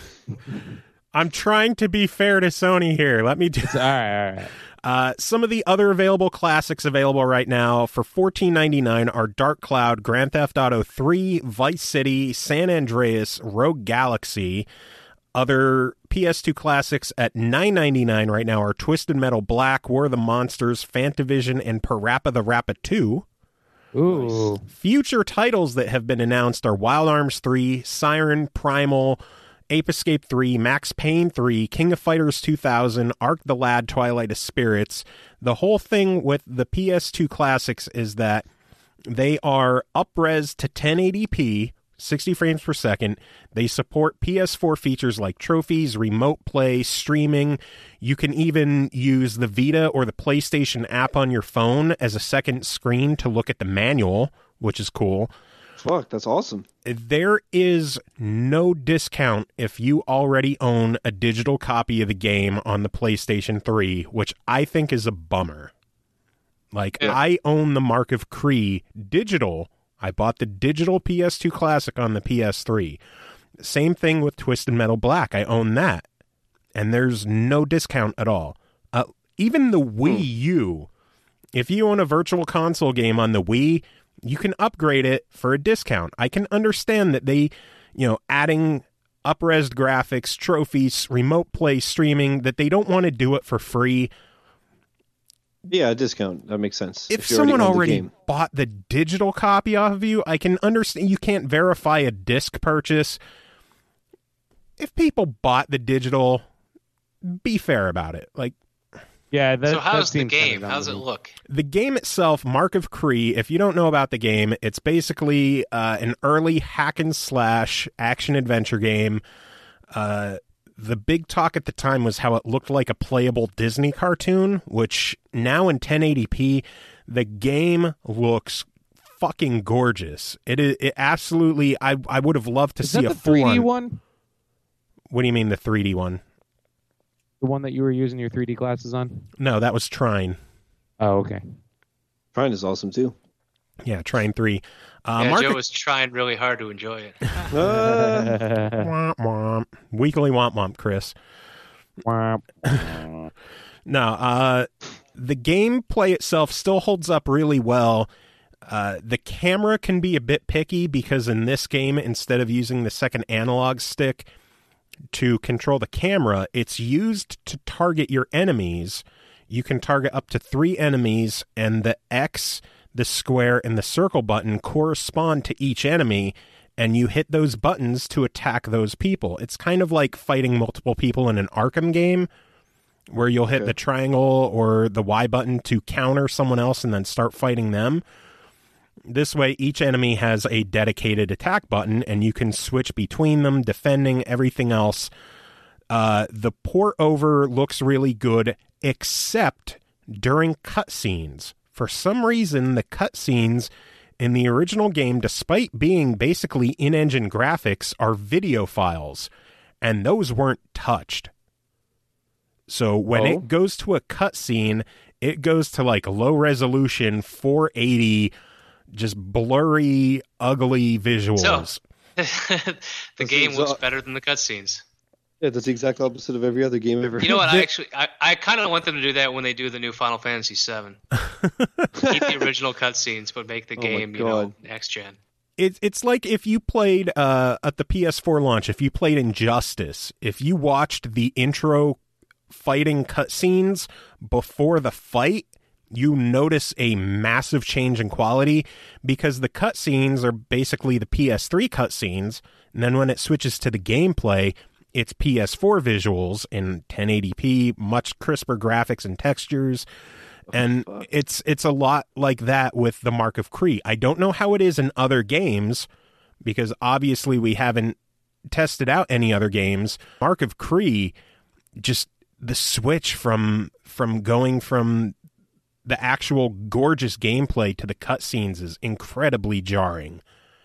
I'm trying to be fair to Sony here. Let me do. All right, all right. Uh, some of the other available classics available right now for fourteen ninety-nine are Dark Cloud, Grand Theft Auto three, Vice City, San Andreas, Rogue Galaxy. Other P S two classics at nine ninety-nine right now are Twisted Metal Black, War of the Monsters, Fantavision, and Parappa the Rappa two. Ooh. Future titles that have been announced are Wild Arms three, Siren, Primal, Ape Escape three, Max Payne three, King of Fighters two thousand, Ark the Lad, Twilight of Spirits. The whole thing with the P S two classics is that they are up-res to ten eighty p, sixty frames per second. They support P S four features like trophies, remote play, streaming. You can even use the Vita or the PlayStation app on your phone as a second screen to look at the manual, which is cool. Fuck, that's awesome. There is no discount if you already own a digital copy of the game on the PlayStation three, which I think is a bummer. Like, Yeah. I own the Mark of Cree digital. I bought the digital P S two Classic on the P S three. Same thing with Twisted Metal Black. I own that. And there's no discount at all. Uh, even the Wii U, if you own a virtual console game on the Wii, you can upgrade it for a discount. I can understand that they, you know, adding up-res graphics, trophies, remote play streaming, that they don't want to do it for free. Yeah, a discount. That makes sense. If you already someone own the already game. bought the digital copy off of you, I can understand you can't verify a disc purchase. If people bought the digital, be fair about it. Like, Yeah, that, so that how's the seems kinda game? dumb How's to it me. look? the game itself, Mark of Cree, if you don't know about the game, it's basically uh, an early hack and slash action adventure game. Uh, the big talk at the time was how it looked like a playable Disney cartoon, which now in ten eighty p, the game looks fucking gorgeous. It is it absolutely. I I would have loved to Is see that a the three full D on. one? What do you mean the three D one? The one that you were using your three D glasses on? No, that was Trine. Oh, okay. Prime is awesome too. Yeah, Trine three. Uh, yeah, Mark Joe was trying really hard to enjoy it. Uh, Womp womp. Weekly womp womp, Chris. No, uh, the gameplay itself still holds up really well. Uh, the camera can be a bit picky because in this game, instead of using the second analog stick to control the camera, it's used to target your enemies. You can target up to three enemies, and the X, the square, and the circle button correspond to each enemy, and you hit those buttons to attack those people. It's kind of like fighting multiple people in an Arkham game, where you'll hit Okay. the triangle or the Y button to counter someone else and then start fighting them. This way, each enemy has a dedicated attack button, and you can switch between them, defending, everything else. Uh, the port over looks really good, except during cutscenes. For some reason, the cutscenes in the original game, despite being basically in-engine graphics, are video files, and those weren't touched. So when Oh. it goes to a cutscene, it goes to like low resolution four eighty, just blurry, ugly visuals. So, the game looks better than the cutscenes. Yeah, that's the exact opposite of every other game ever. You know what? I actually, I, I kind of want them to do that when they do the new Final Fantasy seven. Keep the original cutscenes, but make the Oh game, you know, next gen. It, it's like if you played uh, at the P S four launch, if you played Injustice, if you watched the intro fighting cutscenes before the fight, you notice a massive change in quality because the cutscenes are basically the P S three cutscenes, and then when it switches to the gameplay, it's P S four visuals in ten eighty p, much crisper graphics and textures. And oh, it's it's a lot like that with the Mark of Kree. I don't know how it is in other games because obviously we haven't tested out any other games. Mark of Kree, just the switch from from going from the actual gorgeous gameplay to the cutscenes is incredibly jarring.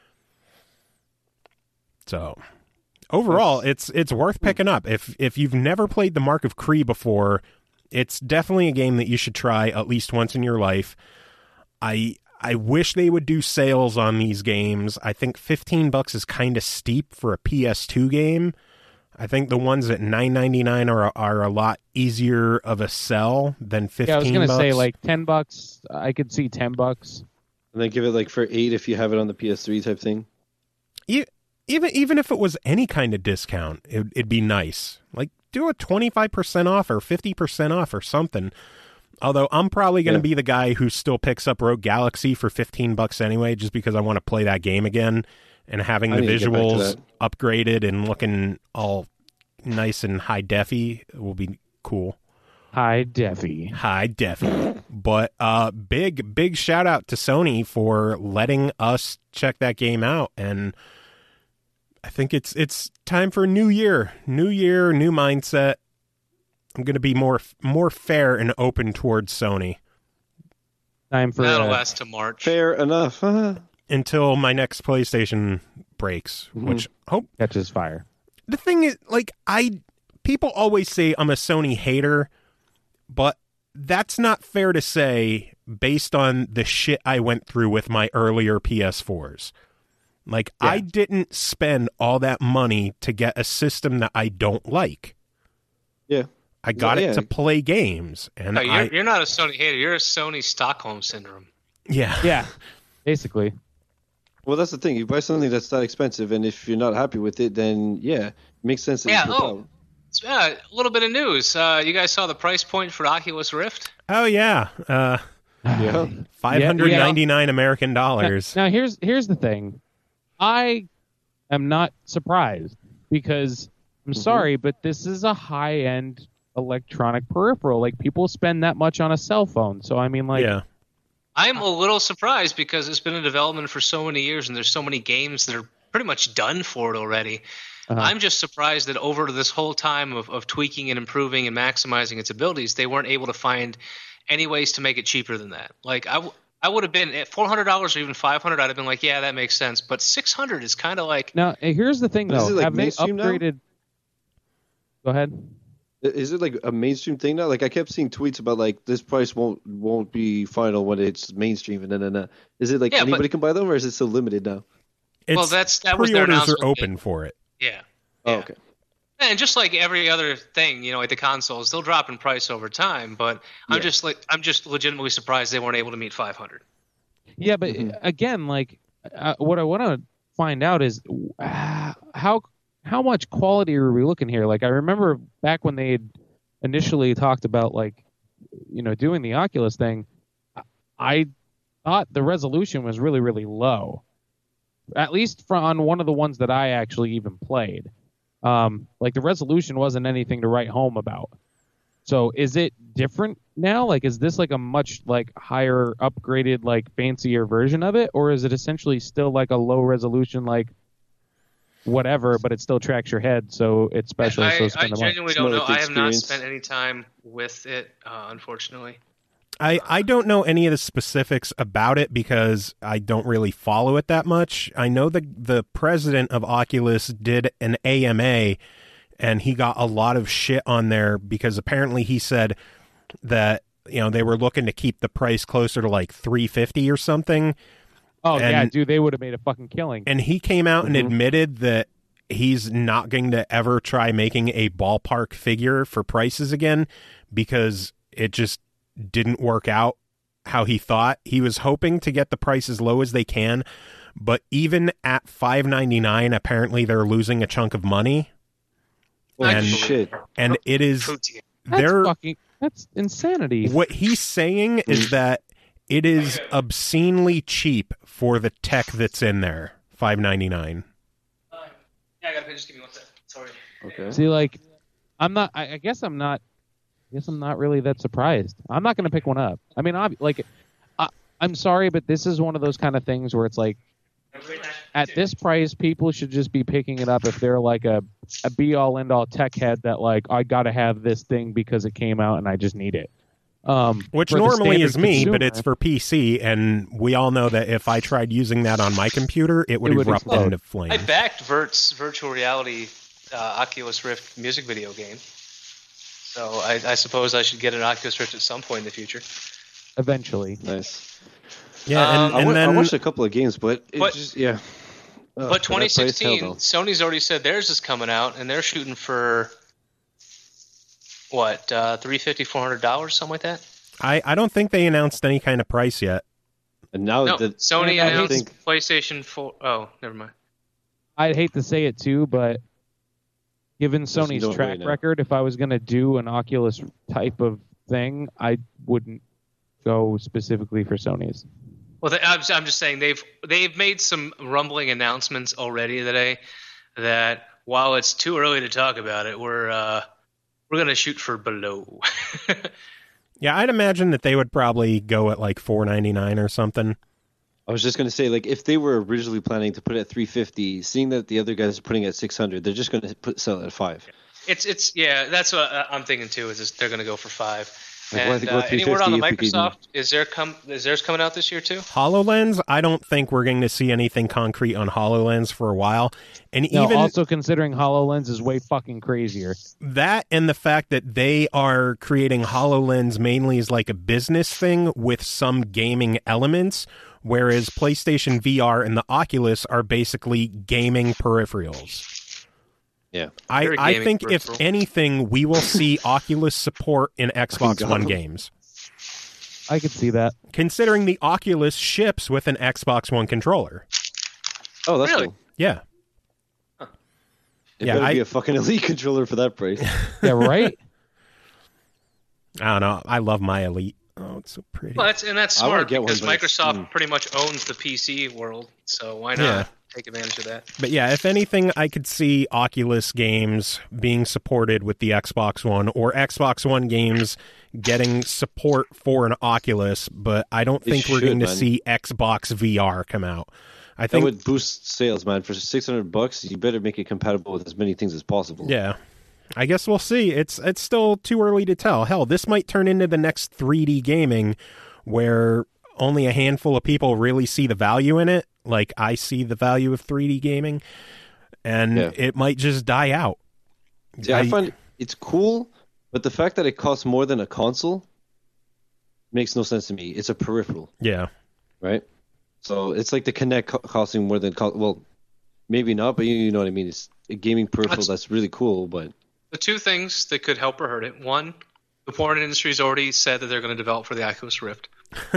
So overall, it's it's worth picking up. If if you've never played the Mark of Kree before, it's definitely a game that you should try at least once in your life. I I wish they would do sales on these games. I think fifteen bucks is kind of steep for a P S two game. I think the ones at nine ninety-nine are are a lot easier of a sell than fifteen. Yeah, I was gonna bucks. say like ten bucks. I could see ten bucks. And then give it like for eight if you have it on the P S three type thing. You, even even if it was any kind of discount, it, it'd be nice. Like do a twenty-five percent off or fifty percent off or something. Although I'm probably going to Yeah. be the guy who still picks up Rogue Galaxy for fifteen bucks anyway, just because I want to play that game again. And having I the need to get back to visuals that. upgraded and looking all nice and high defy will be cool. High defy. High defy. But uh, big, big shout out to Sony for letting us check that game out. And I think it's it's time for a new year. New year, new mindset. I'm going to be more more fair and open towards Sony Time for That'll uh, last to March. Fair enough. Huh? until my next PlayStation breaks, Mhm. which hope catches fire. the thing is, like, I people always say I'm a Sony hater, but that's not fair to say based on the shit I went through with my earlier P S fours. Like, Yeah. I didn't spend all that money to get a system that I don't like. Yeah. I got Well, it yeah. to play games, and No, you're, I you're not a Sony hater. You're a Sony Stockholm syndrome. yeah Yeah, basically. Well, that's the thing. You buy something that's that expensive, and if you're not happy with it, then yeah, it makes sense. That Yeah, you flip oh. out. So, yeah, a little bit of news. Uh, you guys saw the price point for Oculus Rift? oh yeah uh, Yeah. five hundred ninety-nine Yeah. American dollars. Now here's here's the thing. I am not surprised because I'm Mhm. sorry, but this is a high end electronic peripheral. Like people spend that much on a cell phone. So I mean like Yeah. I'm a little surprised because it's been in development for so many years and there's so many games that are pretty much done for it already. Uh-huh. I'm just surprised that over this whole time of, of tweaking and improving and maximizing its abilities, they weren't able to find any ways to make it cheaper than that. Like I, w- I would have been at four hundred dollars or even five hundred dollars, I'd have been like, yeah, that makes sense. But six hundred dollars is kind of like, now here's the thing But is though. it, like, Have they mainstream now? upgraded? Go ahead. Is it like a mainstream thing now? Like I kept seeing tweets about like this price won't won't be final when it's mainstream and then and, and is it like Yeah, but- anybody can buy them or is it still limited now? It's, well, that's that was their pre-orders are announcement. open for it. Yeah. Oh, Yeah. okay. And just like every other thing, you know, like the consoles, they'll drop in price over time. But I'm Yeah. just like, I'm just legitimately surprised they weren't able to meet five hundred. Yeah, but Mhm. again, like uh, what I want to find out is uh, how how much quality are we looking here? Like I remember back when they had initially talked about like you know doing the Oculus thing, I thought the resolution was really really low, at least for, on one of the ones that I actually even played. Um, like the resolution wasn't anything to write home about. So is it different now? Like, is this like a much like higher, upgraded, like fancier version of it, or is it essentially still like a low resolution, like whatever, but it still tracks your head, so it's special? I, so I spend the money. genuinely It's don't more know. like the I have not experience. spent any time with it, uh, unfortunately. I, I don't know any of the specifics about it because I don't really follow it that much. I know the the president of Oculus did an A M A and he got a lot of shit on there because apparently he said that, you know, they were looking to keep the price closer to like three hundred fifty dollars or something. Oh yeah, And- dude, they would have made a fucking killing. And he came out and Mhm. admitted that he's not going to ever try making a ballpark figure for prices again because it just didn't work out how he thought. He was hoping to get the price as low as they can, but even at five ninety-nine, apparently they're losing a chunk of money. Oh, And- shit. And it is Protein. That's they're fucking. That's insanity. what he's saying is that it is obscenely cheap for the tech that's in there. five ninety-nine. Yeah, I gotta just give me one second. Sorry. Okay. See, like, I'm not. I, I guess I'm not. I guess I'm not really that surprised. I'm not gonna pick one up. I mean, ob- like, I, I'm sorry, but this is one of those kind of things where it's like, at this price, people should just be picking it up if they're like a, a be all end all tech head that like I gotta have this thing because it came out and I just need it. Um, Which for the normally standard is me, but consumer, it's for P C, and we all know that if I tried using that on my computer, it would It would erupt explode. into I flames. backed Vert's virtual reality uh, Oculus Rift music video game. So I, I suppose I should get an Oculus Rift at some point in the future. eventually. Nice. Yeah, Um, and, I, and wa- then I watched a couple of games, but it But- just yeah. Uh, But for that price, hell twenty sixteen, no. Sony's already said theirs is coming out, and they're shooting for what, uh, three fifty, four hundred dollars, something like that. I, I don't think they announced any kind of price yet. And now No, the Sony and I announced think- PlayStation four. Oh, never mind. I'd hate to say it too, but given Listen, Sony's don't track worry now. record, if I was going to do an Oculus type of thing, I wouldn't go specifically for Sony's. Well, they, I'm, I'm just saying they've they've made some rumbling announcements already today that while it's too early to talk about it, we're uh, we're gonna shoot for below. Yeah, I'd imagine that they would probably go at like four ninety-nine or something. I was just gonna say, like, if they were originally planning to put it at three fifty, seeing that the other guys are putting it at six hundred, they're just gonna put sell it at five. it's it's yeah, that's what I- I'm thinking too. Is they're gonna go for five. Like, why And they go uh, any word on the three fifty if we can- Microsoft? Is there come is theirs coming out this year too? HoloLens, I don't think we're going to see anything concrete on HoloLens for a while. And No, even also considering HoloLens is way fucking crazier. that and the fact that they are creating HoloLens mainly as like a business thing with some gaming elements, whereas PlayStation V R and the Oculus are basically gaming peripherals. Yeah. I, Very I gaming think if peripheral. anything, we will see Oculus support in Xbox God. One games. I could see that. Considering the Oculus ships with an Xbox One controller. Oh, that's Really? cool. Yeah. It Yeah, better I- be a fucking Elite controller for that price. Yeah, right? I don't know. I love my Elite. Oh, it's so pretty. Well, that's and that's I wanna smart get one, because but it's- Microsoft mm. pretty much owns the P C world. So why not Yeah. take advantage of that? But yeah, if anything, I could see Oculus games being supported with the Xbox One or Xbox One games getting support for an Oculus, but I don't They think we're should, going to man. see Xbox V R come out. I That think, would boost sales, man. For six hundred bucks, you better make it compatible with as many things as possible. yeah. I guess we'll see. It's it's still too early to tell. Hell, this might turn into the next three D gaming where only a handful of people really see the value in it. Like I see the value of three D gaming, and Yeah. it might just die out. See, I, find it's cool, but the fact that it costs more than a console makes no sense to me. It's a peripheral, yeah. right? So it's like the Kinect co- costing more than co- well, maybe not, but you, you know what I mean. It's a gaming peripheral That's- that's really cool, but The two things that could help or hurt it: one, the porn industry's already said that they're going to develop for the Oculus Rift,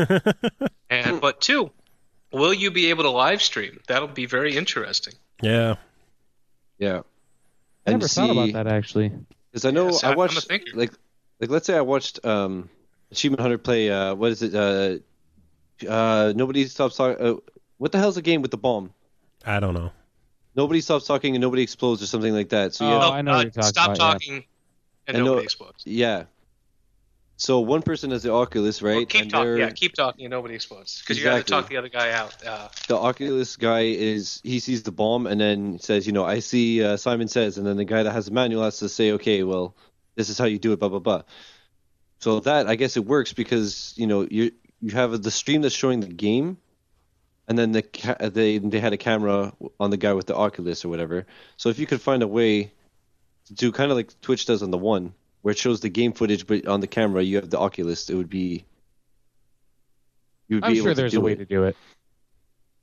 and but two, will you be able to live stream? That'll be very interesting. Yeah. yeah. I And never thought about see- that actually. Because I know Yeah, see, I I'm a watched thinker. like like let's say I watched um Achievement Hunter play uh what is it uh uh Nobody Stops Talking uh, what the hell's the game with the bomb? I don't know. Nobody stops talking and nobody explodes or something like that. So Oh, yeah, I know what you're talking stop about, yeah. talking, and I know- nobody explodes. yeah. So one person has the Oculus, right? Well, keep and talking. they're- Yeah, keep talking, and nobody explodes because you got to Exactly. talk the other guy out. Uh, the Oculus guy is he sees the bomb and then says, you know, I see uh, Simon Says, and then the guy that has the manual has to say, okay, well, this is how you do it, blah blah blah. So that I guess it works because you know you you have the stream that's showing the game, and then the ca- they they had a camera on the guy with the Oculus or whatever. So if you could find a way to do kind of like Twitch does on the One, where it shows the game footage, but on the camera you have the Oculus, it would be. You would I'm be able sure to there's do a way it. to do it.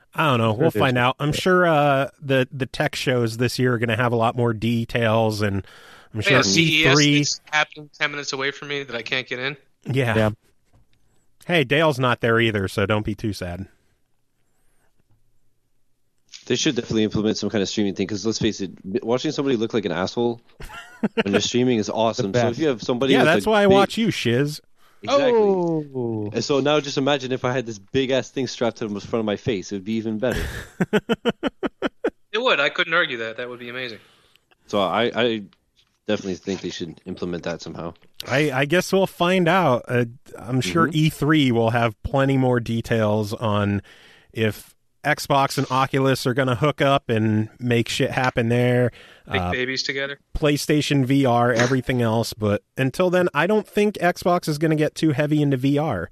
I don't know. We'll Sure, find there's- out. I'm sure uh, the the tech shows this year are going to have a lot more details, and I'm sure Yeah, C E S E three. is happening ten minutes away from me that I can't get in. Yeah. Yeah. Hey, Dale's not there either, so don't be too sad. They should definitely implement some kind of streaming thing because let's face it, watching somebody look like an asshole when they're streaming is awesome. So best. if you have somebody, Yeah, with that's a why I big- watch you, Shiz. Exactly. Oh. And so now just imagine if I had this big ass thing strapped to the front of my face, it would be even better. It would. I couldn't argue that. That would be amazing. So I, I definitely think they should implement that somehow. I, I guess we'll find out. Uh, I'm sure Mhm. E three will have plenty more details on if Xbox and Oculus are going to hook up and make shit happen there. Big Uh, babies together. PlayStation V R, everything else. But until then, I don't think Xbox is going to get too heavy into V R.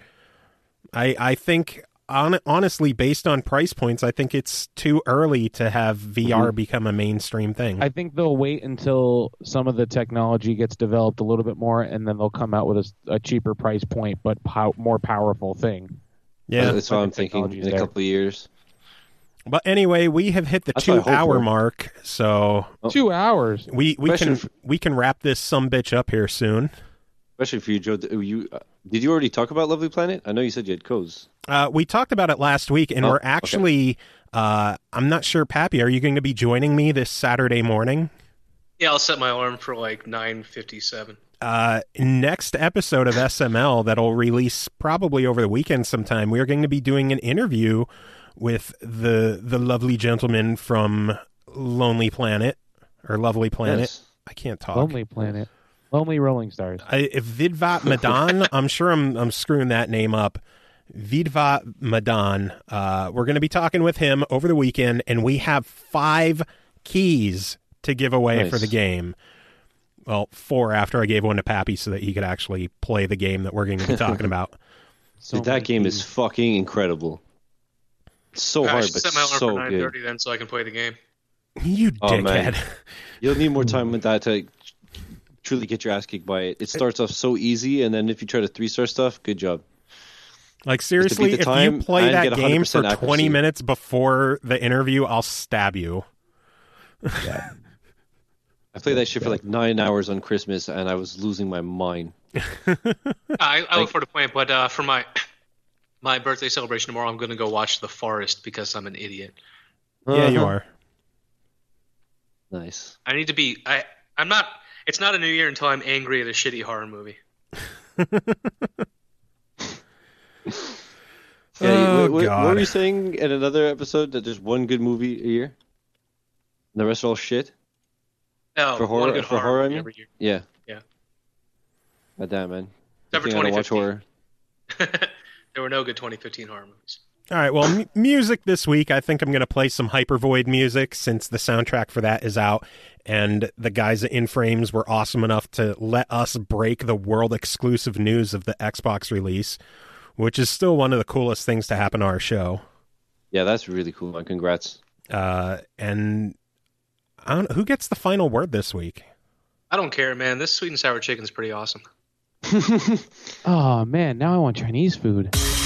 I I think, on, honestly, based on price points, I think it's too early to have V R become a mainstream thing. I think they'll wait until some of the technology gets developed a little bit more, and then they'll come out with a, a cheaper price point but pow- more powerful thing. yeah. That's what Like I'm the thinking technology's in a there. couple of years. But anyway, we have hit the That's what I hope two-hour for. mark, so Oh. Two hours. we, we Question can for- we can wrap this sumbitch up here soon. Especially for you, Joe. You uh, did you already talk about Lovely Planet? I know you said you had codes. Uh, we talked about it last week, and Oh, we're okay. actually, uh, I'm not sure, Pappy, are you going to be joining me this Saturday morning? Yeah, I'll set my alarm for like nine fifty-seven. Uh, next episode of S M L that'll release probably over the weekend sometime, we're going to be doing an interview with the the lovely gentleman from Lonely Planet, or Lovely Planet. Yes. I can't talk. Lonely Planet. Lonely Rolling Stars. I, if Vidvat Madan, I'm sure I'm I'm screwing that name up. Vidvat Madan. Uh, we're going to be talking with him over the weekend, and we have five keys to give away Nice. for the game. Well, four after I gave one to Pappy so that he could actually play the game that we're going to be talking about. So Dude, that many game keys. is fucking incredible. It's so I hard, should but set my alarm so for nine good. thirty then, so I can play the game. You Oh, dickhead. man. You'll need more time with that to truly get your ass kicked by it. It starts off so easy, and then if you try to three star stuff, good job. Like, seriously, the if time you play and that get one hundred game for percent twenty accuracy. minutes before the interview, I'll stab you. I played that shit for like nine hours on Christmas, and I was losing my mind. I, I look forward to playing, but uh, for my my birthday celebration tomorrow, I'm going to go watch The Forest because I'm an idiot. Yeah, you Uh-huh. are. Nice. I need to be. I I'm not. It's not a new year until I'm angry at a shitty horror movie. Yeah, Oh, what, what, God. what were you saying in another episode that there's one good movie a year? And the rest are all shit? No, For one horror- good for horror, I movie mean? every year. Yeah. Yeah. God damn, man. Except for Good thing I don't watch twenty fifteen. horror. There were no good twenty fifteen horror movies. All right, well, m- music this week, I think I'm going to play some Hypervoid music since the soundtrack for that is out, and the guys at In Frames were awesome enough to let us break the world-exclusive news of the Xbox release, which is still one of the coolest things to happen to our show. Yeah, that's really cool, man. Congrats. Uh, and I don't, who gets the final word this week? I don't care, man. This sweet and sour chicken's pretty awesome. Oh man, now I want Chinese food.